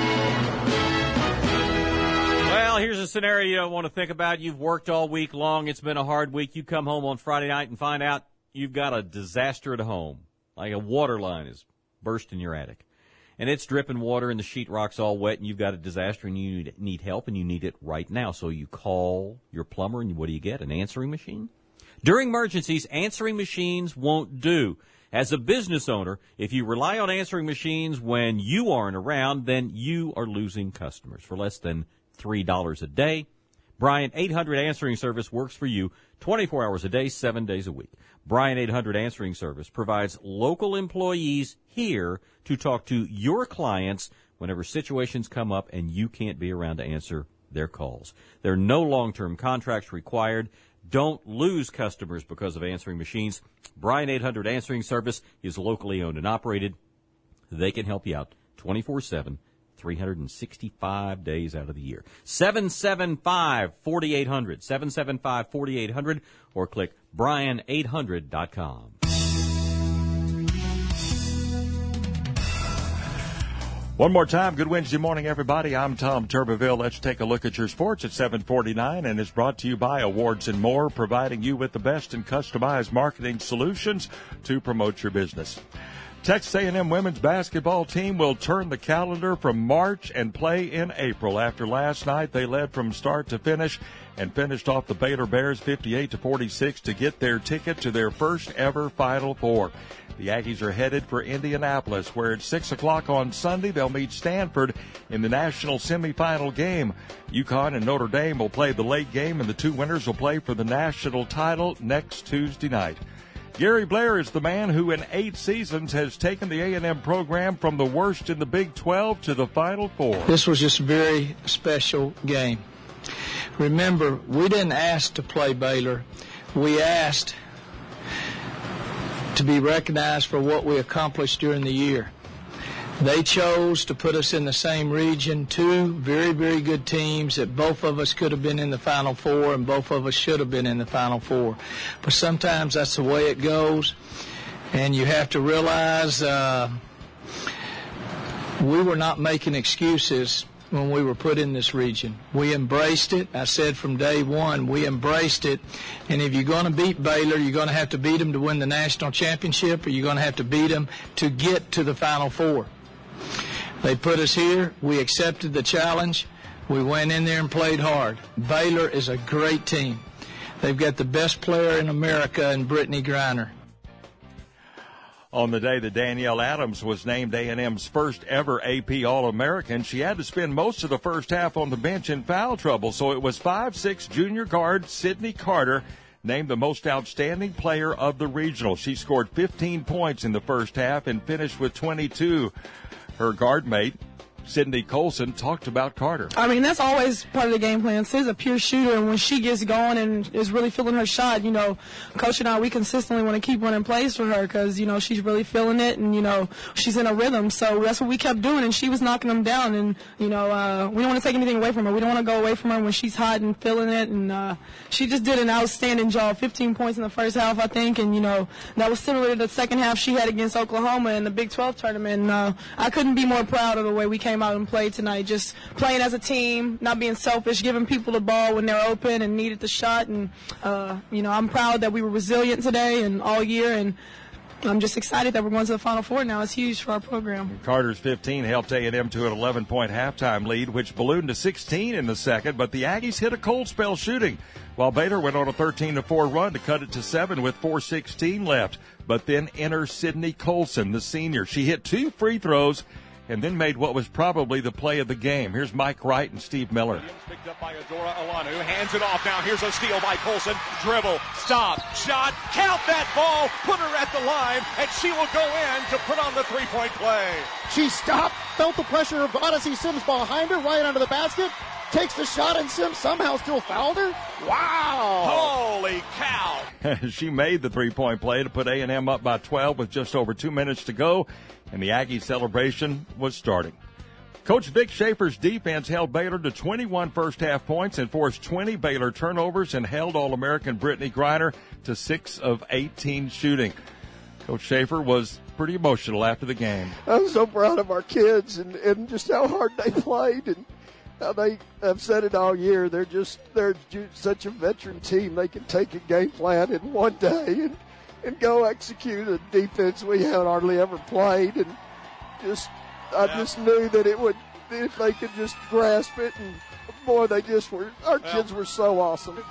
Well, here's a scenario you don't want to think about. You've worked all week long. It's been a hard week. You come home on Friday night and find out you've got a disaster at home. Like a water line is burst in your attic. And it's dripping water and the sheetrock's all wet and you've got a disaster and you need help and you need it right now. So you call your plumber and what do you get? An answering machine? During emergencies, answering machines won't do. As a business owner, if you rely on answering machines when you aren't around, then you are losing customers for less than $3 a day. Bryant 800 Answering Service works for you 24 hours a day, 7 days a week. Bryant 800 Answering Service provides local employees here to talk to your clients whenever situations come up and you can't be around to answer their calls. There are no long-term contracts required. Don't lose customers because of answering machines. Bryant 800 Answering Service is locally owned and operated. They can help you out 24/7. 365 days out of the year. 775-4800, 775-4800, or click Bryan800.com. One more time, good Wednesday morning, everybody. I'm Tom Turbeville. Let's take a look at your sports at 7:49, and it's brought to you by Awards and More, providing you with the best in customized marketing solutions to promote your business. Texas A&M women's basketball team will turn the calendar from March and play in April. After last night, they led from start to finish and finished off the Baylor Bears 58-46 to get their ticket to their first ever Final Four. The Aggies are headed for Indianapolis, where at 6 o'clock on Sunday, they'll meet Stanford in the national semifinal game. UConn and Notre Dame will play the late game, and the two winners will play for the national title next Tuesday night. Gary Blair is the man who in 8 seasons has taken the A&M program from the worst in the Big 12 to the Final Four. This was just a very special game. Remember, we didn't ask to play Baylor. We asked to be recognized for what we accomplished during the year. They chose to put us in the same region, two very, very good teams that both of us could have been in the Final Four and both of us should have been in the Final Four. But sometimes that's the way it goes, and you have to realize we were not making excuses when we were put in this region. We embraced it. I said from day one, we embraced it. And if you're going to beat Baylor, you're going to have to beat them to win the national championship, or you're going to have to beat them to get to the Final Four. They put us here. We accepted the challenge. We went in there and played hard. Baylor is a great team. They've got the best player in America in Brittany Griner. On the day that Danielle Adams was named A&M's first ever AP All-American, she had to spend most of the first half on the bench in foul trouble, so it was 5'6" junior guard Sydney Carter named the most outstanding player of the regional. She scored 15 points in the first half and finished with 22. Her guard mate, Sydney Colson, talked about Carter. I mean, that's always part of the game plan. Sid's a pure shooter, and when she gets going and is really feeling her shot, you know, Coach and I, we consistently want to keep running plays for her because, you know, she's really feeling it, and, you know, she's in a rhythm. So that's what we kept doing, and she was knocking them down. And, you know, we don't want to take anything away from her. We don't want to go away from her when she's hot and feeling it. And she just did an outstanding job. 15 points in the first half, I think. And, you know, that was similar to the second half she had against Oklahoma in the Big 12 tournament. And I couldn't be more proud of the way we came out and played tonight, just playing as a team, not being selfish, giving people the ball when they're open and needed the shot. And, you know, I'm proud that we were resilient today and all year, and I'm just excited that we're going to the Final Four now. It's huge for our program. Carter's 15 helped A&M to an 11-point halftime lead, which ballooned to 16 in the second, but the Aggies hit a cold spell shooting, while Baylor went on a 13-4 run to cut it to 7 with 4:16 left. But then enters Sydney Colson, the senior. She hit 2 free throws and then made what was probably the play of the game. Here's Mike Wright and Steve Miller. Picked up by Adora Alanu, hands it off now. Here's a steal by Colson. Dribble, stop, shot, count that ball, put her at the line, and she will go in to put on the three-point play. She stopped, felt the pressure of Odyssey Sims behind her, right under the basket, takes the shot, and Sims somehow still fouled her? Wow! Holy cow! She made the three-point play to put A&M up by 12 with just over 2 minutes to go, and the Aggie celebration was starting. Coach Vic Schaefer's defense held Baylor to 21 first-half points and forced 20 Baylor turnovers and held All-American Brittany Griner to 6 of 18 shooting. Coach Schaefer was pretty emotional after the game. I'm so proud of our kids and just how hard they played, and how they have said it all year. They're such a veteran team. They can take a game plan in one day and go execute a defense we had hardly ever played. And I just knew that it would, if they could just grasp it. And boy, our kids were so awesome.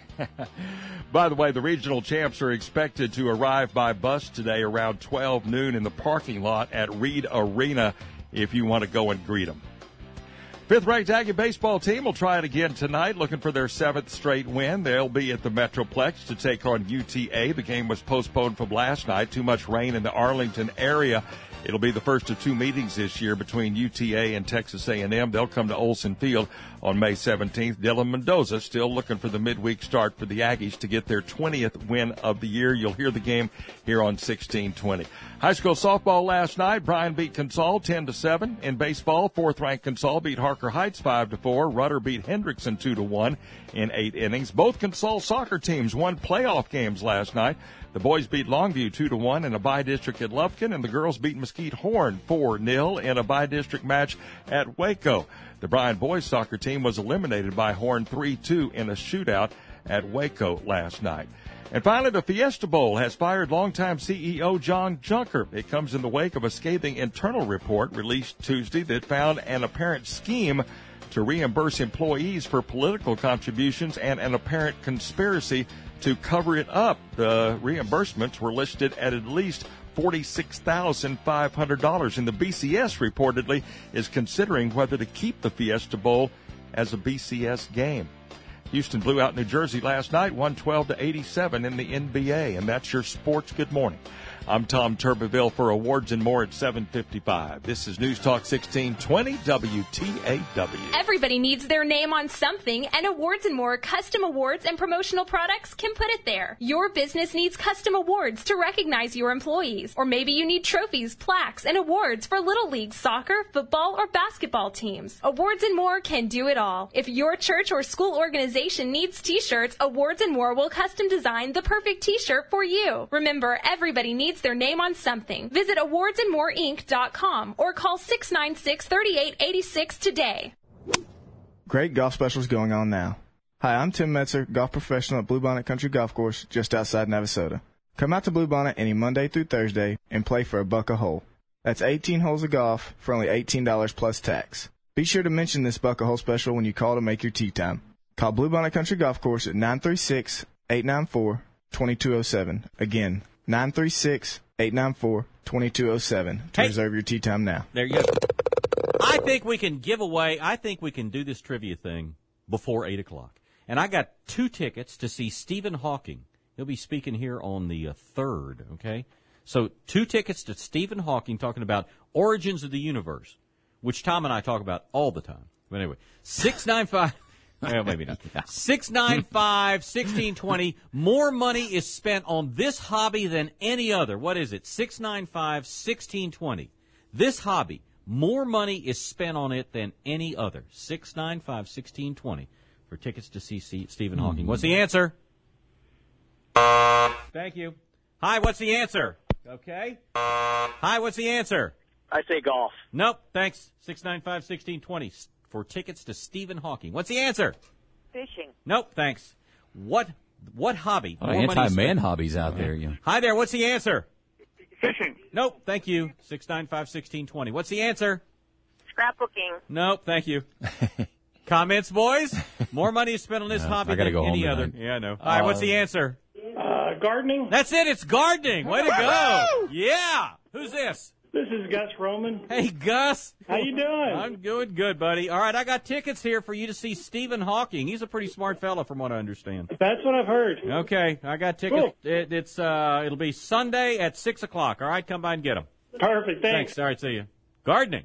By the way, the regional champs are expected to arrive by bus today around 12 noon in the parking lot at Reed Arena if you want to go and greet them. Fifth-ranked Aggie baseball team will try it again tonight, looking for their 7th straight win. They'll be at the Metroplex to take on UTA. The game was postponed from last night. Too much rain in the Arlington area. It'll be the first of 2 meetings this year between UTA and Texas A&M. They'll come to Olson Field on May 17th. Dylan Mendoza still looking for the midweek start for the Aggies to get their 20th win of the year. You'll hear the game here on 1620. High school softball last night. Bryan beat Consol 10-7. In baseball, 4th-ranked Consol beat Harker Heights 5-4. Rudder beat Hendrickson 2-1 in 8 innings. Both Consol soccer teams won playoff games last night. The boys beat Longview 2-1 in a by-district at Lufkin, and the girls beat Mesquite Horn 4-0 in a by-district match at Waco. The Bryan boys soccer team was eliminated by Horn 3-2 in a shootout at Waco last night. And finally, the Fiesta Bowl has fired longtime CEO John Junker. It comes in the wake of a scathing internal report released Tuesday that found an apparent scheme to reimburse employees for political contributions and an apparent conspiracy to cover it up. The reimbursements were listed at least $46,500, and the BCS reportedly is considering whether to keep the Fiesta Bowl as a BCS game. Houston blew out New Jersey last night, 112-87 in the NBA, and that's your Sports Good Morning. I'm Tom Turbeville for Awards and More at 7:55. This is News Talk 1620 WTAW. Everybody needs their name on something, and Awards and More custom awards and promotional products can put it there. Your business needs custom awards to recognize your employees, or maybe you need trophies, plaques, and awards for Little League soccer, football, or basketball teams. Awards and More can do it all. If your church or school organization needs t-shirts, Awards and More will custom design the perfect t-shirt for you. Remember, everybody needs their name on something. Visit awardsandmoreinc.com or call 696-3886 today. Great golf specials going on now. Hi, I'm Tim Metzer, golf professional at Bluebonnet Country Golf Course just outside Navasota. Come out to Bluebonnet any Monday through Thursday and play for $1 a hole. That's 18 holes of golf for only $18 plus tax. Be sure to mention this $1 a hole special when you call to make your tee time. Call Bluebonnet Country Golf Course at 936-894-2207. Again, 936-894-2207 to reserve your tee time now. There you go. I think we can do this trivia thing before 8 o'clock. And I got 2 tickets to see Stephen Hawking. He'll be speaking here on the 3rd, okay? So 2 tickets to Stephen Hawking talking about origins of the universe, which Tom and I talk about all the time. But anyway, 695... Well, maybe not. 695-1620. More money is spent on this hobby than any other. What is it? 695-1620. This hobby, more money is spent on it than any other. 695-1620 for tickets to see Stephen Hawking. What's the answer? Thank you. Hi, what's the answer? Okay. Hi, what's the answer? I say golf. Nope, thanks. 695-1620 for tickets to Stephen Hawking. What's the answer? Fishing. Nope, thanks. What hobby? A lot of anti-man hobbies out there. Yeah. Hi there, what's the answer? Fishing. Nope, thank you. 695-1620. What's the answer? Scrapbooking. Nope, thank you. Comments, boys? More money is spent on this hobby than any other. Yeah, I know. All right, what's the answer? Gardening. That's it. It's gardening. Way to go. Yeah. Who's this? This is Gus Roman. Hey, Gus. How you doing? I'm doing good, buddy. All right, I got tickets here for you to see Stephen Hawking. He's a pretty smart fella from what I understand. That's what I've heard. Okay, I got tickets. Cool. It'll be Sunday at 6 o'clock. All right, come by and get them. Perfect. Thanks. All right, see you. Gardening.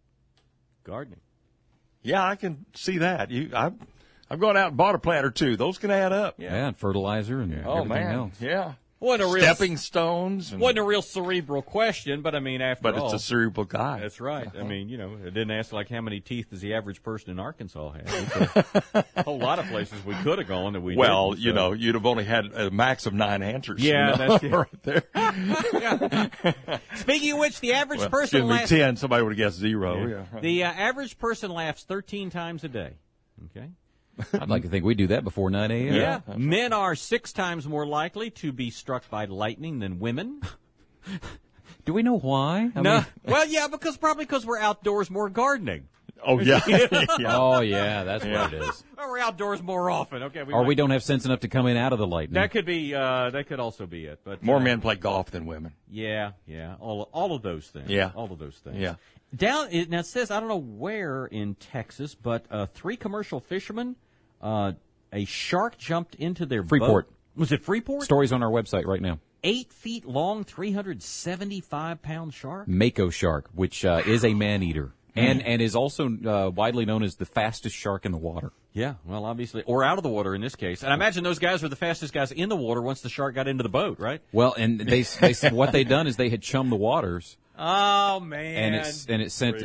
Yeah, I can see that. I've gone out and bought a plant or two. Those can add up. Yeah, and fertilizer and everything else. Yeah. Stepping stones. Wasn't a real cerebral question, but I mean, after all. But it's a cerebral guy. That's right. I mean, it didn't ask like how many teeth does the average person in Arkansas have. A whole lot of places we could have gone that we didn't. Well, you'd have only had a max of 9 answers. Yeah, that's it. Right there. Speaking of which, the average person laughs. 10, somebody would have guessed 0. Yeah. The average person laughs 13 times a day. Okay. I'd like to think we do that before 9 a.m. Yeah. Men are 6 times more likely to be struck by lightning than women. Do we know why? Well, yeah, because we're outdoors more gardening. Oh, yeah. Oh, yeah, that's what it is. Or we're outdoors more often. Okay. We don't have sense enough to come in out of the lightning. That could be. That could also be it. But more men play golf than women. Yeah. All of those things. Yeah. All of those things. Yeah. Now it says, I don't know where in Texas, but 3 commercial fishermen, a shark jumped into their Freeport. boat. Was it Freeport? Stories on our website right now. 8 feet long, 375-pound shark? Mako shark, which is a man-eater. And is also widely known as the fastest shark in the water. Yeah, well, obviously, or out of the water in this case. And I imagine those guys were the fastest guys in the water once the shark got into the boat, right? Well, and they what they'd done is they had chummed the waters. Oh man! And it sent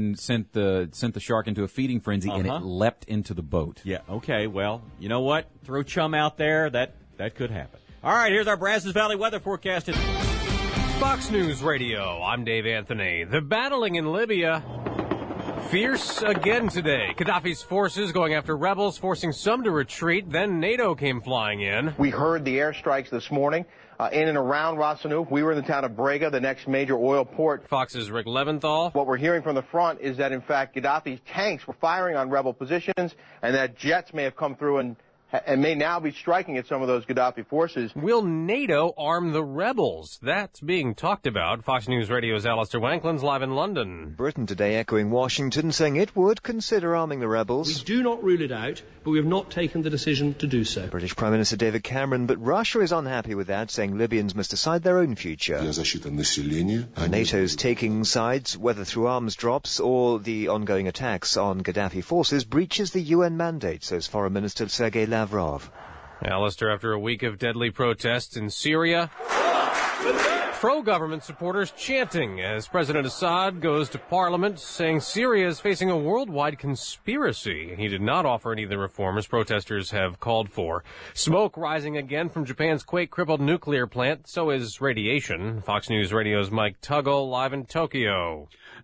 the shark into a feeding frenzy, and it leapt into the boat. Yeah. Okay. Well, you know what? Throw chum out there. That could happen. All right. Here's our Brazos Valley weather forecast. Fox News Radio. I'm Dave Anthony. The battling in Libya. Fierce again today. Gaddafi's forces going after rebels, forcing some to retreat. Then NATO came flying in. We heard the airstrikes this morning in and around Ras Anouf. We were in the town of Brega, the next major oil port. Fox's Rick Leventhal. What we're hearing from the front is that, in fact, Gaddafi's tanks were firing on rebel positions and that jets may have come through and may now be striking at some of those Gaddafi forces. Will NATO arm the rebels? That's being talked about. Fox News Radio's Alistair Wankland's live in London. Britain today echoing Washington, saying it would consider arming the rebels. We do not rule it out, but we have not taken the decision to do so. British Prime Minister David Cameron, but Russia is unhappy with that, saying Libyans must decide their own future. NATO's taking sides, whether through arms drops or the ongoing attacks on Gaddafi forces, breaches the UN mandate, says Foreign Minister Sergei Lavrov. Alistair, after a week of deadly protests in Syria, pro-government supporters chanting as President Assad goes to parliament, saying Syria is facing a worldwide conspiracy. He did not offer any of the reforms protesters have called for. Smoke rising again from Japan's quake-crippled nuclear plant. So is radiation. Fox News Radio's Mike Tuggle live in Tokyo.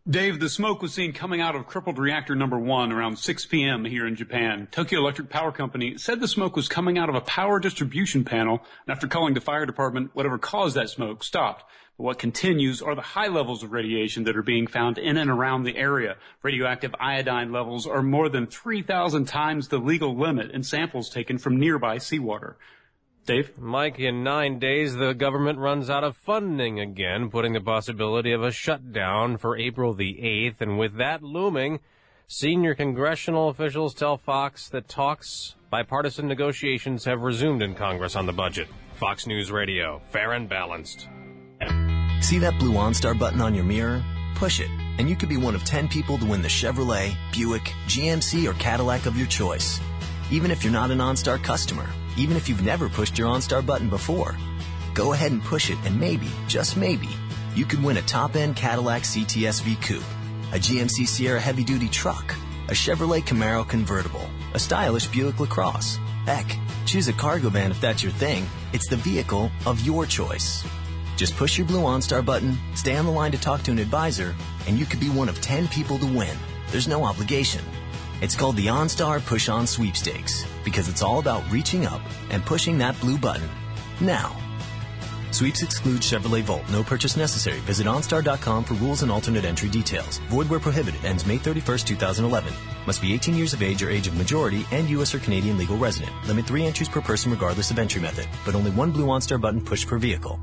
Dave, the smoke was seen coming out of crippled reactor number 1 around 6 p.m. here in Japan. Tokyo Electric Power Company said the smoke was coming out of a power distribution panel, and after calling the fire department, whatever caused that smoke stopped. But what continues are the high levels of radiation that are being found in and around the area. Radioactive iodine levels are more than 3,000 times the legal limit in samples taken from nearby seawater. Dave? Mike, in 9 days, the government runs out of funding again, putting the possibility of a shutdown for April the 8th. And with that looming, senior congressional officials tell Fox that bipartisan negotiations have resumed in Congress on the budget. Fox News Radio, fair and balanced. See that blue OnStar button on your mirror? Push it, and you could be one of 10 people to win the Chevrolet, Buick, GMC, or Cadillac of your choice. Even if you're not an OnStar customer, even if you've never pushed your OnStar button before, go ahead and push it, and maybe, just maybe, you could win a top-end Cadillac CTS-V Coupe, a GMC Sierra heavy-duty truck, a Chevrolet Camaro convertible, a stylish Buick LaCrosse. Heck, choose a cargo van if that's your thing. It's the vehicle of your choice. Just push your blue OnStar button, stay on the line to talk to an advisor, and you could be one of 10 people to win. There's no obligation. It's called the OnStar Push-On Sweepstakes because it's all about reaching up and pushing that blue button. Now. Sweeps exclude Chevrolet Volt. No purchase necessary. Visit OnStar.com for rules and alternate entry details. Void where prohibited. Ends May 31st, 2011. Must be 18 years of age or age of majority and U.S. or Canadian legal resident. Limit 3 entries per person regardless of entry method. But only one blue OnStar button pushed per vehicle.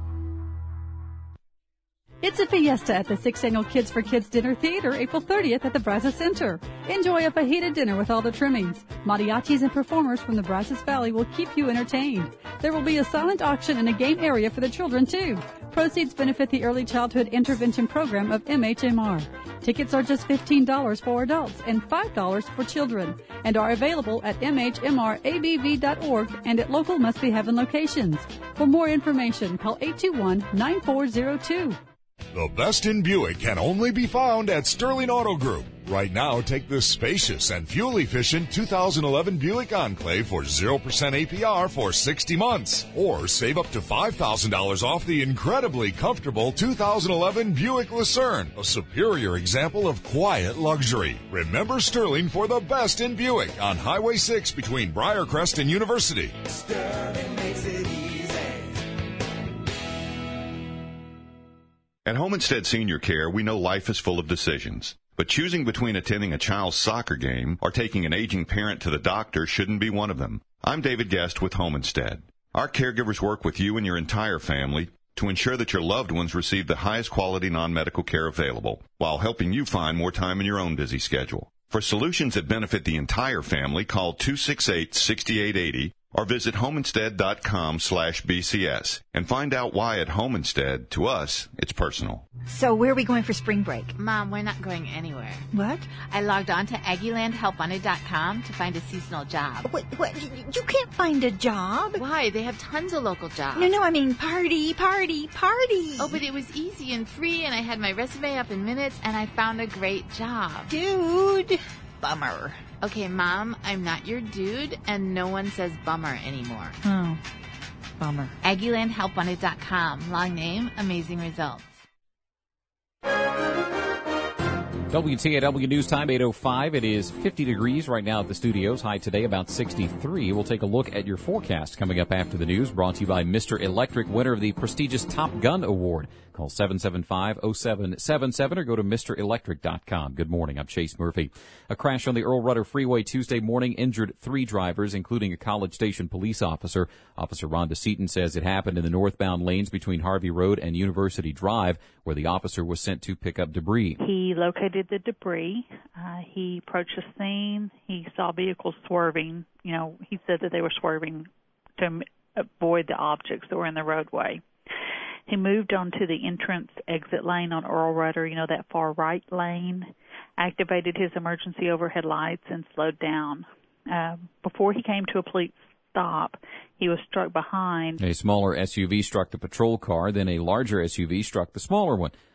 It's a fiesta at the 6th Annual Kids for Kids Dinner Theater, April 30th at the Brazos Center. Enjoy a fajita dinner with all the trimmings. Mariachis and performers from the Brazos Valley will keep you entertained. There will be a silent auction and a game area for the children, too. Proceeds benefit the Early Childhood Intervention Program of MHMR. Tickets are just $15 for adults and $5 for children and are available at mhmrabv.org and at local Must Be Heaven locations. For more information, call 821-9402. The best in Buick can only be found at Sterling Auto Group. Right now, take this spacious and fuel-efficient 2011 Buick Enclave for 0% APR for 60 months. Or save up to $5,000 off the incredibly comfortable 2011 Buick Lucerne, a superior example of quiet luxury. Remember Sterling for the best in Buick on Highway 6 between Briarcrest and University. Sterling makes it easy. At Homestead Senior Care, we know life is full of decisions. But choosing between attending a child's soccer game or taking an aging parent to the doctor shouldn't be one of them. I'm David Guest with Homestead. Our caregivers work with you and your entire family to ensure that your loved ones receive the highest quality non-medical care available, while helping you find more time in your own busy schedule. For solutions that benefit the entire family, call 268-6880 or visit homestead.com/BCS and find out why at Homestead, to us, it's personal. So where are we going for spring break? Mom, we're not going anywhere. What? I logged on to AggielandHelpWanted.com to find a seasonal job. What? You can't find a job. Why? They have tons of local jobs. No, I mean party. Oh, but it was easy and free, and I had my resume up in minutes, and I found a great job. Dude. Bummer. Okay, Mom, I'm not your dude, and no one says bummer anymore. Oh, bummer. AggielandHelpWanted.com. Long name, amazing results. WTAW News Time, 8:05. It is 50 degrees right now at the studios. High today, about 63. We'll take a look at your forecast coming up after the news. Brought to you by Mr. Electric, winner of the prestigious Top Gun Award. Call 775-0777 or go to MrElectric.com. Good morning. I'm Chase Murphy. A crash on the Earl Rudder Freeway Tuesday morning injured 3 drivers, including a College Station police officer. Officer Rhonda Seaton says it happened in the northbound lanes between Harvey Road and University Drive, where the officer was sent to pick up debris. He located the debris. He approached the scene. He saw vehicles swerving. You know, he said that they were swerving to avoid the objects that were in the roadway. He moved onto the entrance-exit lane on Earl Rudder, you know, that far right lane, activated his emergency overhead lights, and slowed down. Before he came to a police stop, he was struck behind. A smaller SUV struck the patrol car, then a larger SUV struck the smaller one.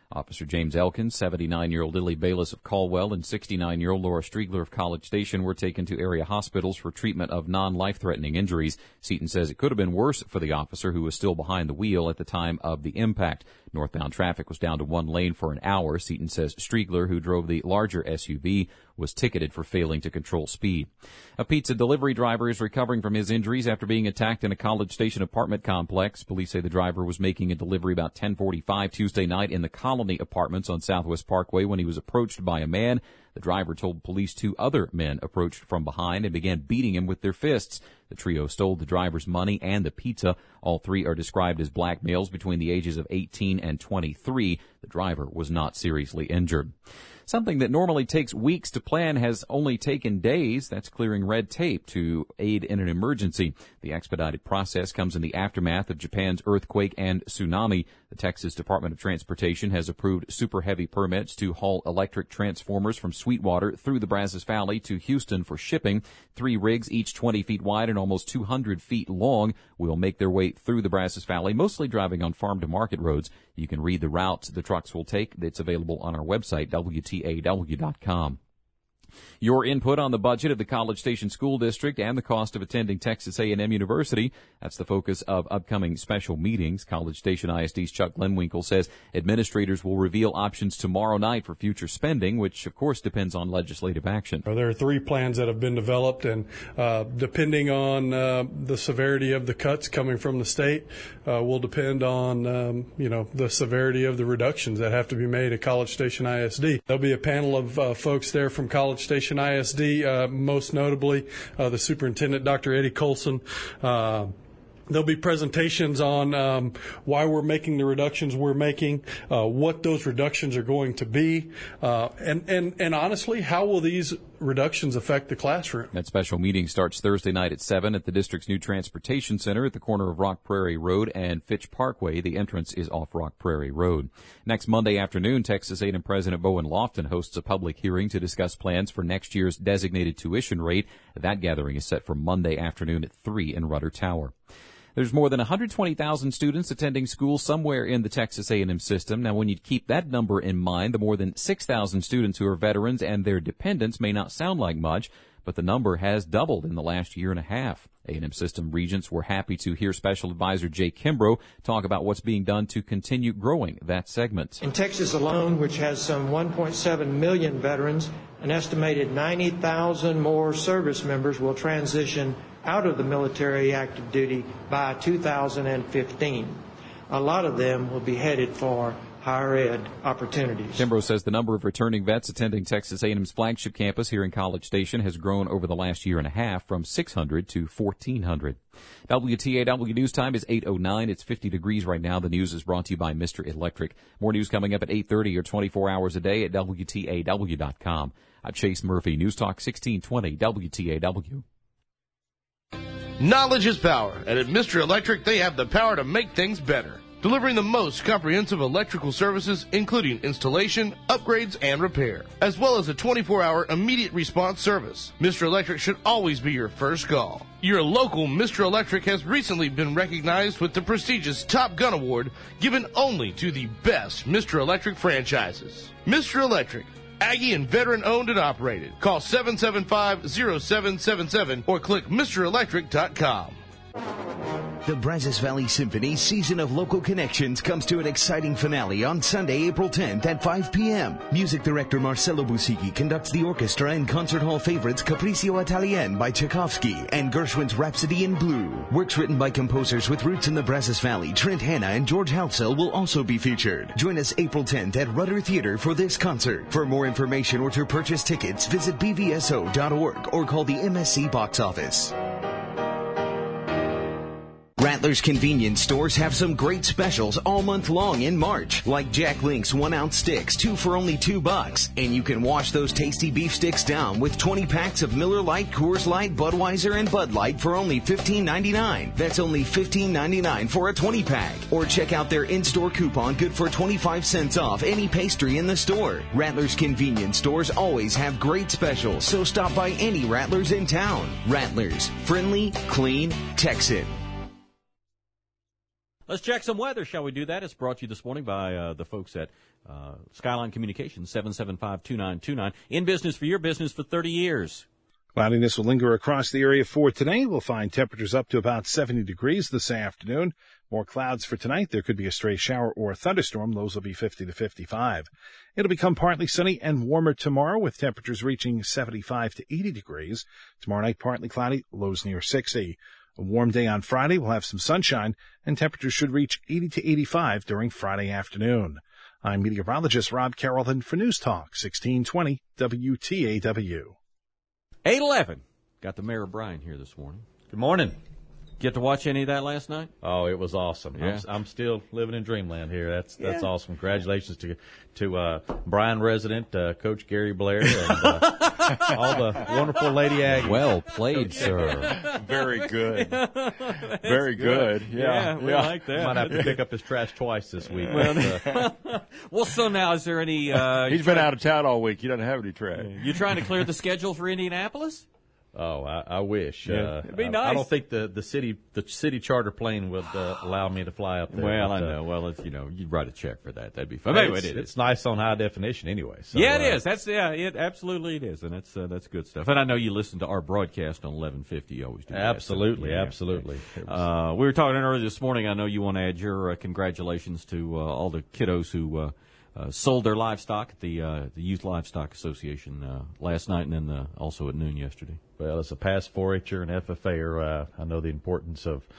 Officer James Elkins, 79-year-old Lily Bayless of Caldwell, and 69-year-old Laura Striegler of College Station were taken to area hospitals for treatment of non-life-threatening injuries. Seton says it could have been worse for the officer, who was still behind the wheel at the time of the impact. Northbound traffic was down to one lane for an hour. Seton says Striegler, who drove the larger SUV, was ticketed for failing to control speed. A pizza delivery driver is recovering from his injuries after being attacked in a College Station apartment complex. Police say the driver was making a delivery about 10:45 Tuesday night in the Colony Apartments on Southwest Parkway when he was approached by a man. The driver told police two other men approached from behind and began beating him with their fists. The trio stole the driver's money and the pizza. All three are described as black males between the ages of 18 and 23. The driver was not seriously injured. Something that normally takes weeks to plan has only taken days. That's clearing red tape to aid in an emergency. The expedited process comes in the aftermath of Japan's earthquake and tsunami. The Texas Department of Transportation has approved super heavy permits to haul electric transformers from Sweetwater through the Brazos Valley to Houston for shipping. 3 rigs, each 20 feet wide and almost 200 feet long, will make their way through the Brazos Valley, mostly driving on farm-to-market roads. You can read the routes the trucks will take. It's available on our website, WTAW.com. Your input on the budget of the College Station School District and the cost of attending Texas A&M University. That's the focus of upcoming special meetings. College Station ISD's Chuck Glenwinkle says administrators will reveal options tomorrow night for future spending, which of course depends on legislative action. There are 3 plans that have been developed, and depending on the severity of the cuts coming from the state, will depend on the severity of the reductions that have to be made at College Station ISD. There'll be a panel of folks there from College Station ISD, most notably the superintendent, Dr. Eddie Colson. There'll be presentations on why we're making the reductions we're making, what those reductions are going to be, and honestly, how will these reductions affect the classroom? That special meeting starts Thursday night at 7 at the district's new transportation center at the corner of Rock Prairie Road and Fitch Parkway. The entrance is off Rock Prairie Road. Next Monday afternoon, Texas A&M President Bowen Lofton hosts a public hearing to discuss plans for next year's designated tuition rate. That gathering is set for Monday afternoon at 3 in Rudder Tower. There's more than 120,000 students attending school somewhere in the Texas A&M system. Now, when you keep that number in mind, the more than 6,000 students who are veterans and their dependents may not sound like much, but the number has doubled in the last year and a half. A&M system regents were happy to hear Special Advisor Jay Kimbrough talk about what's being done to continue growing that segment. In Texas alone, which has some 1.7 million veterans, an estimated 90,000 more service members will transition out of the military active duty by 2015. A lot of them will be headed for higher ed opportunities. Kimbrough says the number of returning vets attending Texas A&M's flagship campus here in College Station has grown over the last year and a half from 600 to 1,400. WTAW News Time is 8:09. It's 50 degrees right now. The news is brought to you by Mr. Electric. More news coming up at 8:30 or 24 hours a day at WTAW.com. I'm Chase Murphy, News Talk 1620 WTAW. Knowledge is power, and at Mr. Electric, they have the power to make things better. Delivering the most comprehensive electrical services, including installation, upgrades, and repair, as well as a 24-hour immediate response service. Mr. Electric should always be your first call. Your local Mr. Electric has recently been recognized with the prestigious Top Gun Award, given only to the best Mr. Electric franchises. Mr. Electric, Aggie and veteran owned and operated. Call 775-0777 or click MrElectric.com. The Brazos Valley Symphony's season of local connections comes to an exciting finale on Sunday, April 10th at 5 p.m. Music director Marcelo Busicki conducts the orchestra and concert hall favorites Capriccio Italien by Tchaikovsky and Gershwin's Rhapsody in Blue. Works written by composers with roots in the Brazos Valley, Trent Hanna and George Halsell will also be featured. Join us April 10th at Rudder Theater for this concert. For more information or to purchase tickets, visit bvso.org or call the MSC box office. Rattler's convenience stores have some great specials all month long in March, like Jack Link's 1-ounce sticks, 2 for only $2. And you can wash those tasty beef sticks down with 20 packs of Miller Lite, Coors Light, Budweiser, and Bud Light for only $15.99. That's only $15.99 for a 20-pack. Or check out their in-store coupon good for 25 cents off any pastry in the store. Rattler's convenience stores always have great specials, so stop by any Rattlers in town. Rattlers, friendly, clean, Texan. Let's check some weather. Shall we do that? It's brought to you this morning by the folks at Skyline Communications, 775-2929. In business for your business for 30 years. Cloudiness will linger across the area for today. We'll find temperatures up to about 70 degrees this afternoon. More clouds for tonight. There could be a stray shower or a thunderstorm. Lows will be 50 to 55. It'll become partly sunny and warmer tomorrow with temperatures reaching 75 to 80 degrees. Tomorrow night, partly cloudy, lows near 60. A warm day on Friday. We'll have some sunshine and temperatures should reach 80 to 85 during Friday afternoon. I'm meteorologist Rob Carrollton for News Talk 1620 WTAW. 8:11. Got the Mayor O'Brien here this morning. Good morning. Get to watch any of that last night? Oh, it was awesome. Yeah. I'm still living in dreamland here. That's awesome. Congratulations to Bryan resident, Coach Gary Blair, and all the wonderful Lady Aggies. Well played, sir. Very good. Very good. Yeah, we like that. Might have to pick up his trash twice this week. Well, so now is there any... He's been out of town all week. He doesn't have any trash. You trying to clear the schedule for Indianapolis? Oh, I wish. Yeah. It'd be nice. I don't think the city charter plane would allow me to fly up there. Well, I know. Well, if you'd write a check for that. That'd be fun. Anyway, it's nice on high definition anyway. So, yeah, it is. It absolutely it is, and that's good stuff. And I know you listen to our broadcast on 1150. You always do. Absolutely, that, so, absolutely. We were talking earlier this morning. I know you want to add your congratulations to all the kiddos who sold their livestock at the Youth Livestock Association last night, and then also at noon yesterday. Well, as a past 4-H'er and FFA'er, I know the importance of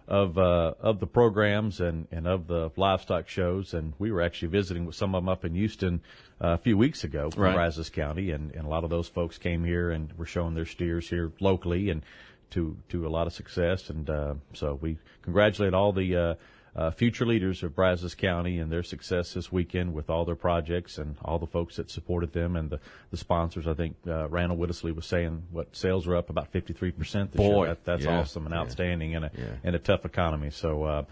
the programs and of the livestock shows, and we were actually visiting with some of them up in Houston a few weeks ago from Brazos County, and a lot of those folks came here and were showing their steers here locally, and to a lot of success, and so we congratulate all the future leaders of Brazos County and their success this weekend with all their projects and all the folks that supported them and the sponsors. I think Randall Whittisley was saying sales were up about 53% this year. That's awesome and outstanding in a tough economy. So,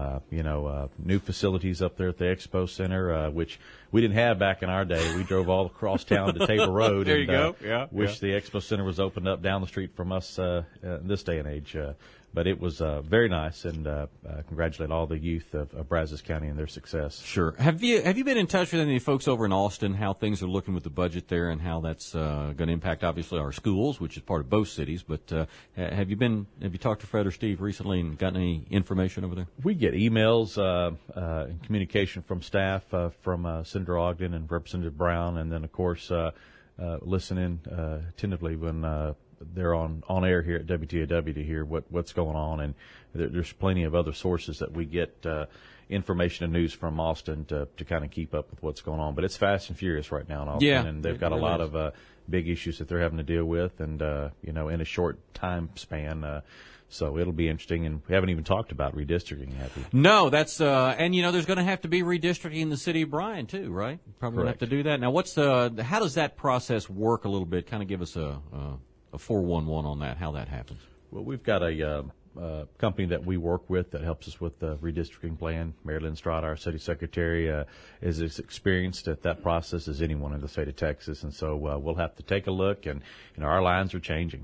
new facilities up there at the Expo Center, which we didn't have back in our day. We drove all across town to Tabor Road. There you go. Wish the Expo Center was opened up down the street from us in this day and age. But it was very nice, and congratulate all the youth of Brazos County and their success. Sure. Have you been in touch with any folks over in Austin, how things are looking with the budget there and how that's going to impact, obviously, our schools, which is part of both cities, but have you talked to Fred or Steve recently and gotten any information over there? We get emails and communication from staff from Senator Ogden and Representative Brown, and then, of course, listening attentively when they're on air here at WTAW to hear what's going on, and there's plenty of other sources that we get information and news from Austin to kind of keep up with what's going on. But it's fast and furious right now in Austin, and they've got a lot of big issues that they're having to deal with, and in a short time span. So it'll be interesting, and we haven't even talked about redistricting, have we? No, that's and there's going to have to be redistricting in the city of Bryan too, right? Probably going to have to do that. Now, how does that process work a little bit? Kind of give us a 411 on that, how that happens. Well, we've got a company that we work with that helps us with the redistricting plan. Marilyn Strada, our city secretary, is as experienced at that process as anyone in the state of Texas, and so we'll have to take a look, and our lines are changing.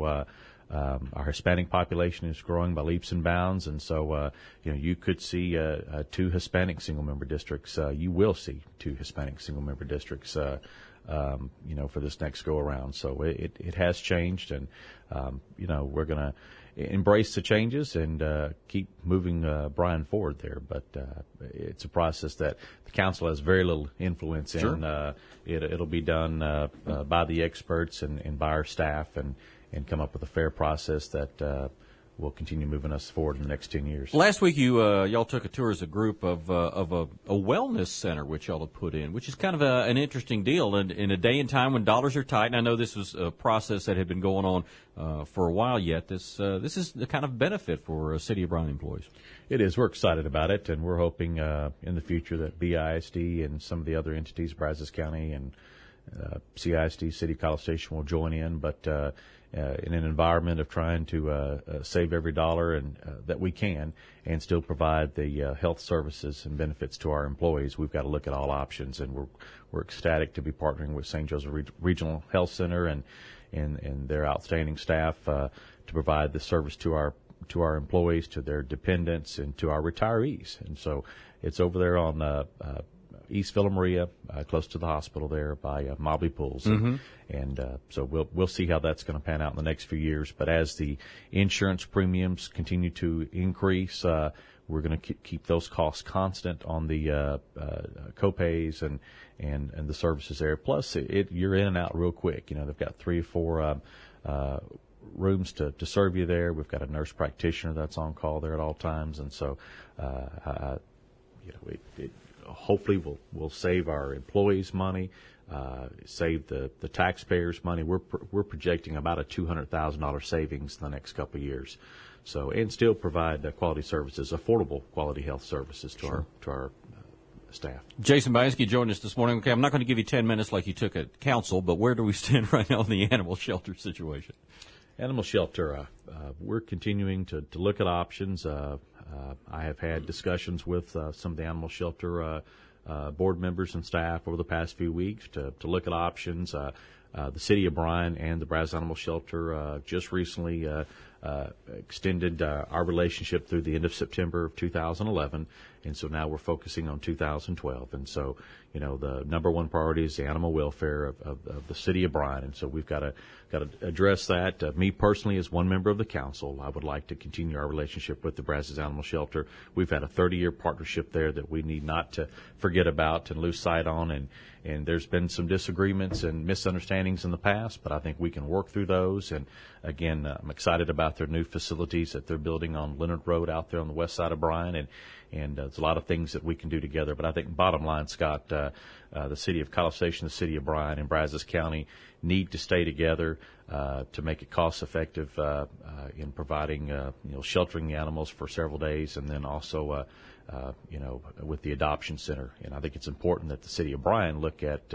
Our Hispanic population is growing by leaps and bounds, and so you could see 2 Hispanic single-member districts. You will see 2 Hispanic single-member districts for this next go around. So it has changed, and we're going to embrace the changes and keep moving Bryan forward there. But it's a process that the council has very little influence in. It'll be done by the experts and by our staff, and come up with a fair process that will continue moving us forward in the next 10 years. Last week, y'all took a tour as a group of a wellness center, which y'all have put in, which is kind of an interesting deal. And in a day and time when dollars are tight, and I know this was a process that had been going on for a while yet, this is the kind of benefit for City of Bryan employees. It is. We're excited about it, and we're hoping in the future that BISD and some of the other entities, Brazos County and CISD, City College Station, will join in, but in an environment of trying to save every dollar and that we can, and still provide the health services and benefits to our employees, we've got to look at all options. And we're ecstatic to be partnering with St. Joseph Regional Health Center and their outstanding staff to provide the service to our to our employees, to their dependents, and to our retirees. And so it's over there on East Villa Maria, close to the hospital there by Mobley Pools. And so we'll see how that's going to pan out in the next few years. But as the insurance premiums continue to increase, we're going to keep those costs constant on the co-pays and the services there. Plus, you're in and out real quick. You know, they've got 3 or 4 rooms to serve you there. We've got a nurse practitioner that's on call there at all times. And so, it hopefully we'll save our employees money, save the taxpayers money. We're projecting about a $200,000 savings in the next couple of years. So, and still provide quality services, affordable quality health services to our staff. Jason Bieski joined us this morning. Okay, I'm not going to give you 10 minutes like you took at council, but where do we stand right now in the animal shelter situation? Animal shelter, we're continuing to look at options. I have had discussions with some of the animal shelter board members and staff over the past few weeks to look at options. The City of Bryan and the Brazos Animal Shelter just recently extended our relationship through the end of September of 2011, and so now we're focusing on 2012. And so, you know, the number one priority is the animal welfare of the City of Bryan, and so we've got to address that. Me personally, as one member of the council, I would like to continue our relationship with the Brazos Animal Shelter. We've had a 30-year partnership there that we need not to forget about and lose sight on, and there's been some disagreements and misunderstandings in the past, but I think we can work through those. And again, I'm excited about their new facilities that they're building on Leonard Road out there on the west side of Bryan, and there's a lot of things that we can do together. But I think bottom line, Scott, the city of College Station, the city of Bryan, and Brazos County need to stay together to make it cost effective in providing, sheltering the animals for several days, and then also, with the adoption center. And I think it's important that the city of Bryan look at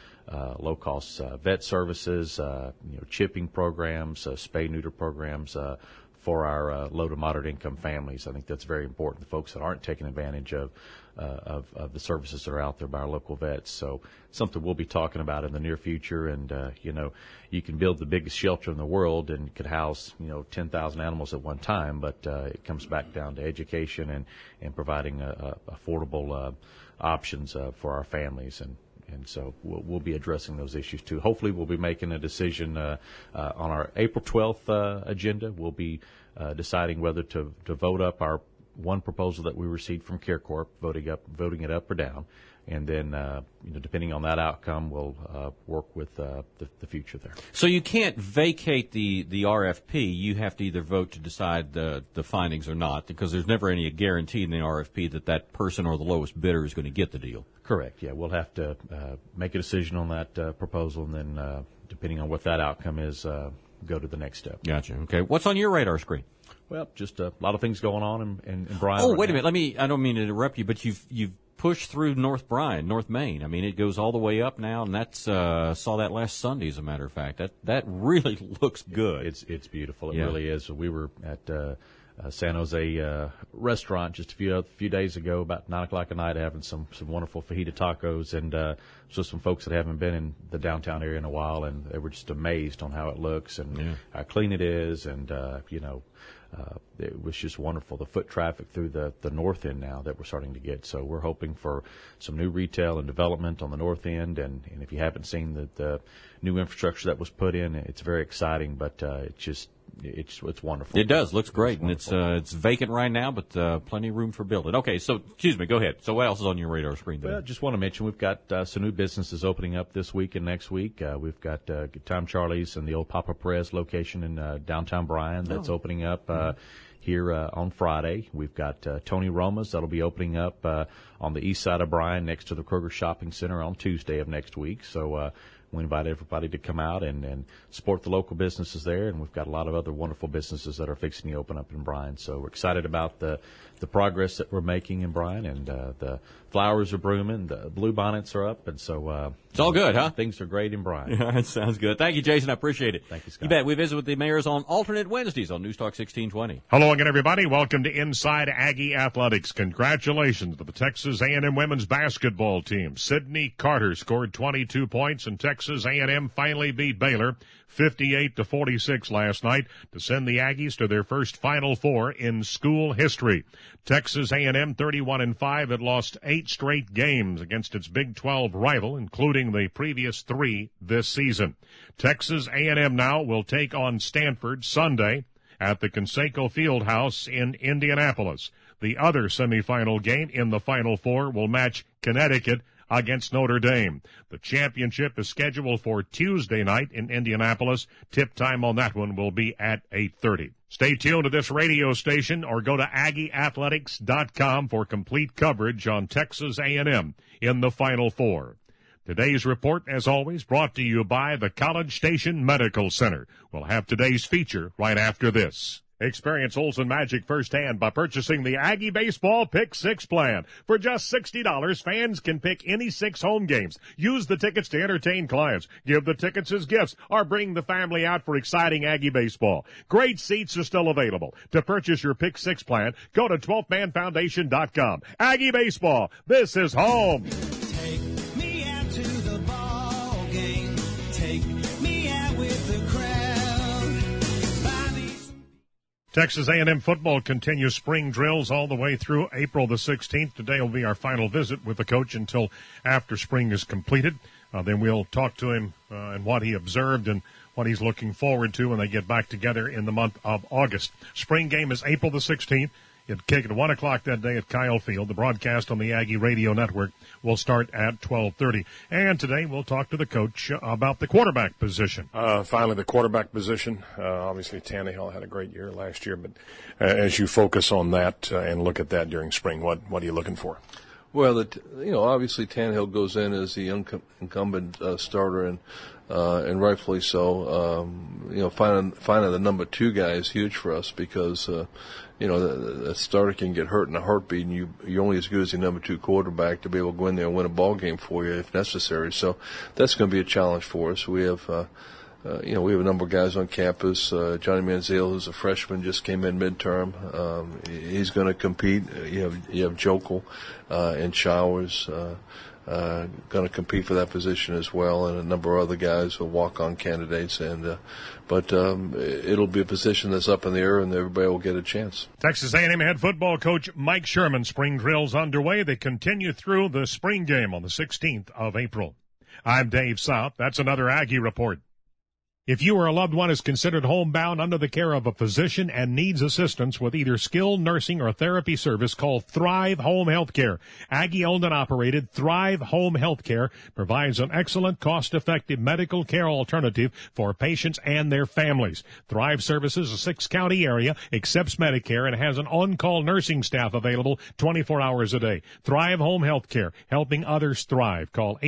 low-cost vet services, chipping programs, spay-neuter programs for our low to moderate income families. I think that's very important. The folks that aren't taking advantage of the services that are out there by our local vets. So something we'll be talking about in the near future. And you can build the biggest shelter in the world and could house 10,000 animals at one time, but it comes back down to education and providing affordable options for our families. And so we'll be addressing those issues too. Hopefully we'll be making a decision on our April 12th agenda. We'll be deciding whether to vote up our one proposal that we received from CareCorp, voting it up or down. And then, depending on that outcome, we'll work with the future there. So you can't vacate the RFP. You have to either vote to decide the findings or not, because there's never any guarantee in the RFP that person or the lowest bidder is going to get the deal. Correct. Yeah, we'll have to make a decision on that proposal, and then, depending on what that outcome is, go to the next step. Gotcha. Okay. What's on your radar screen? Well, just a lot of things going on in Bryan. Oh, wait a minute. I don't mean to interrupt you, but you've pushed through North Bryan, North Main. I mean, it goes all the way up now, and that's saw that last Sunday, as a matter of fact. That really looks good. It's beautiful. It really is. We were at San Jose restaurant just a few days ago, about 9 o'clock at night, having some wonderful fajita tacos, and so some folks that haven't been in the downtown area in a while, and they were just amazed on how it looks and how clean it is, and it was just wonderful. The foot traffic through the north end now that we're starting to get. So we're hoping for some new retail and development on the north end. And if you haven't seen the new infrastructure that was put in, it's very exciting, but it's wonderful. It does. Looks great. And it's vacant right now, but plenty of room for building. Okay. So, excuse me. Go ahead. So what else is on your radar screen today? Well, just want to mention we've got some new businesses opening up this week and next week. We've got Good Time Charlie's and the old Papa Perez location in downtown Bryan that's opening up here on Friday. We've got Tony Roma's that'll be opening up on the east side of Bryan next to the Kroger Shopping Center on Tuesday of next week. So we invite everybody to come out and support the local businesses there, and we've got a lot of other wonderful businesses that are fixing to open up in Bryan. So we're excited about the progress that we're making in Bryan, and the flowers are blooming, the bluebonnets are up, and so it's all good, huh? Things are great in Bryan. Yeah, it sounds good. Thank you, Jason. I appreciate it. Thank you, Scott. You bet. We visit with the mayors on alternate Wednesdays on News Talk 1620. Hello again, everybody. Welcome to Inside Aggie Athletics. Congratulations to the Texas A&M women's basketball team. Sydney Carter scored 22 points, and Texas A&M finally beat Baylor 58-46 last night to send the Aggies to their first Final Four in school history. Texas A&M 31-5 had lost 8 straight games against its Big 12 rival, including the previous 3 this season. Texas A&M now will take on Stanford Sunday at the Conseco Fieldhouse in Indianapolis. The other semifinal game in the Final Four will match Connecticut against Notre Dame. The championship is scheduled for Tuesday night in Indianapolis. Tip time on that one will be at 8:30. Stay tuned to this radio station or go to AggieAthletics.com for complete coverage on Texas A&M in the Final Four. Today's report, as always, brought to you by the College Station Medical Center. We'll have today's feature right after this. Experience Olsen Magic firsthand by purchasing the Aggie Baseball Pick 6 plan. For just $60, fans can pick any 6 home games. Use the tickets to entertain clients, give the tickets as gifts, or bring the family out for exciting Aggie baseball. Great seats are still available. To purchase your Pick 6 plan, go to 12thManFoundation.com. Aggie Baseball, this is home. Take me out to the ball game. Take me out with the crowd. Texas A&M football continues spring drills all the way through April the 16th. Today will be our final visit with the coach until after spring is completed. Then we'll talk to him and what he observed and what he's looking forward to when they get back together in the month of August. Spring game is April the 16th. It'll kick at 1 o'clock that day at Kyle Field. The broadcast on the Aggie Radio Network will start at 12:30. And today we'll talk to the coach about the quarterback position. Finally, the quarterback position. Obviously, Tannehill had a great year last year, but as you focus on that and look at that during spring, what are you looking for? Well, obviously Tannehill goes in as the incumbent starter, and rightfully so. Finding the number 2 guy is huge for us because the starter can get hurt in a heartbeat, and you're only as good as the number 2 quarterback to be able to go in there and win a ball game for you if necessary. So that's going to be a challenge for us. We have we have a number of guys on campus. Johnny Manziel, who's a freshman, just came in midterm. He's going to compete. You have Jokel and Showers going to compete for that position as well, and a number of other guys will walk-on candidates. But it'll be a position that's up in the air, and everybody will get a chance. Texas A&M head football coach Mike Sherman. Spring drills underway. They continue through the spring game on the 16th of April. I'm Dave South. That's another Aggie Report. If you or a loved one is considered homebound under the care of a physician and needs assistance with either skilled nursing or therapy service, call Thrive Home Healthcare. Aggie-owned and operated, Thrive Home Healthcare provides an excellent, cost-effective medical care alternative for patients and their families. Thrive services a 6-county area, accepts Medicare, and has an on-call nursing staff available 24 hours a day. Thrive Home Healthcare, helping others thrive. Call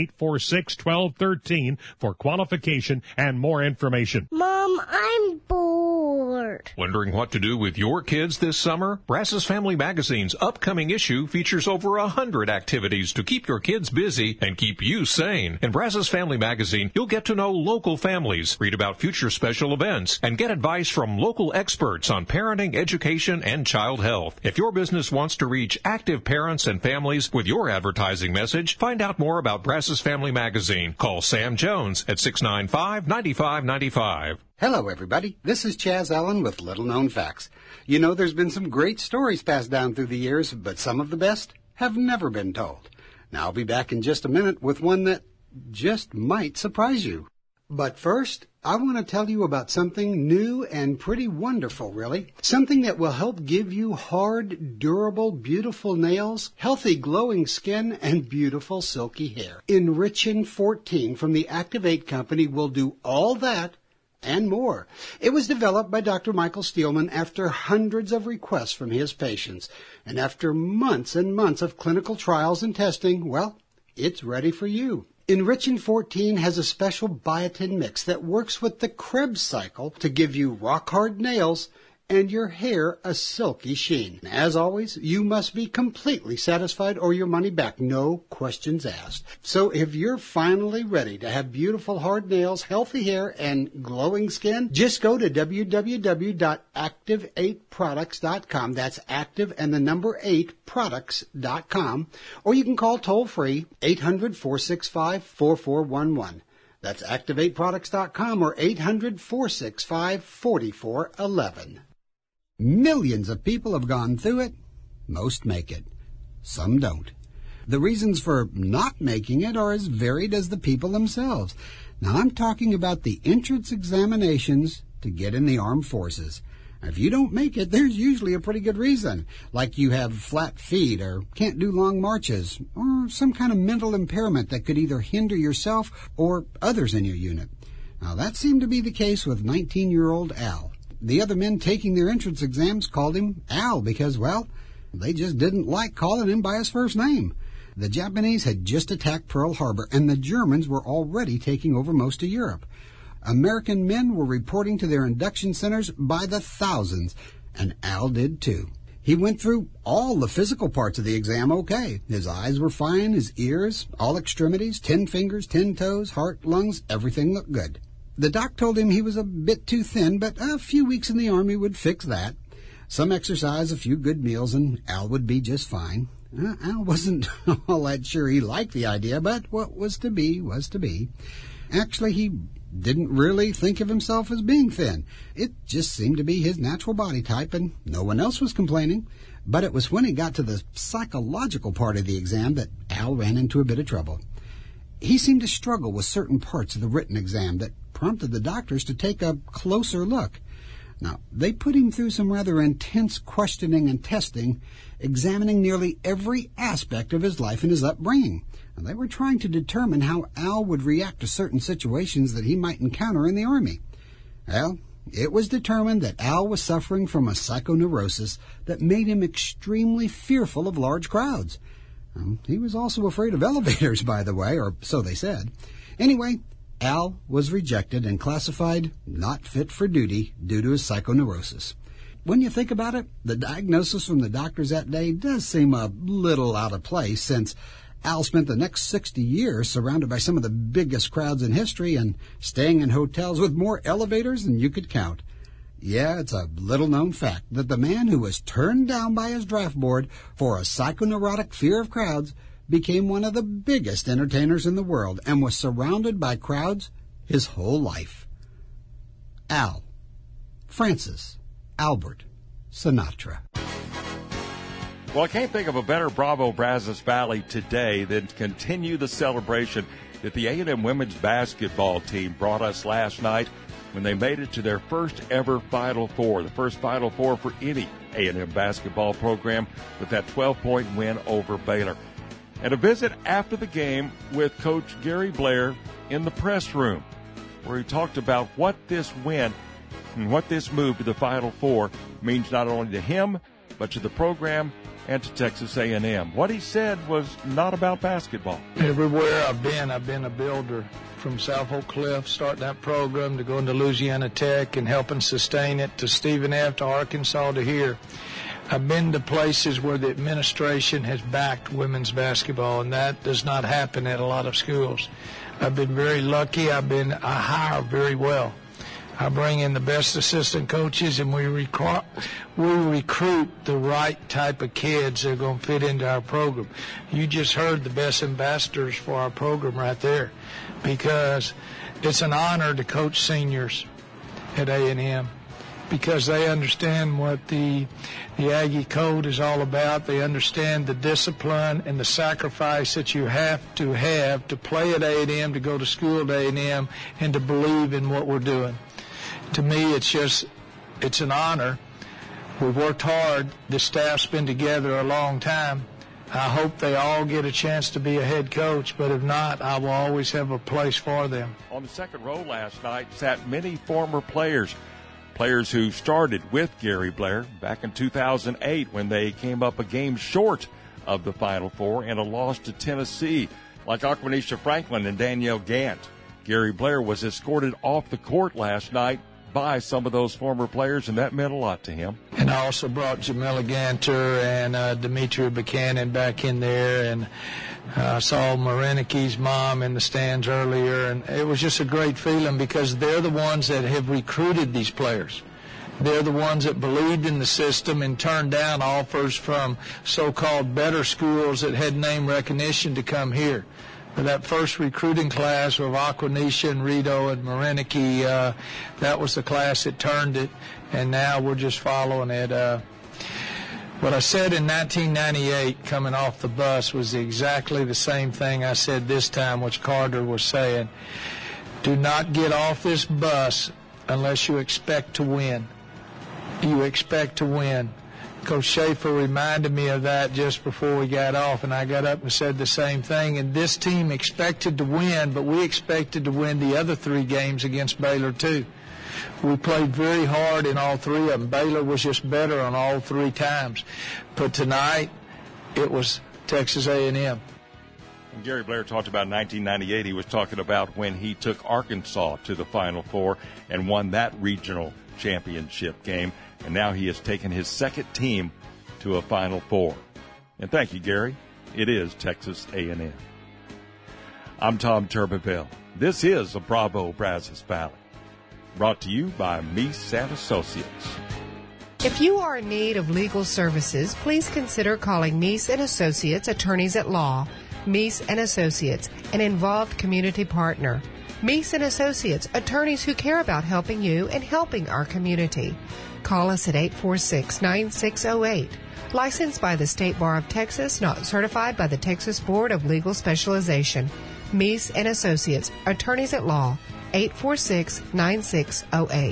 846-1213 for qualification and more information. Mom, I'm bored. Wondering what to do with your kids this summer? Brazos Family Magazine's upcoming issue features over 100 activities to keep your kids busy and keep you sane. In Brazos Family Magazine, you'll get to know local families, read about future special events, and get advice from local experts on parenting, education, and child health. If your business wants to reach active parents and families with your advertising message, find out more about Brazos Family Magazine. Call Sam Jones at 695-9595. Hello, everybody. This is Chaz Allen with Little Known Facts. You know, there's been some great stories passed down through the years, but some of the best have never been told. Now, I'll be back in just a minute with one that just might surprise you. But first, I want to tell you about something new and pretty wonderful, really. Something that will help give you hard, durable, beautiful nails, healthy, glowing skin, and beautiful, silky hair. Enrichin 14 from the Activate Company will do all that and more. It was developed by Dr. Michael Steelman after hundreds of requests from his patients. And after months and months of clinical trials and testing, well, it's ready for you. Enrichin 14 has a special biotin mix that works with the Krebs cycle to give you rock-hard nails and your hair a silky sheen. As always, you must be completely satisfied or your money back. No questions asked. So if you're finally ready to have beautiful hard nails, healthy hair, and glowing skin, just go to www.active8products.com. That's active and the number 8products.com. Or you can call toll-free 800-465-4411. That's ActivateProducts.com or 800-465-4411. Millions of people have gone through it. Most make it. Some don't. The reasons for not making it are as varied as the people themselves. Now, I'm talking about the entrance examinations to get in the armed forces. If you don't make it, there's usually a pretty good reason, like you have flat feet or can't do long marches, or some kind of mental impairment that could either hinder yourself or others in your unit. Now, that seemed to be the case with 19-year-old Al. The other men taking their entrance exams called him Al because, well, they just didn't like calling him by his first name. The Japanese had just attacked Pearl Harbor, and the Germans were already taking over most of Europe. American men were reporting to their induction centers by the thousands, and Al did too. He went through all the physical parts of the exam okay. His eyes were fine, his ears, all extremities, 10 fingers, 10 toes, heart, lungs, everything looked good. The doc told him he was a bit too thin, but a few weeks in the Army would fix that. Some exercise, a few good meals, and Al would be just fine. Al wasn't all that sure he liked the idea, but what was to be was to be. Actually, he didn't really think of himself as being thin. It just seemed to be his natural body type, and no one else was complaining. But it was when he got to the psychological part of the exam that Al ran into a bit of trouble. He seemed to struggle with certain parts of the written exam that prompted the doctors to take a closer look. Now, they put him through some rather intense questioning and testing, examining nearly every aspect of his life and his upbringing. And they were trying to determine how Al would react to certain situations that he might encounter in the Army. Well, it was determined that Al was suffering from a psychoneurosis that made him extremely fearful of large crowds. He was also afraid of elevators, by the way, or so they said. Anyway, Al was rejected and classified not fit for duty due to his psychoneurosis. When you think about it, the diagnosis from the doctors that day does seem a little out of place, since Al spent the next 60 years surrounded by some of the biggest crowds in history and staying in hotels with more elevators than you could count. Yeah, it's a little-known fact that the man who was turned down by his draft board for a psychoneurotic fear of crowds became one of the biggest entertainers in the world and was surrounded by crowds his whole life. Al Francis Albert Sinatra. Well, I can't think of a better Bravo Brazos Valley today than to continue the celebration that the A&M women's basketball team brought us last night when they made it to their first ever Final Four, the first Final Four for any A&M basketball program, with that 12-point win over Baylor. And a visit after the game with Coach Gary Blair in the press room, where he talked about what this win and what this move to the Final Four means not only to him, but to the program and to Texas A&M. What he said was not about basketball. Everywhere I've been a builder. From South Oak Cliff, starting that program, to going to Louisiana Tech and helping sustain it, to Stephen F., to Arkansas, to here. I've been to places where the administration has backed women's basketball, and that does not happen at a lot of schools. I've been very lucky. I hire very well. I bring in the best assistant coaches, and we recruit the right type of kids that are going to fit into our program. You just heard the best ambassadors for our program right there, because it's an honor to coach seniors at A&M, because they understand what the Aggie Code is all about. They understand the discipline and the sacrifice that you have to play at A&M, to go to school at A&M, and to believe in what we're doing. To me, it's an honor. We've worked hard. The staff's been together a long time. I hope they all get a chance to be a head coach, but if not, I will always have a place for them. On the second row last night sat many former players who started with Gary Blair back in 2008 when they came up a game short of the Final Four and a loss to Tennessee, like Aquanisha Franklin and Danielle Gant. Gary Blair was escorted off the court last night by some of those former players, and that meant a lot to him. And I also brought Jamila Ganter and Demetria Buchanan back in there, and I saw Mariniki's mom in the stands earlier, and it was just a great feeling, because they're the ones that have recruited these players. They're the ones that believed in the system and turned down offers from so-called better schools that had name recognition to come here. that first recruiting class of Aquanisha and Rito and Mariniki, that was the class that turned it, and now we're just following it. What I said in 1998 coming off the bus was exactly the same thing I said this time, which Carter was saying. Do not get off this bus unless you expect to win. You expect to win. Coach Schaefer reminded me of that just before we got off, and I got up and said the same thing. And this team expected to win, but we expected to win the other 3 games against Baylor too. We played very hard in all 3 of them. Baylor was just better on all 3 times. But tonight, it was Texas A&M. When Gary Blair talked about 1998, he was talking about when he took Arkansas to the Final Four and won that regional championship game. And now he has taken his second team to a Final Four. And thank you, Gary. It is Texas A&M. I'm Tom Turbeville. This is a Bravo Brazos Valley. Brought to you by Meese & Associates. If you are in need of legal services, please consider calling Meese & Associates Attorneys at Law. Meese & Associates, an involved community partner. Meese & Associates, attorneys who care about helping you and helping our community. Call us at 846-9608. Licensed by the State Bar of Texas, not certified by the Texas Board of Legal Specialization. Meese & Associates, attorneys at law, 846-9608.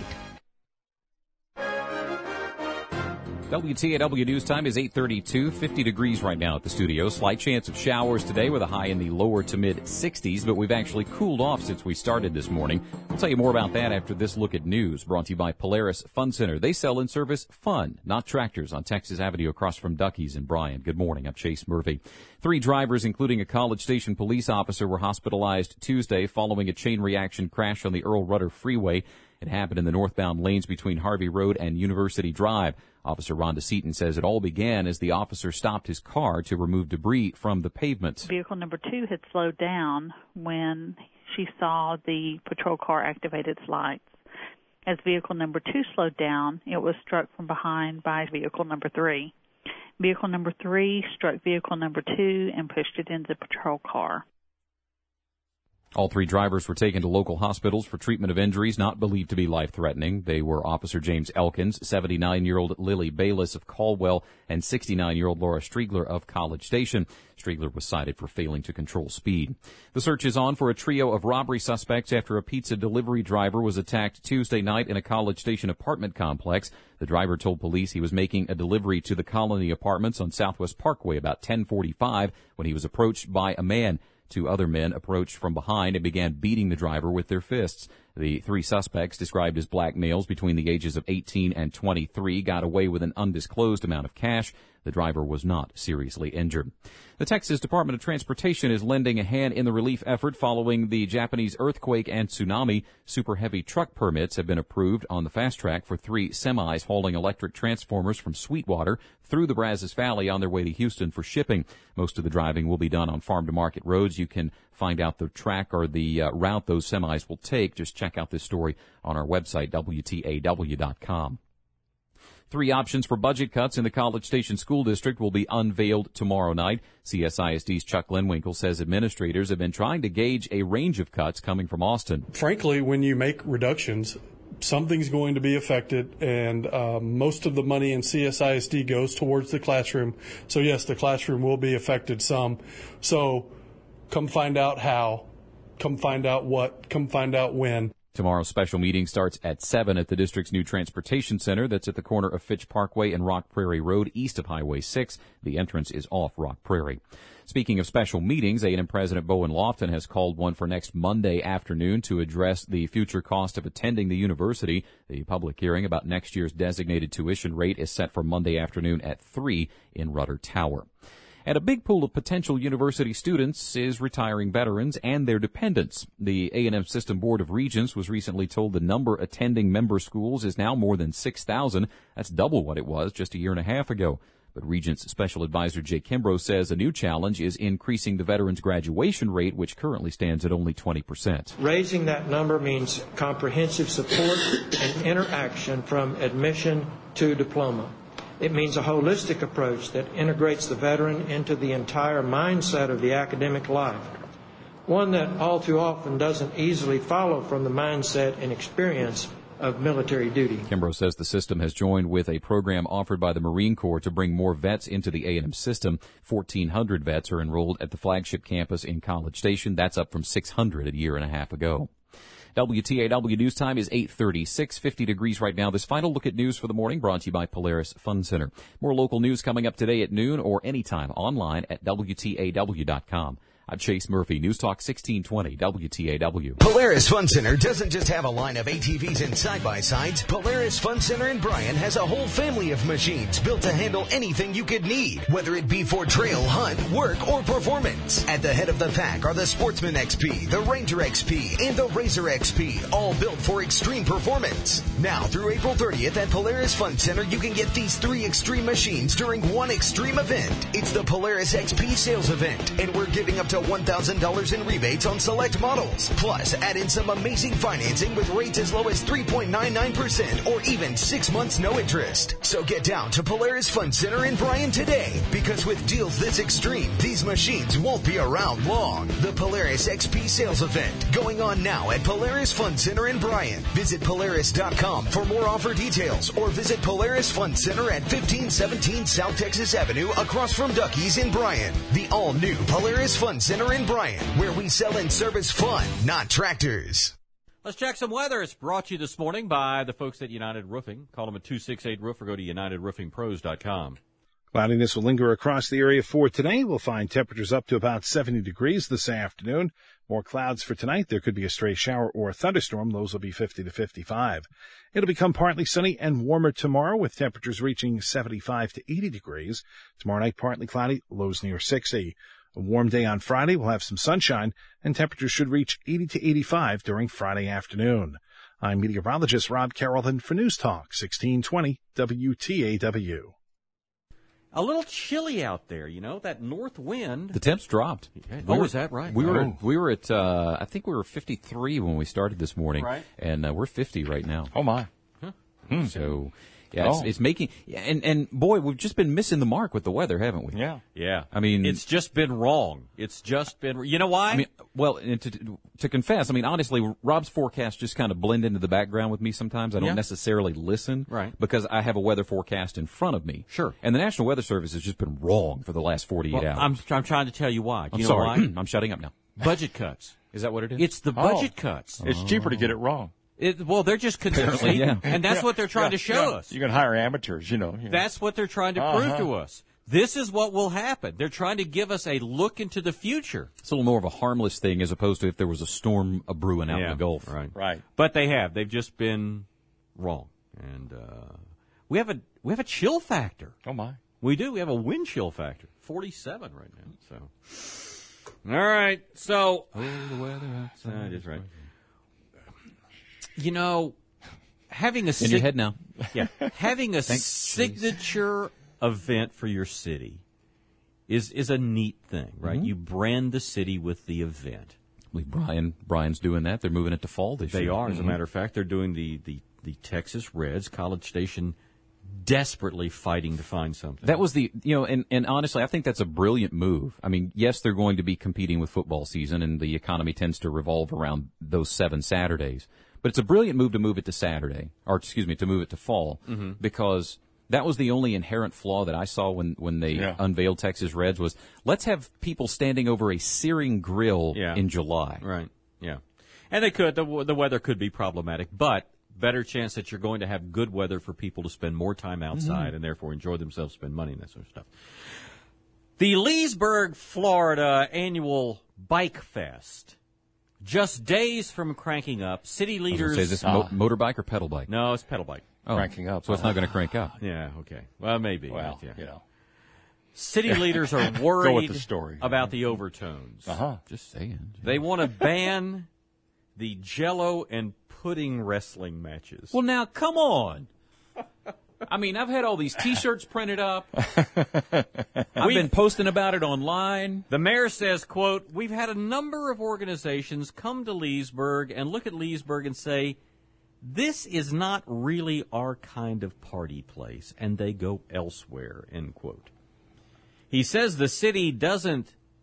WTAW News Time is 8:32, 50 degrees right now at the studio. Slight chance of showers today with a high in the lower to mid 60s, but we've actually cooled off since we started this morning. We'll tell you more about that after this look at news, brought to you by Polaris Fun Center. They sell and service fun, not tractors, on Texas Avenue across from Ducky's in Bryan. Good morning, I'm Chase Murphy. 3 drivers, including a College Station police officer, were hospitalized Tuesday following a chain reaction crash on the Earl Rudder Freeway. It happened in the northbound lanes between Harvey Road and University Drive. Officer Rhonda Seaton says it all began as the officer stopped his car to remove debris from the pavement. Vehicle number 2 had slowed down when she saw the patrol car activate its lights. As vehicle number 2 slowed down, it was struck from behind by vehicle number 3. Vehicle number 3 struck vehicle number 2 and pushed it into the patrol car. All 3 drivers were taken to local hospitals for treatment of injuries not believed to be life-threatening. They were Officer James Elkins, 79-year-old Lily Bayless of Caldwell, and 69-year-old Laura Striegler of College Station. Striegler was cited for failing to control speed. The search is on for a trio of robbery suspects after a pizza delivery driver was attacked Tuesday night in a College Station apartment complex. The driver told police he was making a delivery to the Colony Apartments on Southwest Parkway about 10:45 when he was approached by a man. 2 other men approached from behind and began beating the driver with their fists. The 3 suspects, described as black males between the ages of 18 and 23, got away with an undisclosed amount of cash. The driver was not seriously injured. The Texas Department of Transportation is lending a hand in the relief effort following the Japanese earthquake and tsunami. Super heavy truck permits have been approved on the fast track for 3 semis hauling electric transformers from Sweetwater through the Brazos Valley on their way to Houston for shipping. Most of the driving will be done on farm-to-market roads. You can find out the track or the route those semis will take. Just check out this story on our website, WTAW.com. 3 options for budget cuts in the College Station School District will be unveiled tomorrow night. CSISD's Chuck Lindwinkle says administrators have been trying to gauge a range of cuts coming from Austin. Frankly, when you make reductions, something's going to be affected, and most of the money in CSISD goes towards the classroom. So, yes, the classroom will be affected some. So come find out how, come find out what, come find out when. Tomorrow's special meeting starts at 7 at the district's new transportation center that's at the corner of Fitch Parkway and Rock Prairie Road east of Highway 6. The entrance is off Rock Prairie. Speaking of special meetings, A&M President Bowen Lofton has called one for next Monday afternoon to address the future cost of attending the university. The public hearing about next year's designated tuition rate is set for Monday afternoon at 3 in Rudder Tower. And a big pool of potential university students is retiring veterans and their dependents. The A&M System Board of Regents was recently told the number attending member schools is now more than 6,000. That's double what it was just a year and a half ago. But Regents Special Advisor Jay Kimbrough says a new challenge is increasing the veterans' graduation rate, which currently stands at only 20%. Raising that number means comprehensive support and interaction from admission to diploma. It means a holistic approach that integrates the veteran into the entire mindset of the academic life. one that all too often doesn't easily follow from the mindset and experience of military duty. Kimbrough says the system has joined with a program offered by the Marine Corps to bring more vets into the A&M system. 1,400 vets are enrolled at the flagship campus in College Station. That's up from 600 a year and a half ago. WTAW News Time is 8:30, 6:50 degrees right now. This final look at news for the morning brought to you by Polaris Fun Center. More local news coming up today at noon or anytime online at WTAW.com. I'm Chase Murphy, News Talk 1620, WTAW. Polaris Fun Center doesn't just have a line of ATVs and side-by-sides. Polaris Fun Center in Bryan has a whole family of machines built to handle anything you could need, whether it be for trail, hunt, work, or performance. At the head of the pack are the Sportsman XP, the Ranger XP, and the Razor XP, all built for extreme performance. Now, through April 30th at Polaris Fun Center, you can get these 3 extreme machines during one extreme event. It's the Polaris XP sales event, and we're giving up to $1,000 in rebates on select models. Plus, add in some amazing financing with rates as low as 3.99% or even 6 months no interest. So get down to Polaris Fun Center in Bryan today, because with deals this extreme, these machines won't be around long. The Polaris XP sales event going on now at Polaris Fun Center in Bryan. Visit Polaris.com for more offer details or visit Polaris Fun Center at 1517 South Texas Avenue across from Ducky's in Bryan. The all-new Polaris Fun Center in Bryan, where we sell and service fun, not tractors. Let's check some weather. It's brought to you this morning by the folks at United Roofing. Call them at 268-ROOF or go to UnitedRoofingPros.com. Cloudiness will linger across the area for today. We'll find temperatures up to about 70 degrees this afternoon. More clouds for tonight. There could be a stray shower or a thunderstorm. Those will be 50 to 55. It'll become partly sunny and warmer tomorrow with temperatures reaching 75 to 80 degrees. Tomorrow night, partly cloudy, lows near 60. A warm day on Friday. We'll have some sunshine, and temperatures should reach 80 to 85 during Friday afternoon. I'm meteorologist Rob Carrollton for News Talk 1620 WTAW. A little chilly out there, that north wind. The temps dropped. Is that right? We were at I think we were 53 when we started this morning, right? And we're 50 right now. Oh my! Huh. So. Yeah, it's making, and boy, we've just been missing the mark with the weather, haven't we? Yeah. I mean, it's just been wrong. You know why? I mean, well, and to confess, I mean, honestly, Rob's forecasts just kind of blend into the background with me sometimes. I don't necessarily listen. Right. Because I have a weather forecast in front of me. Sure. And the National Weather Service has just been wrong for the last 48 hours. I'm trying to tell you why. I'm know sorry. why? I'm shutting up now. Budget cuts. Is that what it is? It's the budget cuts. It's cheaper to get it wrong. They're just continually, and that's what they're trying to show us. You can hire amateurs, That's what they're trying to prove to us. This is what will happen. They're trying to give us a look into the future. It's a little more of a harmless thing as opposed to if there was a storm brewing out in the Gulf. Right. But they've just been wrong, and we have a chill factor. Oh my, we do. We have a wind chill factor, 47 right now. So, all right. So, the weather outside is right. Having a in your head now. Yeah, having a signature event for your city is a neat thing, right? Mm-hmm. You brand the city with the event. I believe Brian's doing that. They're moving it to fall this year. They are, as a matter of fact. They're doing the Texas Reds, College Station, desperately fighting to find something. That was and honestly, I think that's a brilliant move. I mean, yes, they're going to be competing with football season, and the economy tends to revolve around those 7 Saturdays. But it's a brilliant move to move it to Saturday, to move it to fall, because that was the only inherent flaw that I saw when they unveiled Texas Reds was, let's have people standing over a searing grill in July. Right, yeah. And they could. The weather could be problematic, but better chance that you're going to have good weather for people to spend more time outside and therefore enjoy themselves, spend money, and that sort of stuff. The Leesburg, Florida annual Bike Fest. Just days from cranking up, city leaders... Is this motorbike or pedal bike? No, it's pedal bike. Oh, cranking up. So it's not going to crank up. Yeah, okay. Well, maybe. Well, City leaders are worried Go with the story. about the overtones. Just saying. They want to ban the Jell-O and pudding wrestling matches. Well, now, come on. I mean, I've had all these T-shirts printed up. I've been posting about it online. The mayor says, quote, we've had a number of organizations come to Leesburg and look at Leesburg and say, this is not really our kind of party place, and they go elsewhere, end quote. He says the city doesn't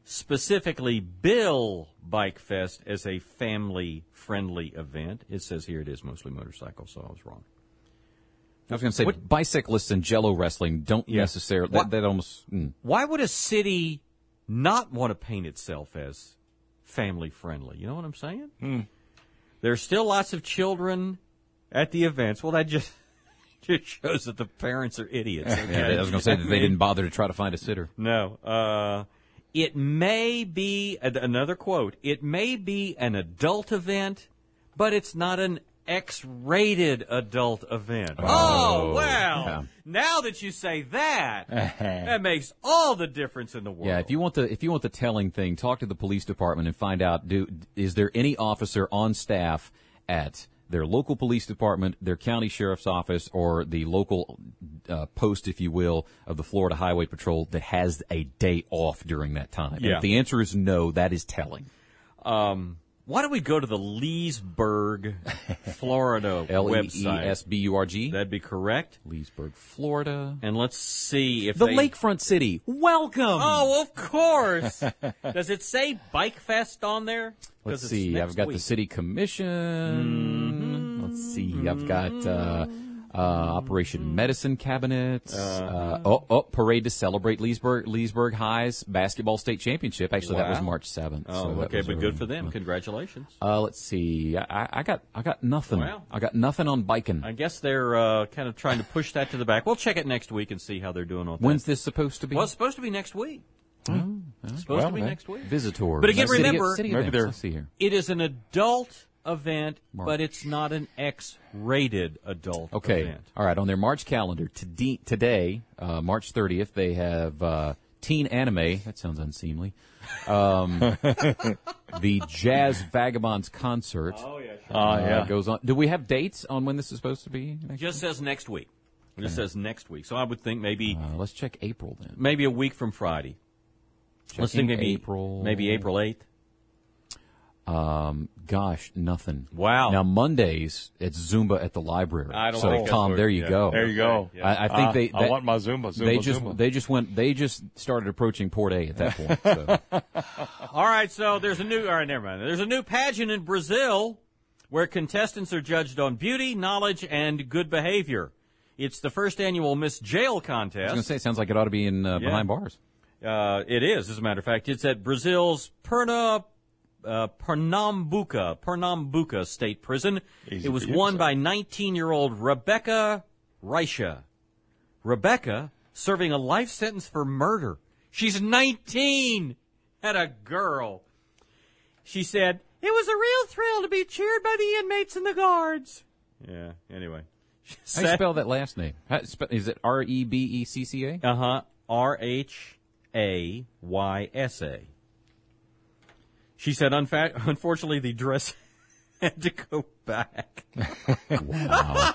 specifically bill Bike Fest as a family-friendly event. It says here it is mostly motorcycles, so I was wrong. I was going to say, bicyclists and Jello wrestling don't necessarily. That almost. Why would a city not want to paint itself as family-friendly? You know what I'm saying? There's still lots of children at the events. Well, that just shows that the parents are idiots. Okay? Yeah, I was going to say that they didn't bother to try to find a sitter. No. It may be, another quote, it may be an adult event, but it's not an X-rated adult event. Oh, well, yeah. Now that you say that, that makes all the difference in the world. Yeah, if you want the telling thing, talk to the police department and find out, is there any officer on staff at their local police department, their county sheriff's office, or the local post, if you will, of the Florida Highway Patrol that has a day off during that time? Yeah. If the answer is no, that is telling. Why don't we go to the Leesburg, Florida website? Leesburg. That'd be correct. Leesburg, Florida. And let's see if the lakefront city. Welcome. Oh, of course. Does it say Bike Fest on there? Let's see. I've got the city commission. Let's see. I've got Operation Medicine Cabinet. Parade to celebrate Leesburg High's basketball state championship. Actually, that was March 7th. Oh, okay, but good for them. Congratulations. Let's see. I got nothing. Well, I got nothing on biking. I guess they're kind of trying to push that to the back. We'll check it next week and see how they're doing on that. When's this supposed to be? Well, it's supposed to be next week. It's supposed to be next week. Visitor. But again, remember, Let's see here. It is an adult event, but it's not an X-rated adult event. All right. On their March calendar today, March 30th, they have Teen Anime. That sounds unseemly. The Jazz Vagabonds concert. Oh, yeah. Sure. Goes on. Do we have dates on when this is supposed to be? Just says next week. It just says next week. So I would think maybe. Let's check April then. Maybe a week from Friday. Let's think maybe April. Maybe April 8th. Gosh, nothing. Wow. Now Mondays it's Zumba at the library. I don't so think Tom, there you go. There you go. I think I want my Zumba. They just started approaching Port A at that point. So. All right, so there's a new. All right, never mind. There's a new pageant in Brazil where contestants are judged on beauty, knowledge, and good behavior. It's the first annual Miss Jail contest. I was going to say, it sounds like it ought to be in behind bars. It is, as a matter of fact. It's at Brazil's Pernambuco State Prison. It was won by 19-year-old Rebecca Reicha. Rebecca serving a life sentence for murder. She's 19 and a girl. She said, "It was a real thrill to be cheered by the inmates and the guards." Yeah, anyway. How do you spell that last name? Is it Rebecca? Uh-huh. Rhaysa. She said, unfortunately, the dress had to go back. Wow.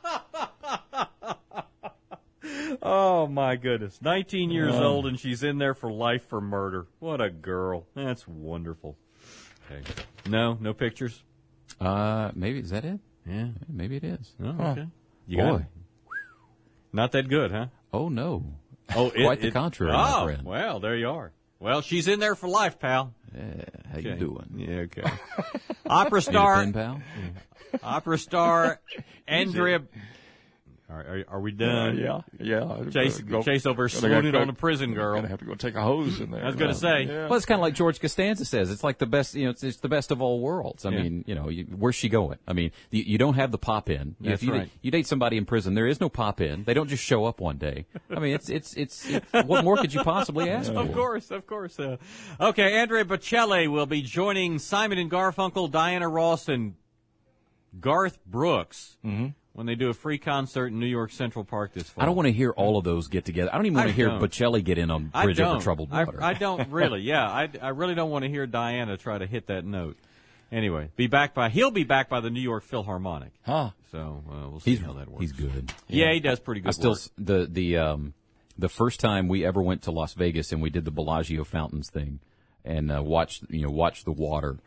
Oh, my goodness. 19 years old, and she's in there for life for murder. What a girl. That's wonderful. Okay. No pictures? Maybe. Is that it? Yeah. Maybe it is. Oh, okay. You Boy. got it. Not that good, huh? Oh, no. Oh, Quite the contrary, my friend. Well, there you are. Well, she's in there for life, pal. Yeah, how you doing? Yeah, okay. Opera star. Pen, pal? Opera star Andrea. Are we done? Yeah. Chase over swooning on a prison girl. Gonna have to go take a hose in there. I was going to say. Yeah. Well, it's kind of like George Costanza says. It's like the best. It's the best of all worlds. I mean, where's she going? I mean, you don't have the pop in. That's right. You date somebody in prison. There is no pop in. They don't just show up one day. I mean, it's what more could you possibly ask for? Of course. Okay, Andrea Bocelli will be joining Simon and Garfunkel, Diana Ross, and Garth Brooks. Mm-hmm. When they do a free concert in New York Central Park this fall. I don't want to hear all of those get together. I don't even want to hear Bocelli get in on Bridge Over Troubled Water. I don't really. Yeah, I really don't want to hear Diana try to hit that note. Anyway, he'll be back by the New York Philharmonic. Huh. So we'll see how that works. He's good. Yeah, he does pretty good work. The first time we ever went to Las Vegas and we did the Bellagio fountains thing and watched the water.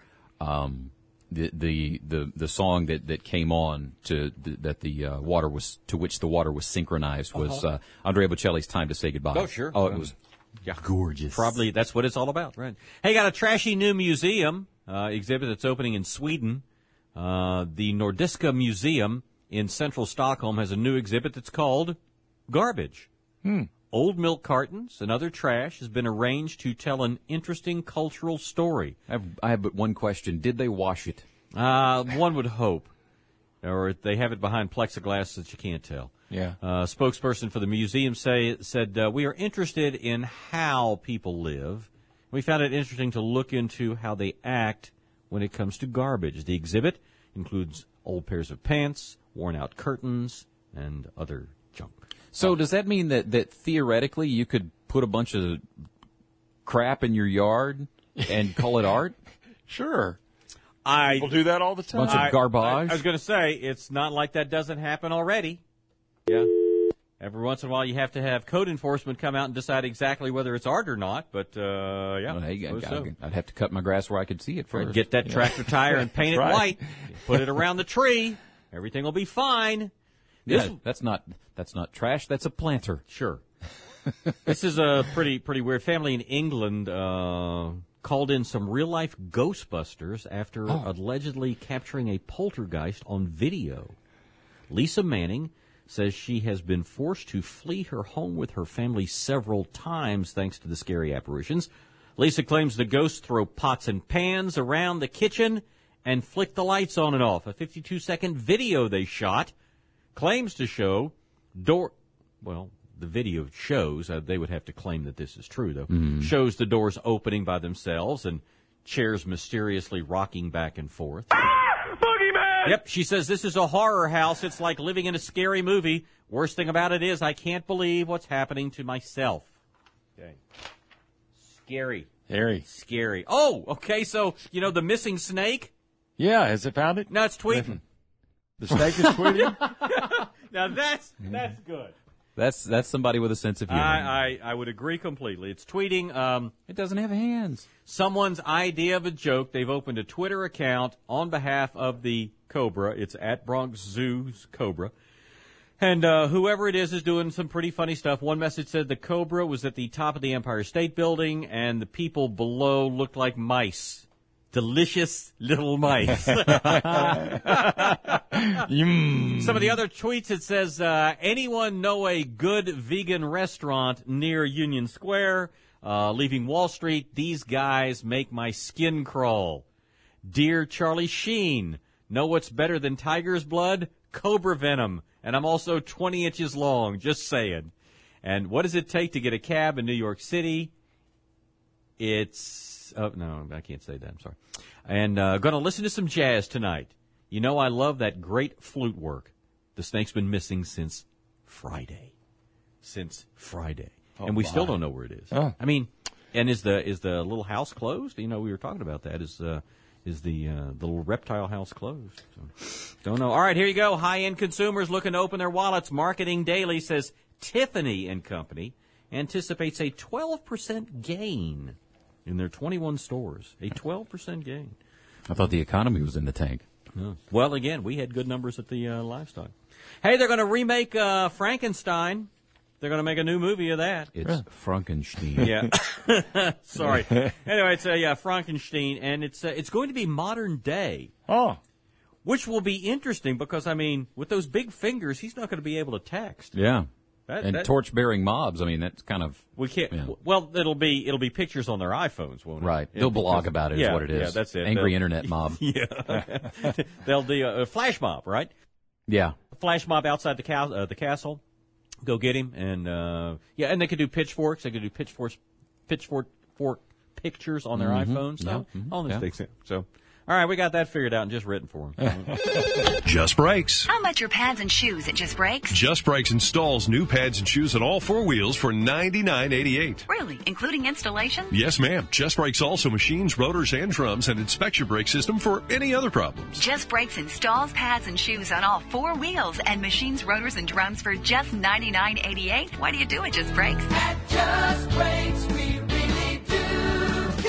The song that came on to which the water was synchronized was Andrea Bocelli's "Time to Say Goodbye." Oh, sure. Oh, it was Yeah. Gorgeous. Probably that's what it's all about, right? Hey, got a trashy new museum exhibit that's opening in Sweden. The Nordiska Museum in central Stockholm has a new exhibit that's called Garbage. Old milk cartons and other trash has been arranged to tell an interesting cultural story. I have but one question. Did they wash it? One would hope. Or they have it behind plexiglass that you can't tell. Yeah. Spokesperson for the museum said, we are interested in how people live. We found it interesting to look into how they act when it comes to garbage. The exhibit includes old pairs of pants, worn-out curtains, and other junk. So does that mean that theoretically you could put a bunch of crap in your yard and call it art? Sure. People do that all the time. Bunch of garbage. I was going to say, it's not like that doesn't happen already. Yeah. Every once in a while you have to have code enforcement come out and decide exactly whether it's art or not, but, yeah. Well, hey, I'd have to cut my grass where I could see it first. Get that tractor tire and paint it white. Put it around the tree. Everything will be fine. Yeah, that's not trash. That's a planter. Sure. This is a pretty weird family in England. Called in some real-life Ghostbusters after allegedly capturing a poltergeist on video. Lisa Manning says she has been forced to flee her home with her family several times thanks to the scary apparitions. Lisa claims the ghosts throw pots and pans around the kitchen and flick the lights on and off. A 52-second video they shot claims to show the video shows, they would have to claim that this is true, though, shows the doors opening by themselves and chairs mysteriously rocking back and forth. Boogeyman! Yep, she says this is a horror house. It's like living in a scary movie. Worst thing about it is I can't believe what's happening to myself. Okay. Scary. Oh, okay, so, the missing snake? Yeah, has it found it? No, it's tweeting. The snake is tweeting? Now that's good. That's somebody with a sense of humor. I would agree completely. It's tweeting. It doesn't have hands. Someone's idea of a joke. They've opened a Twitter account on behalf of the Cobra. It's at Bronx Zoo's Cobra. And whoever it is doing some pretty funny stuff. One message said the Cobra was at the top of the Empire State Building, and the people below looked like mice. Delicious little mice. Some of the other tweets, it says, anyone know a good vegan restaurant near Union Square? Leaving Wall Street, these guys make my skin crawl. Dear Charlie Sheen, know what's better than tiger's blood? Cobra venom. And I'm also 20 inches long, just saying. And what does it take to get a cab in New York City? Oh, no, I can't say that. I'm sorry. And going to listen to some jazz tonight. I love that great flute work. The snake's been missing since Friday. And we still don't know where it is. Oh. I mean, and is the little house closed? We were talking about that. Is the little reptile house closed? So, don't know. All right, here you go. High-end consumers looking to open their wallets. Marketing Daily says Tiffany & Company anticipates a 12% gain in their 21 stores. A 12% gain. I thought the economy was in the tank. Oh. Well, again, we had good numbers at the livestock. Hey, they're going to remake Frankenstein. They're going to make a new movie of that. It's Frankenstein. Yeah. Sorry. Anyway, it's Frankenstein, and it's going to be modern day. Oh. Which will be interesting because, with those big fingers, he's not going to be able to text. Yeah. Torch-bearing mobs. That's kind of... We can't... Yeah. Well, it'll be pictures on their iPhones, won't it? Right. They'll blog about it, is what it is. Yeah, that's it. Angry internet mob. Yeah. They'll do a flash mob, right? Yeah. Flash mob outside the castle. Go get him, and and they could do pitchforks. They could do pitchfork pictures on their iPhones now. All these things. So... All right, we got that figured out and just written for them. Just Brakes. How much are pads and shoes at Just Brakes? Just Brakes installs new pads and shoes on all four wheels for $99.88. Really? Including installation? Yes, ma'am. Just Brakes also machines, rotors, and drums and inspects your brake system for any other problems. Just Brakes installs pads and shoes on all four wheels and machines, rotors, and drums for just $99.88. Why do you do it, Just Brakes? At Just Brakes, we really do care. Offer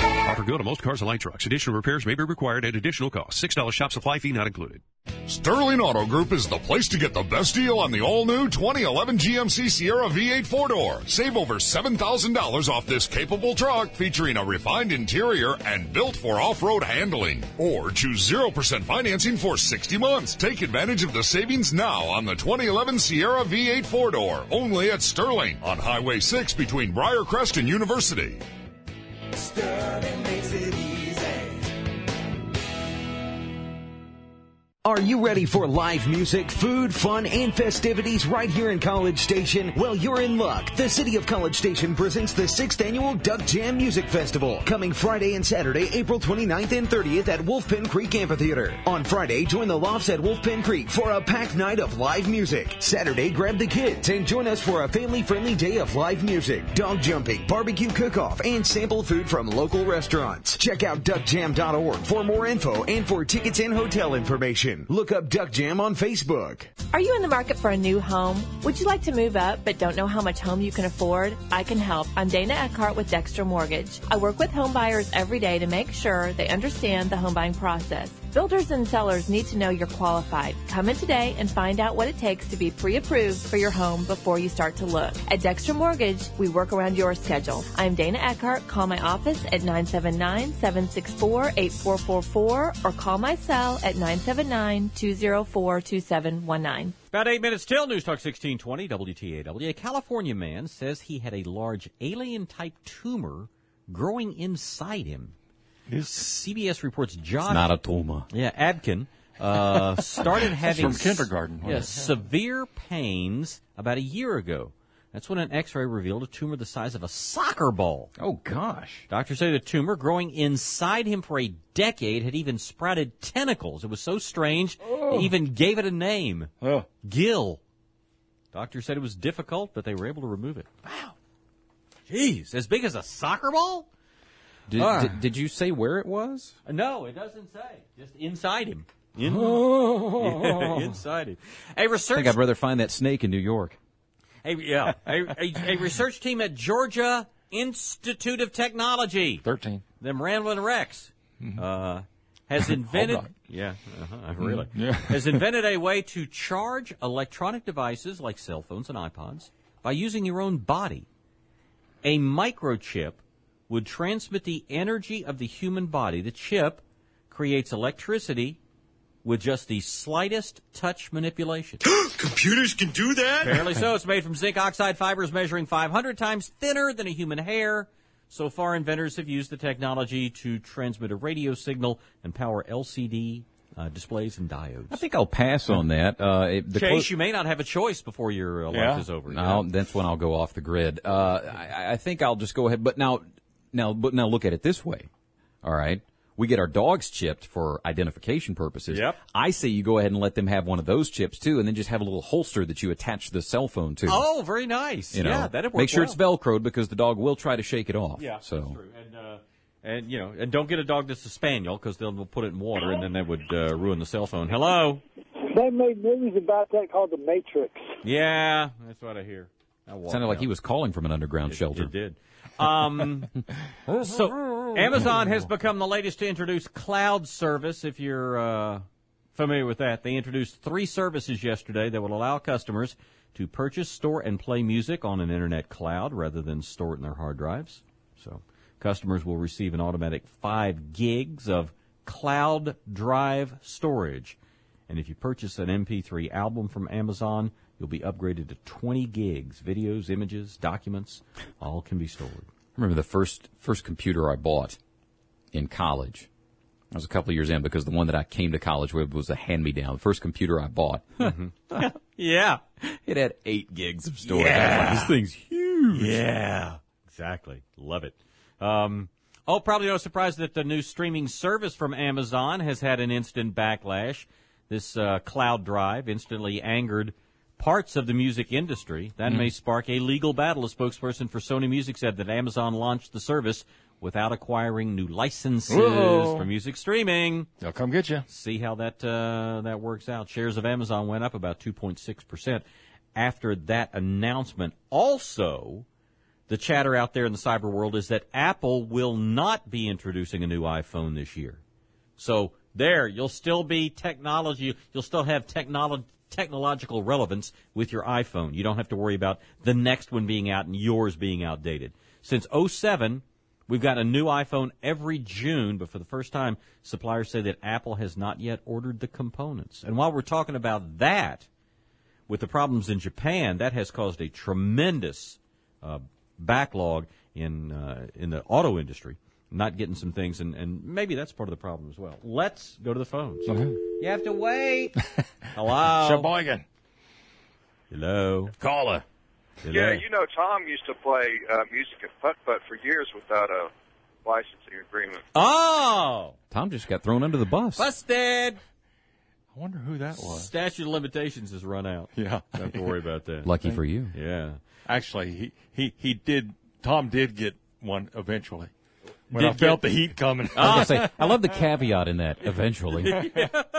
automobile to most cars and light trucks. Additional repairs may be required at additional cost. $6 shop supply fee not included. Sterling Auto Group is the place to get the best deal on the all-new 2011 GMC Sierra V8 4-door. Save over $7,000 off this capable truck, featuring a refined interior and built for off-road handling. Or choose 0% financing for 60 months. Take advantage of the savings now on the 2011 Sierra V8 4-door. Only at Sterling on Highway 6 between Briarcrest and University. Sterling makes it easy. Are you ready for live music, food, fun, and festivities right here in College Station? Well, you're in luck. The City of College Station presents the 6th Annual Duck Jam Music Festival, coming Friday and Saturday, April 29th and 30th at Wolfpen Creek Amphitheater. On Friday, join the Lofts at Wolfpen Creek for a packed night of live music. Saturday, grab the kids and join us for a family-friendly day of live music, dog jumping, barbecue cook-off, and sample food from local restaurants. Check out duckjam.org for more info and for tickets and hotel information. Look up Duck Jam on Facebook. Are you in the market for a new home? Would you like to move up but don't know how much home you can afford? I can help. I'm Dana Eckhart with Dexter Mortgage. I work with home buyers every day to make sure they understand the home buying process. Builders and sellers need to know you're qualified. Come in today and find out what it takes to be pre-approved for your home before you start to look. At Dexter Mortgage, we work around your schedule. I'm Dana Eckhart. Call my office at 979-764-8444 or call my cell at 979-204-2719. About 8 minutes till News Talk 1620 WTAW. A California man says he had a large alien-type tumor growing inside him. CBS reports Josh... It's not a tumor. Yeah, Abkin started having... from kindergarten. Severe pains about a year ago. That's when an X-ray revealed a tumor the size of a soccer ball. Oh, gosh. Doctors say the tumor growing inside him for a decade had even sprouted tentacles. It was so strange, they even gave it a name. Gil. Doctors said it was difficult, but they were able to remove it. Wow. Jeez, as big as a soccer ball? Did you say where it was? No, it doesn't say. Just inside him. Inside him. I think I'd rather find that snake in New York. A research team at Georgia Institute of Technology. 13. Them Ramblin' Rex. Has invented... has invented a way to charge electronic devices like cell phones and iPods by using your own body. A microchip would transmit the energy of the human body. The chip creates electricity with just the slightest touch manipulation. Computers can do that? Apparently so. It's made from zinc oxide fibers measuring 500 times thinner than a human hair. So far, inventors have used the technology to transmit a radio signal and power LCD displays and diodes. I think I'll pass on that. Chase, you may not have a choice before your life is over. No, that's when I'll go off the grid. I think I'll just go ahead. But now look at it this way. All right. We get our dogs chipped for identification purposes. Yep. I say you go ahead and let them have one of those chips, too, and then just have a little holster that you attach the cell phone to. Oh, very nice. That'd work. Make sure it's Velcroed because the dog will try to shake it off. Yeah, so. that's true. And don't get a dog that's a spaniel because they'll put it in water and then that would ruin the cell phone. Hello? They made movies about that called The Matrix. Yeah, that's what I hear. Sounded like he was calling from an underground shelter. It did. So Amazon has become the latest to introduce cloud service. If you're familiar with that, they introduced 3 services yesterday that will allow customers to purchase, store, and play music on an internet cloud rather than store it in their hard drives. So customers will receive an automatic 5 gigs of cloud drive storage. And if you purchase an MP3 album from Amazon, you'll be upgraded to 20 gigs. Videos, images, documents, all can be stored. I remember the first computer I bought in college. I was a couple of years in because the one that I came to college with was a hand-me-down. The first computer I bought. Yeah. It had 8 gigs of storage. I was like, this thing's huge. Yeah. Exactly. Love it. Probably no surprise that the new streaming service from Amazon has had an instant backlash. This cloud drive instantly angered parts of the music industry. That may spark a legal battle. A spokesperson for Sony Music said that Amazon launched the service without acquiring new licenses for music streaming. They'll come get you. See how that works out. Shares of Amazon went up about 2.6% after that announcement. Also, the chatter out there in the cyber world is that Apple will not be introducing a new iPhone this year. So there, you'll still be technology. You'll still have technological relevance with your iPhone. You don't have to worry about the next one being out and yours being outdated. Since 2007, we've got a new iPhone every June, but for the first time, suppliers say that Apple has not yet ordered the components. And while we're talking about that, with the problems in Japan, that has caused a tremendous backlog in the auto industry, not getting some things, and maybe that's part of the problem as well. Let's go to the phones. Okay. You have to wait. Hello. Sheboygan. Hello. Caller. Hello. Yeah, you know, Tom used to play music at Putt-Putt for years without a licensing agreement. Oh! Tom just got thrown under the bus. Busted! I wonder who that was. Statute of limitations has run out. Yeah. Don't have to worry about that. Lucky for you. Yeah. Actually, he did. Tom did get one eventually. When I felt the heat coming. I was gonna say, I love the caveat in that. Eventually.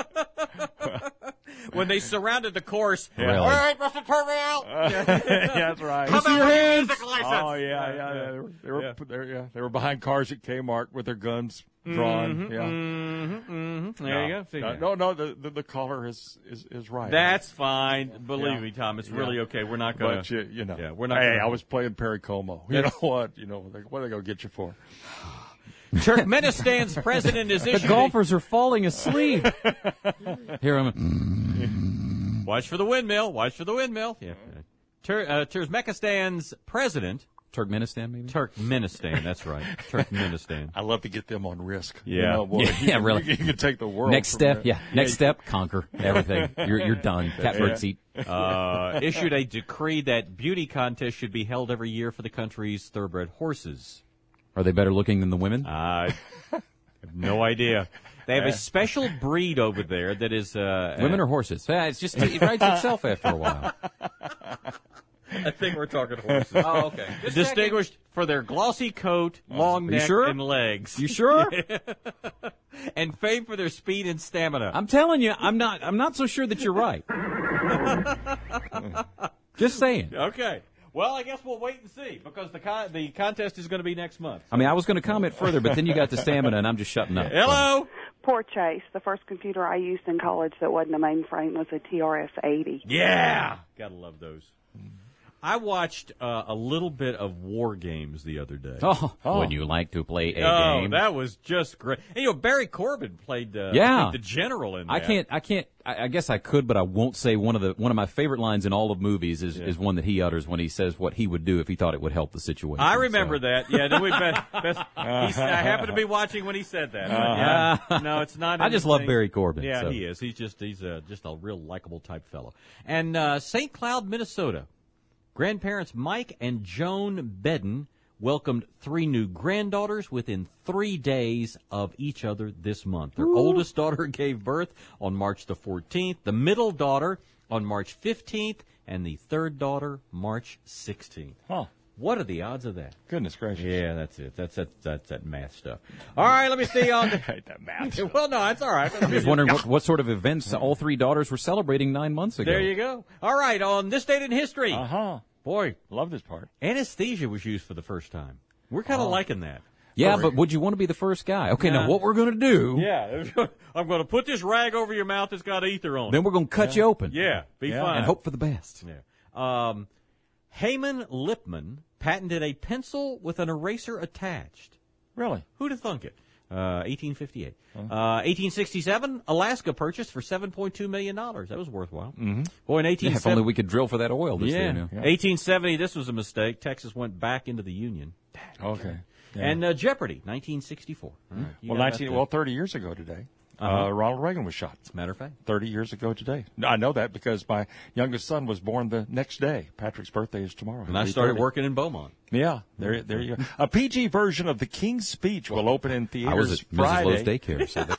When they surrounded the course. Yeah. Really? All right, Mr. Turn me out. That's right. Come out your with hands. music license. Oh yeah. They were behind cars at Kmart with their guns drawn. There you go. No. The caller is right. That's fine. Believe me, Tom. It's really okay. We're not going to. But you know. Yeah, we're not. Hey, I was playing Perry Como. You know what? What are they going to get you for? Turkmenistan's president is issued. The golfers are falling asleep. Here I'm. Watch for the windmill. Watch for the windmill. Yeah. Turkmenistan's president. Turkmenistan, maybe? Turkmenistan, that's right. Turkmenistan. I love to get them on risk. Yeah. You know, boy, really. You can take the world. Next step, Next step, conquer everything. You're done. Catbird seat. Issued a decree that beauty contests should be held every year for the country's thoroughbred horses. Are they better looking than the women? I have no idea. They have a special breed over there that is... women or horses? It writes itself after a while. I think we're talking horses. Oh, okay. Distinguished for their glossy coat, long neck, and legs. You sure? And famed for their speed and stamina. I'm telling you, I'm not so sure that you're right. Just saying. Okay. Well, I guess we'll wait and see, because the contest is going to be next month. I mean, I was going to comment further, but then you got the stamina, and I'm just shutting up. Hello? Poor Chase. The first computer I used in college that wasn't a mainframe was a TRS-80. Yeah! Gotta love those. I watched a little bit of War Games the other day. Oh. Would you like to play a game? Oh, that was just great. And, Barry Corbin played the general in that. I guess I could, but I won't say one of my favorite lines in all of movies is one that he utters when he says what he would do if he thought it would help the situation. I remember that. Yeah, then I happened to be watching when he said that. But no, it's not. I just love Barry Corbin. Yeah, so. he is. He's just a real likable type fellow. And St. Cloud, Minnesota. Grandparents Mike and Joan Bedden welcomed 3 new granddaughters within 3 days of each other this month. Their oldest daughter gave birth on March the 14th, the middle daughter on March 15th, and the third daughter March 16th. Huh. What are the odds of that? Goodness gracious. Yeah, that's it. That's that math stuff. All right, let me see on I hate that math stuff. Well, no, it's all right. I was wondering what sort of events all 3 daughters were celebrating 9 months ago. There you go. All right, on this date in history. Boy, love this part. Anesthesia was used for the first time. We're kind of liking that. Yeah, but would you want to be the first guy? Okay, now what we're going to do... Yeah, I'm going to put this rag over your mouth that's got ether on it. Then we're going to cut you open. Yeah, be fine. And hope for the best. Yeah. Hayman Lipman patented a pencil with an eraser attached. Really? Who'd have thunk it? 1858. 1867, Alaska purchased for $7.2 million. That was worthwhile. Mm-hmm. Boy, in 1870, if only we could drill for that oil this year. 1870, this was a mistake. Texas went back into the Union. Okay. Yeah. And Jeopardy, 1964. Right. Well, 30 years ago today. Ronald Reagan was shot. As a matter of fact. 30 years ago today. I know that because my youngest son was born the next day. Patrick's birthday is tomorrow. And I started working in Beaumont. Yeah, there you go. A PG version of The King's Speech will open in theaters I was at Friday. Mrs. Lowe's daycare. So